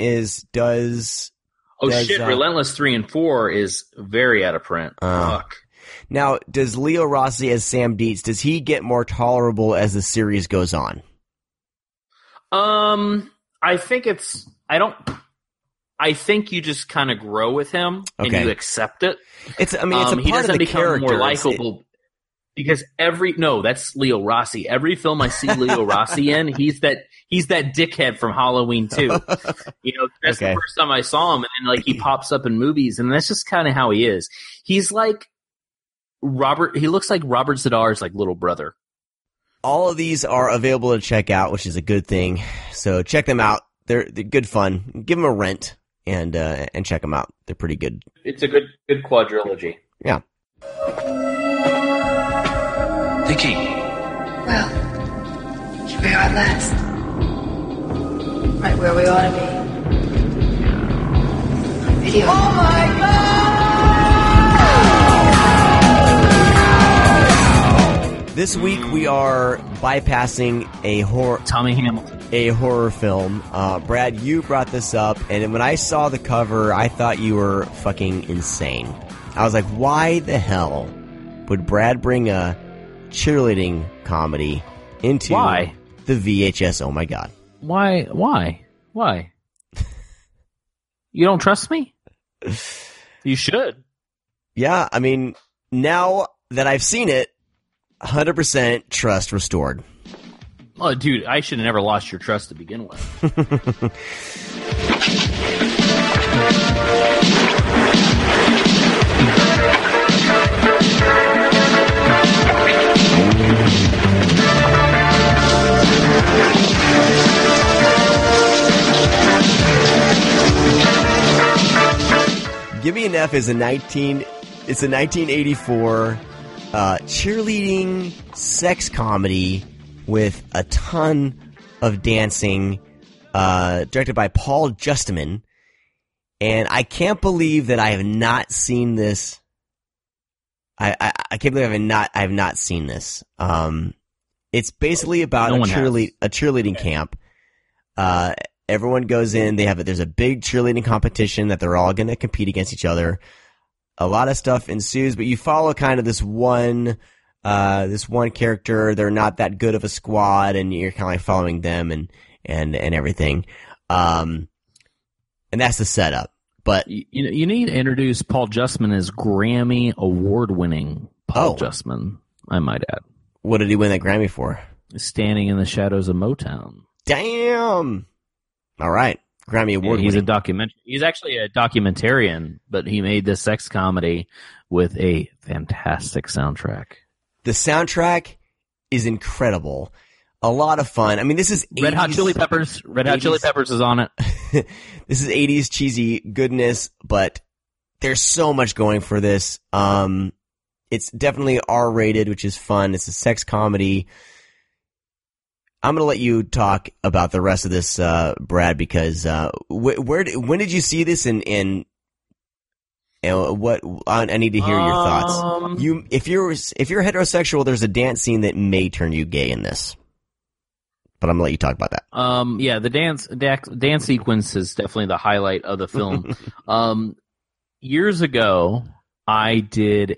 [SPEAKER 5] Relentless 3 and 4 is very out of print. Fuck.
[SPEAKER 4] Now, does Leo Rossi as Sam Dietz, does he get more tolerable as the series goes on?
[SPEAKER 5] I think I think you just kind of grow with him and you accept it.
[SPEAKER 4] It's a part
[SPEAKER 5] he doesn't
[SPEAKER 4] of the
[SPEAKER 5] become
[SPEAKER 4] character.
[SPEAKER 5] More likable. Because that's Leo Rossi. Every film I see Leo Rossi in, he's that dickhead from Halloween 2. That's the first time I saw him, and he pops up in movies, and that's just kind of how he is. He's like Robert. He looks like Robert Zadar's little brother.
[SPEAKER 4] All of these are available to check out, which is a good thing. So check them out. They're good fun. Give them a rent and check them out. They're pretty good.
[SPEAKER 5] It's a good quadrilogy.
[SPEAKER 4] Yeah.
[SPEAKER 14] The King.
[SPEAKER 6] Well, here we are at last. Right where we ought to be. Video. Oh my God!
[SPEAKER 4] This week we are bypassing
[SPEAKER 5] Tommy Hamilton.
[SPEAKER 4] A horror film. Brad, you brought this up, and when I saw the cover, I thought you were fucking insane. I was like, why the hell would Brad bring a cheerleading comedy into the VHS? Oh my God.
[SPEAKER 5] Why? You don't trust me? You should.
[SPEAKER 4] Yeah, I mean, now that I've seen it, 100% trust restored.
[SPEAKER 5] Oh, dude, I should have never lost your trust to begin with.
[SPEAKER 4] Gimme an F is a 1984 cheerleading sex comedy with a ton of dancing, directed by Paul Justman. And I can't believe that I have not seen this. I can't believe I have not seen this. It's basically about a cheerleading camp. Everyone goes in. There's a big cheerleading competition that they're all going to compete against each other. A lot of stuff ensues, but you follow kind of this one character. They're not that good of a squad, and you're kind of following them and everything. And that's the setup. But
[SPEAKER 5] you need to introduce Paul Justman as Grammy award-winning Paul Justman, I might add.
[SPEAKER 4] What did he win that Grammy for?
[SPEAKER 5] Standing in the Shadows of Motown.
[SPEAKER 4] Damn. All right. Grammy award.
[SPEAKER 5] He's a documentary. He's actually a documentarian, but he made this sex comedy with a fantastic soundtrack.
[SPEAKER 4] The soundtrack is incredible. A lot of fun. I mean, this is 80s,
[SPEAKER 5] Red Hot Chili Peppers. Red Hot Chili Peppers is on it.
[SPEAKER 4] This is 80s cheesy goodness, but there's so much going for this. It's definitely R-rated, which is fun. It's a sex comedy. I'm going to let you talk about the rest of this, Brad, because when did you see this and what? I need to hear your thoughts. If you're heterosexual, there's a dance scene that may turn you gay in this. But I'm going to let you talk about that.
[SPEAKER 5] Yeah, the dance sequence is definitely the highlight of the film. Years ago, I did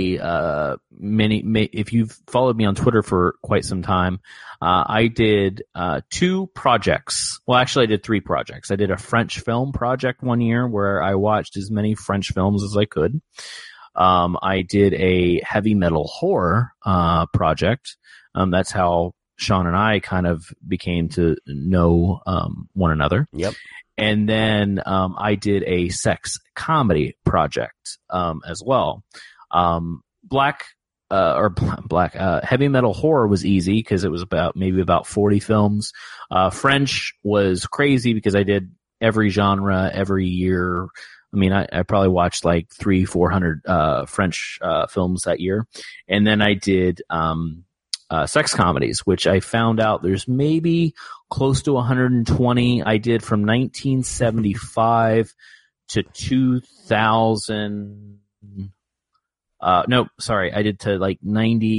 [SPEAKER 5] if you've followed me on Twitter for quite some time, I did 2 projects. Well, actually, I did 3 projects. I did a French film project one year where I watched as many French films as I could. I did a heavy metal horror project. That's how Sean and I kind of became to know one another.
[SPEAKER 4] Yep.
[SPEAKER 5] And then I did a sex comedy project as well. Heavy metal horror was easy because it was about 40 films. French was crazy because I did every genre every year. I mean, I probably watched like 300-400 French films that year. And then I did sex comedies, which I found out there's maybe close to 120. I did from 1975 to 2000. No, sorry, I did to like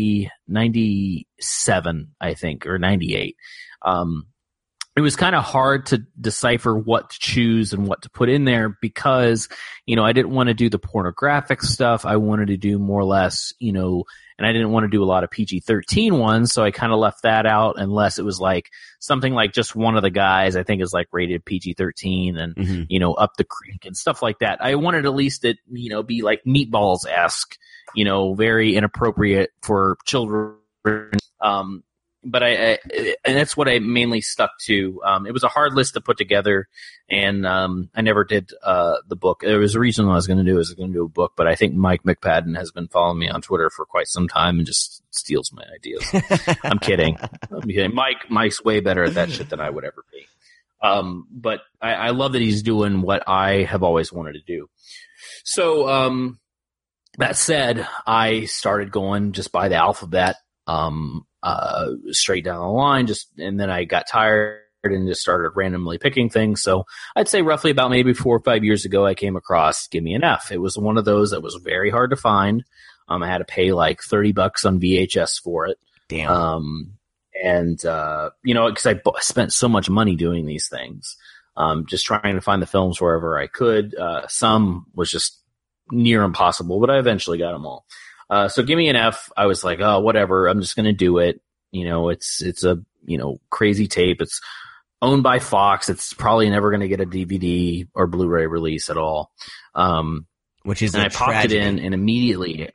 [SPEAKER 5] 97, I think, or 98. It was kind of hard to decipher what to choose and what to put in there because, I didn't want to do the pornographic stuff. I wanted to do more or less, and I didn't want to do a lot of PG-13 ones. So I kind of left that out unless it was like something like just one of the guys I think is like rated PG-13 and, Up the Creek and stuff like that. I wanted at least it, be like Meatballs-esque, very inappropriate for children. But and that's what I mainly stuck to. It was a hard list to put together, and I never did the book. There was a reason I was going to do a book, but I think Mike McPadden has been following me on Twitter for quite some time and just steals my ideas. I'm kidding. Mike's way better at that shit than I would ever be. But I love that he's doing what I have always wanted to do. So that said, I started going just by the alphabet. Straight down the line, and then I got tired and just started randomly picking things. So I'd say roughly about maybe 4 or 5 years ago, I came across Give Me an F. It was one of those that was very hard to find. I had to pay like $30 on VHS for it.
[SPEAKER 4] Damn.
[SPEAKER 5] Because I spent so much money doing these things, just trying to find the films wherever I could. Some was just near impossible, but I eventually got them all. So Give Me an F, I was like, oh, whatever, I'm just going to do it. It's a, crazy tape. It's owned by Fox. It's probably never going to get a DVD or Blu-ray release at all.
[SPEAKER 4] Which is,
[SPEAKER 5] and I popped it in, and immediately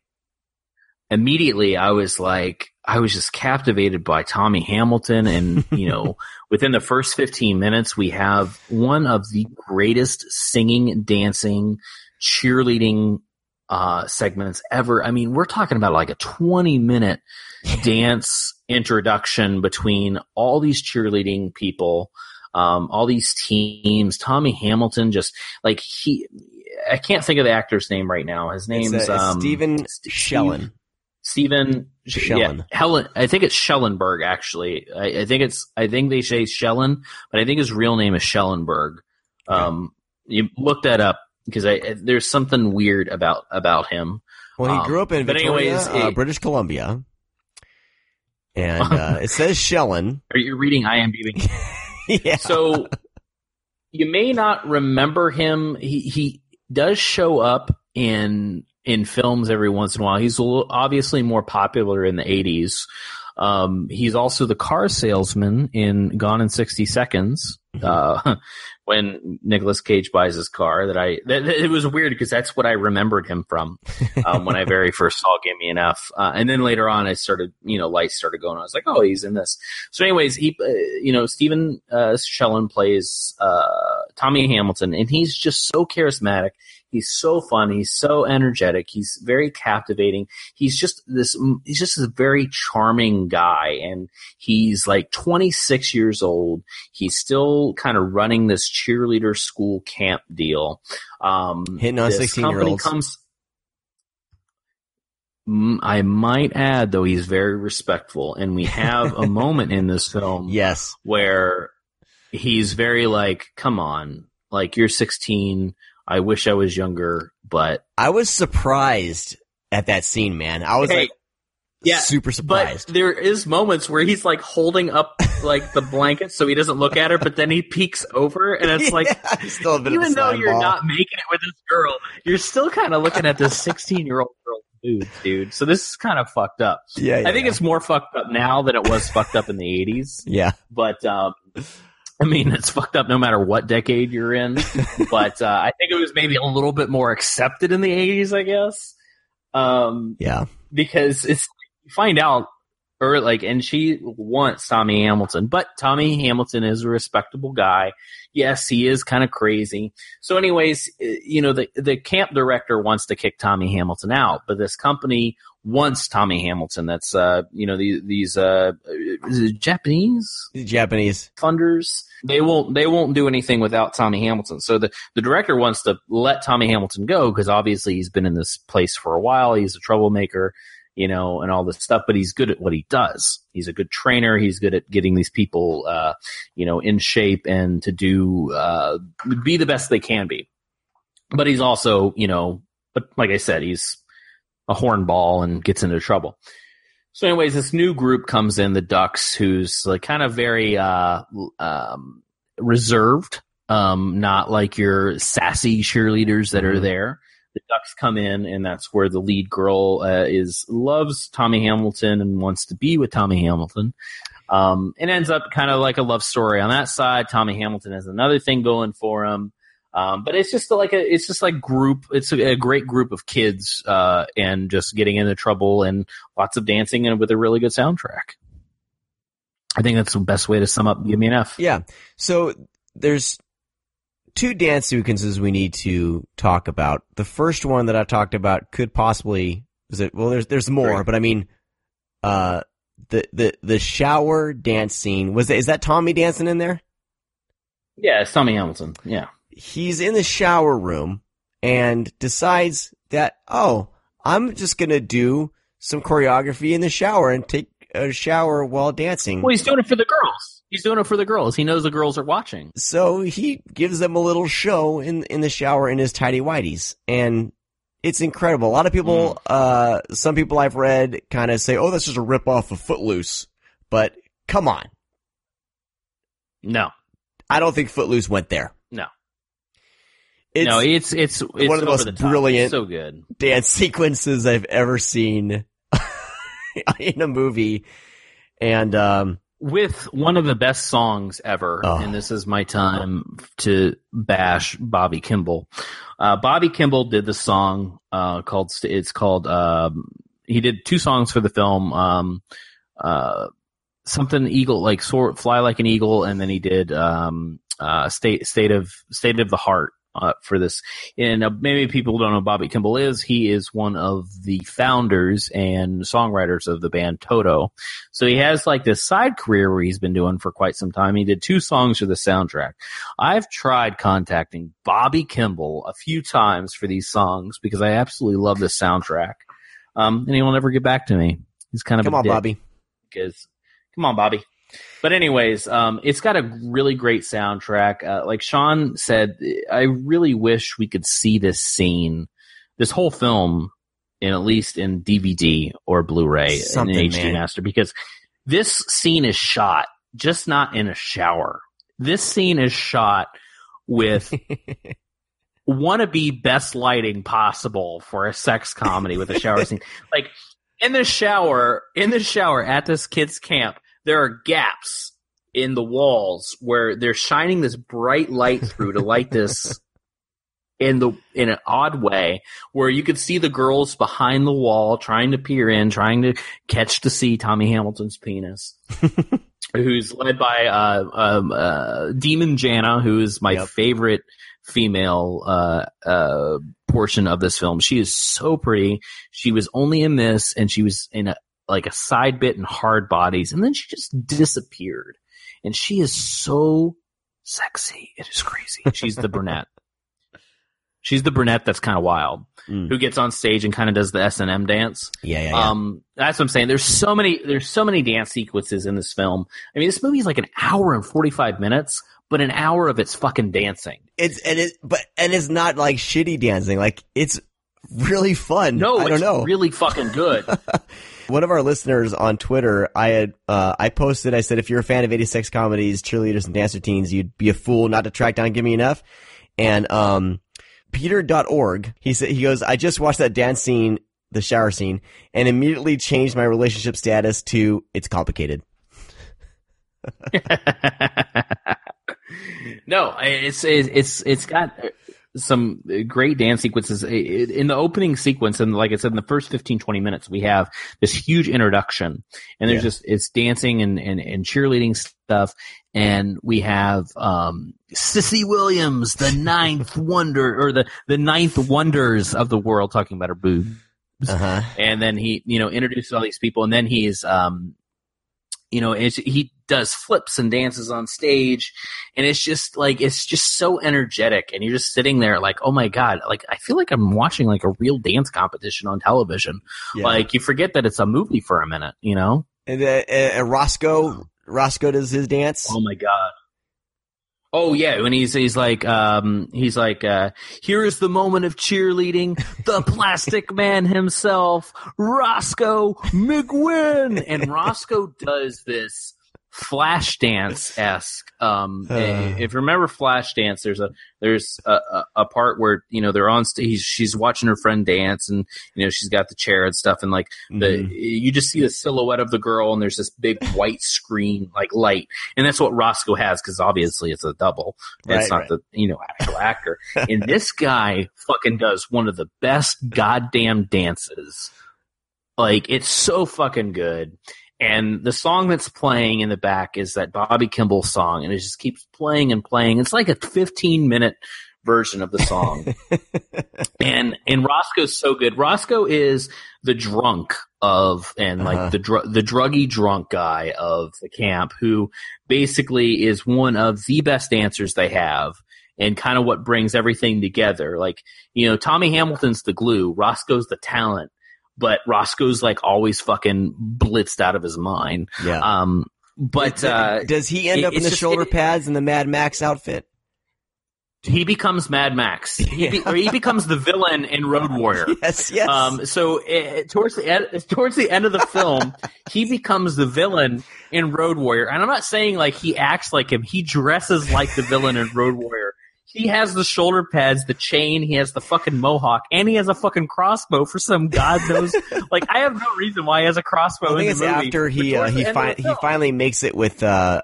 [SPEAKER 5] I was just captivated by Tommy Hamilton. And, within the first 15 minutes, we have one of the greatest singing, dancing, cheerleading segments ever. I mean, we're talking about like a 20-minute dance introduction between all these cheerleading people, all these teams. Tommy Hamilton just like I can't think of the actor's name right now. His name's
[SPEAKER 4] Stephen Schellen.
[SPEAKER 5] Stephen Schellen. Yeah, Helen. I think it's Schellenberg. Actually, I think they say Schellen, but I think his real name is Schellenberg. You look that up. Because there's something weird about him.
[SPEAKER 4] Well, he grew up in Victoria, British Columbia, and it says Schellen.
[SPEAKER 5] Are you reading IMDb?
[SPEAKER 4] Yeah.
[SPEAKER 5] So you may not remember him. He does show up in films every once in a while. He's obviously more popular in the 80s. He's also the car salesman in Gone in 60 Seconds. When Nicolas Cage buys his car, it was weird because that's what I remembered him from when I very first saw Give Me an F. And then later on, I started, lights started going on. I was like, oh, he's in this. So, anyways, he, Stephen Schellen plays Tommy Hamilton, and he's just so charismatic. He's so fun. He's so energetic. He's very captivating. He's just a very charming guy. And he's like 26 years old. He's still kind of running this cheerleader school camp deal.
[SPEAKER 4] Hitting on 16-year-olds.
[SPEAKER 5] I might add, though, he's very respectful. And we have a moment in this film
[SPEAKER 4] yes,
[SPEAKER 5] where he's very like, come on, like you're 16. I wish I was younger, but
[SPEAKER 4] I was surprised at that scene, man. I was super surprised.
[SPEAKER 5] But there is moments where he's like holding up like the blanket so he doesn't look at her, but then he peeks over and it's like,
[SPEAKER 4] still a bit
[SPEAKER 5] even
[SPEAKER 4] of a
[SPEAKER 5] though you're
[SPEAKER 4] ball.
[SPEAKER 5] not making it with this girl, you're still kind of looking at this 16-year-old girl dude. So this is kind of fucked up.
[SPEAKER 4] Yeah,
[SPEAKER 5] I think it's more fucked up now than it was fucked up in the 80s.
[SPEAKER 4] Yeah.
[SPEAKER 5] But, I mean, it's fucked up no matter what decade you're in, but I think it was maybe a little bit more accepted in the 80s, I guess.
[SPEAKER 4] Yeah.
[SPEAKER 5] Because you find out, and she wants Tommy Hamilton, but Tommy Hamilton is a respectable guy. Yes, he is kind of crazy. So anyways, the camp director wants to kick Tommy Hamilton out, but this company wants Tommy Hamilton. That's, these Japanese funders. They won't do anything without Tommy Hamilton. So the director wants to let Tommy Hamilton go because obviously he's been in this place for a while. He's a troublemaker, and all this stuff, but he's good at what he does. He's a good trainer. He's good at getting these people, in shape and to do, be the best they can be. But he's also, but like I said, he's a hornball and gets into trouble. So anyways, this new group comes in, the Ducks, who's like kind of very reserved, not like your sassy cheerleaders that are there. The Ducks come in, and that's where the lead girl loves Tommy Hamilton and wants to be with Tommy Hamilton. It ends up kind of like a love story on that side. Tommy Hamilton has another thing going for him. But it's just it's a great group of kids, and just getting into trouble and lots of dancing and with a really good soundtrack. I think that's the best way to sum up Give Me an F.
[SPEAKER 4] Yeah. So there's 2 dance sequences we need to talk about. The first one that I talked about could possibly, there's more, but I mean, the shower dance scene, is that Tommy dancing in there?
[SPEAKER 5] Yeah, it's Tommy Hamilton. Yeah.
[SPEAKER 4] He's in the shower room and decides that, I'm just going to do some choreography in the shower and take a shower while dancing.
[SPEAKER 5] Well, he's doing it for the girls. He knows the girls are watching.
[SPEAKER 4] So he gives them a little show in the shower in his tidy whities. And it's incredible. A lot of people, some people I've read kind of say, that's just a ripoff of Footloose. But come on.
[SPEAKER 5] No.
[SPEAKER 4] I don't think Footloose went there.
[SPEAKER 5] No.
[SPEAKER 4] It's one of the most brilliant
[SPEAKER 5] so good
[SPEAKER 4] dance sequences I've ever seen in a movie. And
[SPEAKER 5] with one of the best songs ever, and this is my time to bash Bobby Kimball. Bobby Kimball did the song called he did 2 songs for the film, something eagle, like soar, fly like an eagle, and then he did state of the heart for this. And maybe people don't know who Bobby Kimball is. He is one of the founders and songwriters of the band Toto. So he has like this side career where he's been doing for quite some time. He did 2 songs for the soundtrack. I've tried contacting Bobby Kimball a few times for these songs because I absolutely love this soundtrack. And he will never get back to me. He's kind of
[SPEAKER 4] Come on, Bobby.
[SPEAKER 5] Come on, Bobby. But anyways, it's got a really great soundtrack. Like Sean said, I really wish we could see this scene, this whole film, at least in DVD or Blu-ray and HD Master, because this scene is shot just not in a shower. This scene is shot with wannabe best lighting possible for a sex comedy with a shower scene. Like in the shower at this kid's camp, there are gaps in the walls where they're shining this bright light through to light this in an odd way, where you could see the girls behind the wall trying to peer in, trying to catch to see Tommy Hamilton's penis, who's led by Demon Jana, who is my favorite female portion of this film. She is so pretty. She was only in this, and she was in a side bit in Hard Bodies, and then she just disappeared. And she is so sexy. It is crazy. She's the brunette. She's the brunette that's kind of wild, who gets on stage and kind of does the S&M dance.
[SPEAKER 4] Yeah.
[SPEAKER 5] That's what I'm saying. There's so many dance sequences in this film. I mean, this movie is like an hour and 45 minutes, but an hour of it's fucking dancing.
[SPEAKER 4] It's not like shitty dancing. Like, it's really fun.
[SPEAKER 5] No,
[SPEAKER 4] I don't know.
[SPEAKER 5] It's really fucking good.
[SPEAKER 4] One of our listeners on Twitter, I posted, I said, if you're a fan of 86 comedies, cheerleaders, and dance routines, you'd be a fool not to track down Give Me an F. And Peter.org, he goes, I just watched that dance scene, the shower scene, and immediately changed my relationship status to it's complicated.
[SPEAKER 5] No, it's got some great dance sequences in the opening sequence. And like I said, in the first 15-20 minutes, we have this huge introduction, and there's it's dancing and cheerleading stuff. And we have, Cissy Williams, the ninth wonder, or the ninth wonders of the world, talking about her boobs.
[SPEAKER 4] Uh-huh.
[SPEAKER 5] And then he, introduces all these people, and then he's, he does flips and dances on stage, and it's just so energetic, and you're just sitting there like, oh my God, like I feel like I'm watching like a real dance competition on television. Yeah. Like you forget that it's a movie for a minute, And
[SPEAKER 4] Roscoe does his dance.
[SPEAKER 5] Oh my God. Oh yeah, when he's like here is the moment of cheerleading, the Plastic Man himself, Roscoe McGuinn, and Roscoe does this Flashdance-esque. If you remember Flashdance, there's a part where they're on stage. She's watching her friend dance, and she's got the chair and stuff, and like you just see the silhouette of the girl, and there's this big white screen like light, and that's what Roscoe has because obviously it's a double. It's not the actual actor. And this guy fucking does one of the best goddamn dances. Like it's so fucking good. And the song that's playing in the back is that Bobby Kimball song, and it just keeps playing and playing. It's like a 15-minute version of the song. and Roscoe's so good. Roscoe is the drunk of, and like the druggy drunk guy of the camp, who basically is one of the best dancers they have, and kind of what brings everything together. Like, Tommy Hamilton's the glue, Roscoe's the talent. But Roscoe's like always fucking blitzed out of his mind.
[SPEAKER 4] Yeah.
[SPEAKER 5] But
[SPEAKER 4] does he end up in the shoulder pads and the Mad Max outfit?
[SPEAKER 5] He becomes Mad Max. He becomes the villain in Road Warrior.
[SPEAKER 4] Yes.
[SPEAKER 5] So towards the end of the film, he becomes the villain in Road Warrior. And I'm not saying like he acts like him. He dresses like the villain in Road Warrior. He has the shoulder pads, the chain, he has the fucking mohawk, and he has a fucking crossbow for some god knows. Like, I have no reason why he has a crossbow.
[SPEAKER 4] I think
[SPEAKER 5] in
[SPEAKER 4] it's
[SPEAKER 5] the movie.
[SPEAKER 4] after he finally makes it with one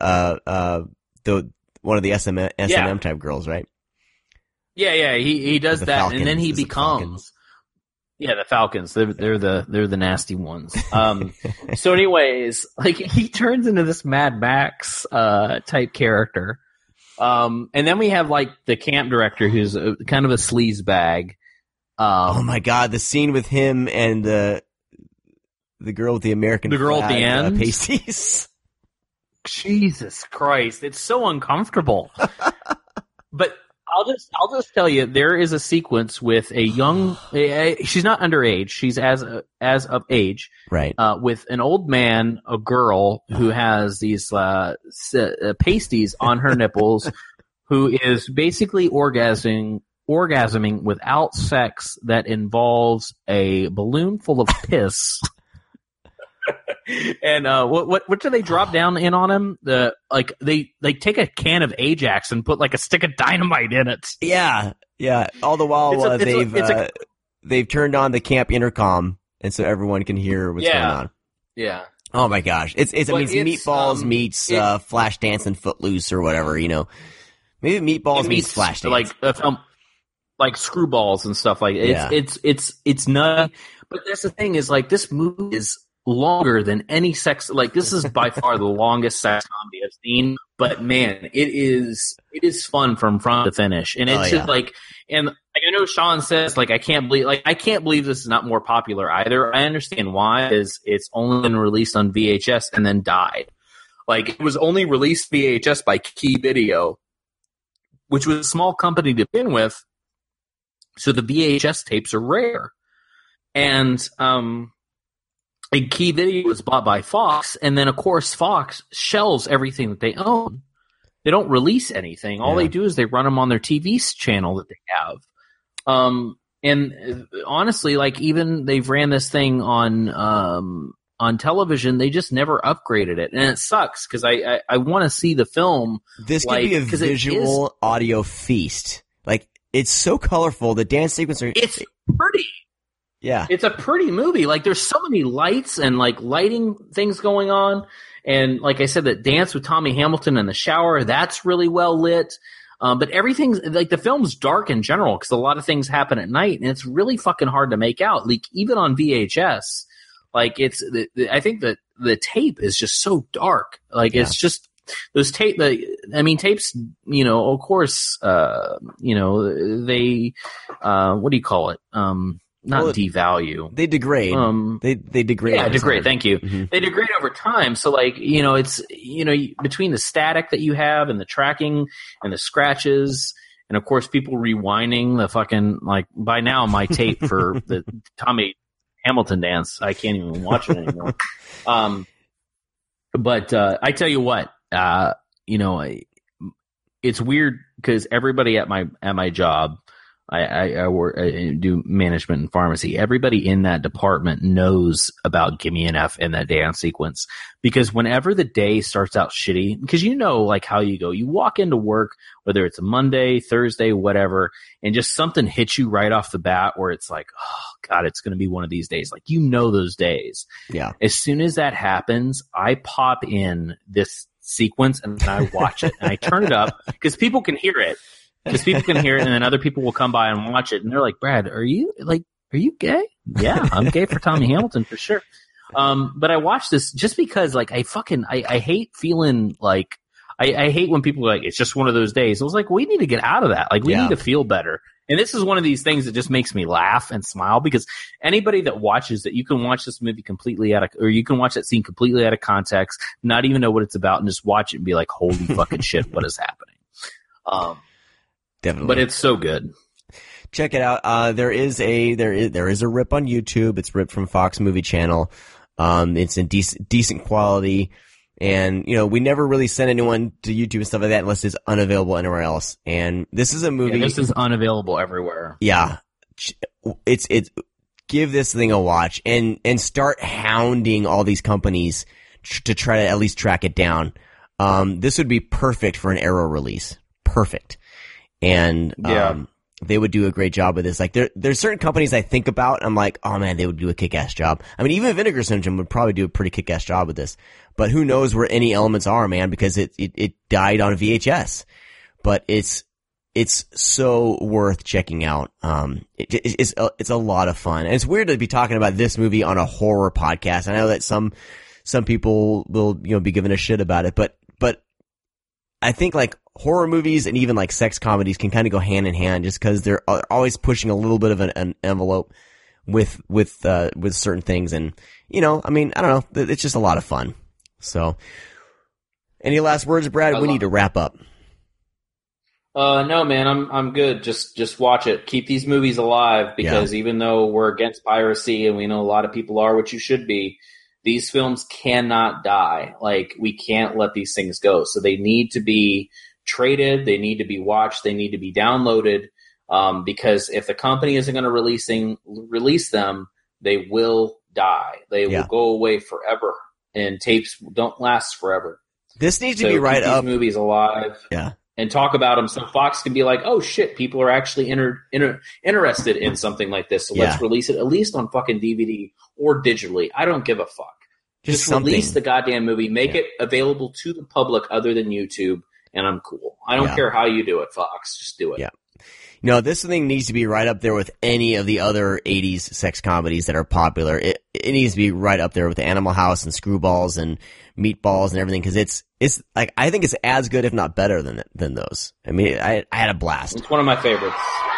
[SPEAKER 4] of the S&M type girls, right?
[SPEAKER 5] Yeah. He does that, Falcons, and then he becomes the Falcons. They're the nasty ones. So, anyways, like he turns into this Mad Max type character. And then we have like the camp director who's kind of a sleaze bag.
[SPEAKER 4] Oh my God, the scene with him and the girl with the American
[SPEAKER 5] girl
[SPEAKER 4] flag,
[SPEAKER 5] at the end,
[SPEAKER 4] pasties.
[SPEAKER 5] Jesus Christ, it's so uncomfortable. But I'll just tell you, there is a sequence with a young. She's not underage. She's as of age,
[SPEAKER 4] right?
[SPEAKER 5] With an old man, a girl who has these pasties on her nipples, who is basically orgasming without sex that involves a balloon full of piss. And what do they drop down in on him? They take a can of Ajax and put like a stick of dynamite in it.
[SPEAKER 4] Yeah. All the while they've turned on the camp intercom, and so everyone can hear what's going on.
[SPEAKER 5] Yeah.
[SPEAKER 4] Oh my gosh, it's Meatballs meets Flashdance and Footloose or whatever, Maybe Meatballs meets Flashdance,
[SPEAKER 5] like a film, like Screwballs and stuff like it's nutty. But that's the thing is like this movie is longer than any sex. Like this is by far the longest sex comedy I've seen. But man, it is fun from front to finish, and it's just like, and like I know Sean says like I can't believe this is not more popular either. I understand why, is it's only been released on VHS and then died. Like it was only released VHS by Key Video, which was a small company to begin with, so the VHS tapes are rare, and Key Video was bought by Fox, and then of course Fox shelves everything that they own. They don't release anything. All they do is they run them on their TV channel that they have. And honestly, like even they've ran this thing on television, they just never upgraded it, and it sucks because I want to see the film.
[SPEAKER 4] This could be a visual audio feast. Like it's so colorful. The dance sequence
[SPEAKER 5] it's pretty.
[SPEAKER 4] Yeah.
[SPEAKER 5] It's a pretty movie. Like there's so many lights and like lighting things going on. And like I said, that dance with Tommy Hamilton in the shower, that's really well lit. But everything's like the film's dark in general because a lot of things happen at night, and it's really fucking hard to make out. Like even on VHS, like I think that the tape is just so dark. Like it's just those tapes, of course, they, what do you call it? Devalue.
[SPEAKER 4] They degrade. They degrade.
[SPEAKER 5] Yeah, degrade. Thank you.
[SPEAKER 4] Mm-hmm.
[SPEAKER 5] They degrade over time. So like, it's, between the static that you have and the tracking and the scratches, and of course people rewinding the fucking, like by now my tape for the Tommy Hamilton dance, I can't even watch it anymore. But I tell you what, it's weird because everybody at my job, I work, I do management and pharmacy. Everybody in that department knows about Gimme an F and that dance sequence, because whenever the day starts out shitty, because like how you go, you walk into work, whether it's a Monday, Thursday, whatever, and just something hits you right off the bat where it's like, oh God, it's going to be one of these days. Like, those days.
[SPEAKER 4] Yeah.
[SPEAKER 5] As soon as that happens, I pop in this sequence and I watch it and I turn it up because people can hear it. And then other people will come by and watch it, and they're like, "Brad, are you gay?" Yeah, I'm gay for Tommy Hamilton for sure. But I watch this just because, like, I hate feeling like I hate when people are like, "It's just one of those days." I was like, we need to get out of that. Like, we need to feel better. And this is one of these things that just makes me laugh and smile, because anybody that watches that, you can watch this movie or you can watch that scene completely out of context, not even know what it's about, and just watch it and be like, "Holy fucking shit, what is happening?"
[SPEAKER 4] Definitely.
[SPEAKER 5] But it's so good.
[SPEAKER 4] Check it out. There is a rip on YouTube. It's ripped from Fox Movie Channel. It's in decent quality. And, we never really send anyone to YouTube and stuff like that unless it's unavailable anywhere else. And this is a movie.
[SPEAKER 5] Yeah, this is unavailable everywhere.
[SPEAKER 4] Yeah. It's give this thing a watch and start hounding all these companies to try to at least track it down. This would be perfect for an Arrow release. Perfect. And, they would do a great job with this. Like, there's certain companies I think about, I'm like, oh man, they would do a kick-ass job. I mean, even Vinegar Syndrome would probably do a pretty kick-ass job with this. But who knows where any elements are, man, because it died on VHS. But it's so worth checking out. It's a lot of fun. And it's weird to be talking about this movie on a horror podcast. I know that some people will, be giving a shit about it, but I think like horror movies and even like sex comedies can kind of go hand in hand, just because they're always pushing a little bit of an envelope with certain things. And, I don't know. It's just a lot of fun. So any last words, Brad? We need to wrap up.
[SPEAKER 5] No, man, I'm good. Just watch it. Keep these movies alive, because even though we're against piracy and we know a lot of people are, which you should be, these films cannot die. Like, we can't let these things go. So they need to be traded. They need to be watched. They need to be downloaded. Because if the company isn't going to release them, they will die. They will go away forever. And tapes don't last forever.
[SPEAKER 4] This needs to be right
[SPEAKER 5] keep
[SPEAKER 4] up.
[SPEAKER 5] These movies alive.
[SPEAKER 4] Yeah.
[SPEAKER 5] And talk about them so Fox can be like, oh shit, people are actually interested in something like this. So let's release it at least on fucking DVD or digitally. I don't give a fuck. Just release the goddamn movie. Make it available to the public other than YouTube, and I'm cool. I don't care how you do it, Fox. Just do it.
[SPEAKER 4] Yeah. This thing needs to be right up there with any of the other 80s sex comedies that are popular. It needs to be right up there with Animal House and Screwballs and Meatballs and everything, because it's like, I think it's as good, if not better than those. I mean, I had a blast.
[SPEAKER 5] It's one of my favorites.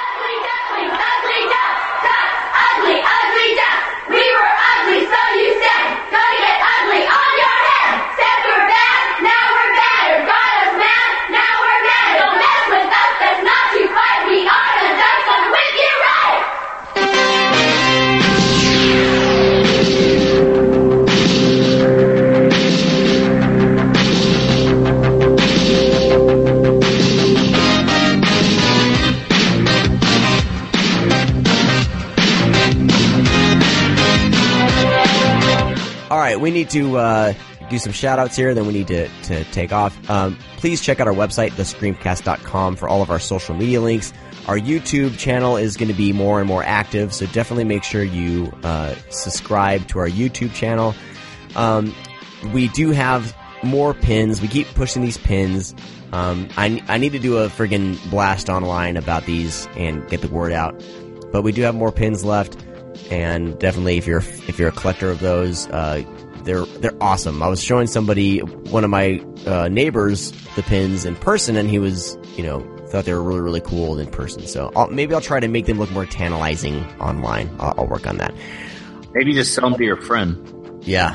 [SPEAKER 4] All right, we need to do some shout-outs here, then we need to take off. Please check out our website, thescreamcast.com, for all of our social media links. Our YouTube channel is going to be more and more active, so definitely make sure you subscribe to our YouTube channel. We do have more pins. We keep pushing these pins. I need to do a friggin' blast online about these and get the word out. But we do have more pins left. And definitely, if you're a collector of those, they're awesome. I was showing somebody, one of my neighbors, the pins in person, and he was, thought they were really, really cool in person. So maybe I'll try to make them look more tantalizing online. I'll work on that.
[SPEAKER 5] Maybe just sell them to your friend.
[SPEAKER 4] Yeah.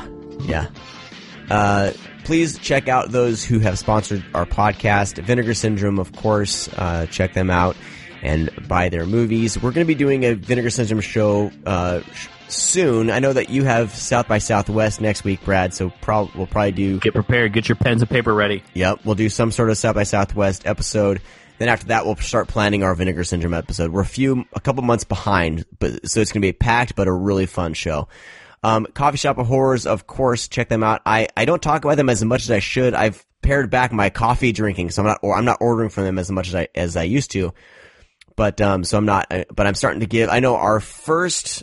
[SPEAKER 4] Please check out those who have sponsored our podcast. Vinegar Syndrome, of course. Check them out and buy their movies. We're going to be doing a Vinegar Syndrome show soon. I know that you have South by Southwest next week, Brad, so we'll probably do...
[SPEAKER 5] Get prepared. Get your pens and paper ready.
[SPEAKER 4] Yep, we'll do some sort of South by Southwest episode. Then after that, we'll start planning our Vinegar Syndrome episode. We're a couple months behind, so it's going to be packed, but a really fun show. Coffee Shop of Horrors, of course, check them out. I don't talk about them as much as I should. I've pared back my coffee drinking, so I'm not ordering from them as much as I used to. But but I'm starting to give. I know our first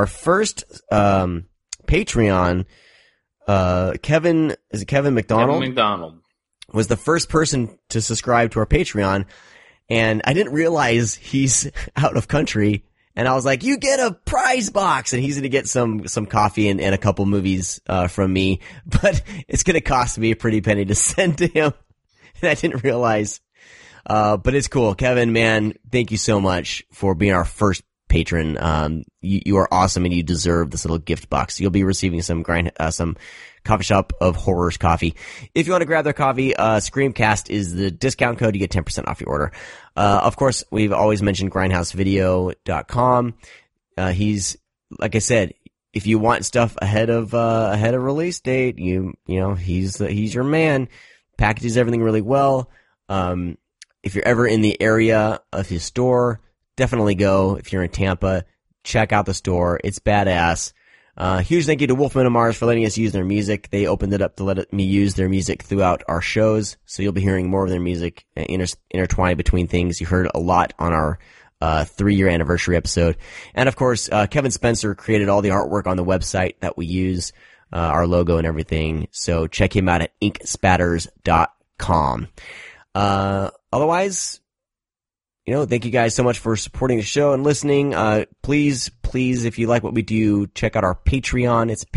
[SPEAKER 4] Patreon, Kevin McDonald?
[SPEAKER 5] Kevin McDonald
[SPEAKER 4] was the first person to subscribe to our Patreon, and I didn't realize he's out of country. And I was like, you get a prize box, and he's going to get some coffee and a couple movies from me, but it's going to cost me a pretty penny to send to him. And I didn't realize. But it's cool. Kevin, man, thank you so much for being our first patron. You are awesome, and you deserve this little gift box. You'll be receiving some Coffee Shop of Horrors coffee. If you want to grab their coffee, Screamcast is the discount code. You get 10% off your order. Of course, we've always mentioned grindhousevideo.com. He's, like I said, if you want stuff ahead of release date, you know, he's your man. Packages everything really well. If you're ever in the area of his store, definitely go. If you're in Tampa, check out the store. It's badass. Huge thank you to Wolfman and Mars for letting us use their music. They opened it up to let me use their music throughout our shows, so you'll be hearing more of their music intertwined between things. You heard a lot on our 3-year anniversary episode. And of course, Kevin Spencer created all the artwork on the website that we use, our logo and everything. So check him out at inkspatters.com. Otherwise, you know, thank you guys so much for supporting the show and listening. Please, if you like what we do, check out our Patreon. It's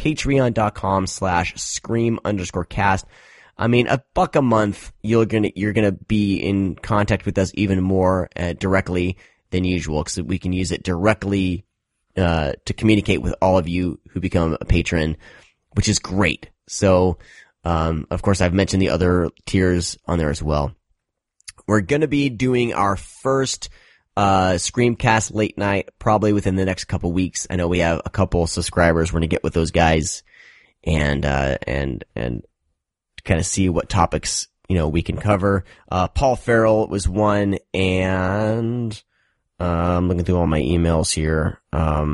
[SPEAKER 4] patreon.com/scream_cast. I mean, $1 a month, you're gonna be in contact with us even more directly than usual, because we can use it directly to communicate with all of you who become a patron, which is great. So, of course, I've mentioned the other tiers on there as well. We're going to be doing our first Screamcast late night probably within the next couple weeks. I know we have a couple subscribers. We're going to get with those guys and kind of see what topics, you know, we can cover. Paul Farrell was one, and I'm looking through all my emails here.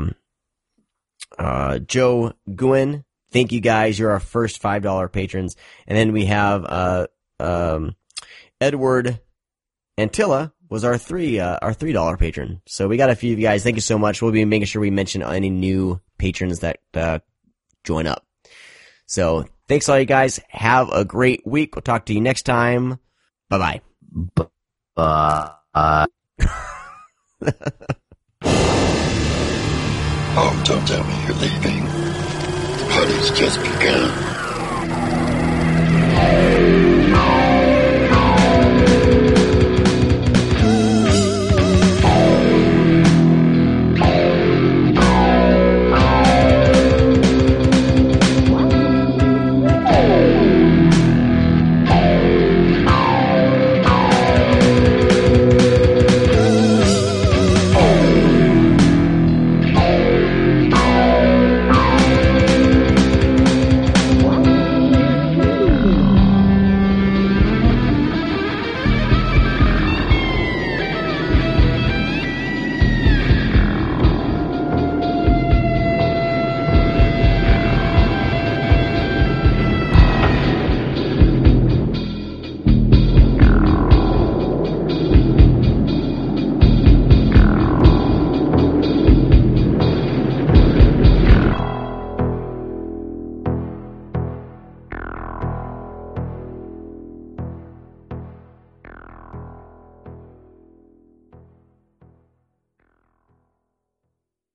[SPEAKER 4] Joe Gwynn, thank you guys. You're our first $5 patrons. And then we have Edward Antilla was our $3 patron. So we got a few of you guys. Thank you so much. We'll be making sure we mention any new patrons that join up. So thanks all you guys. Have a great week. We'll talk to you next time. Bye-bye.
[SPEAKER 13] Oh, don't tell me you're leaving. Party's just begun.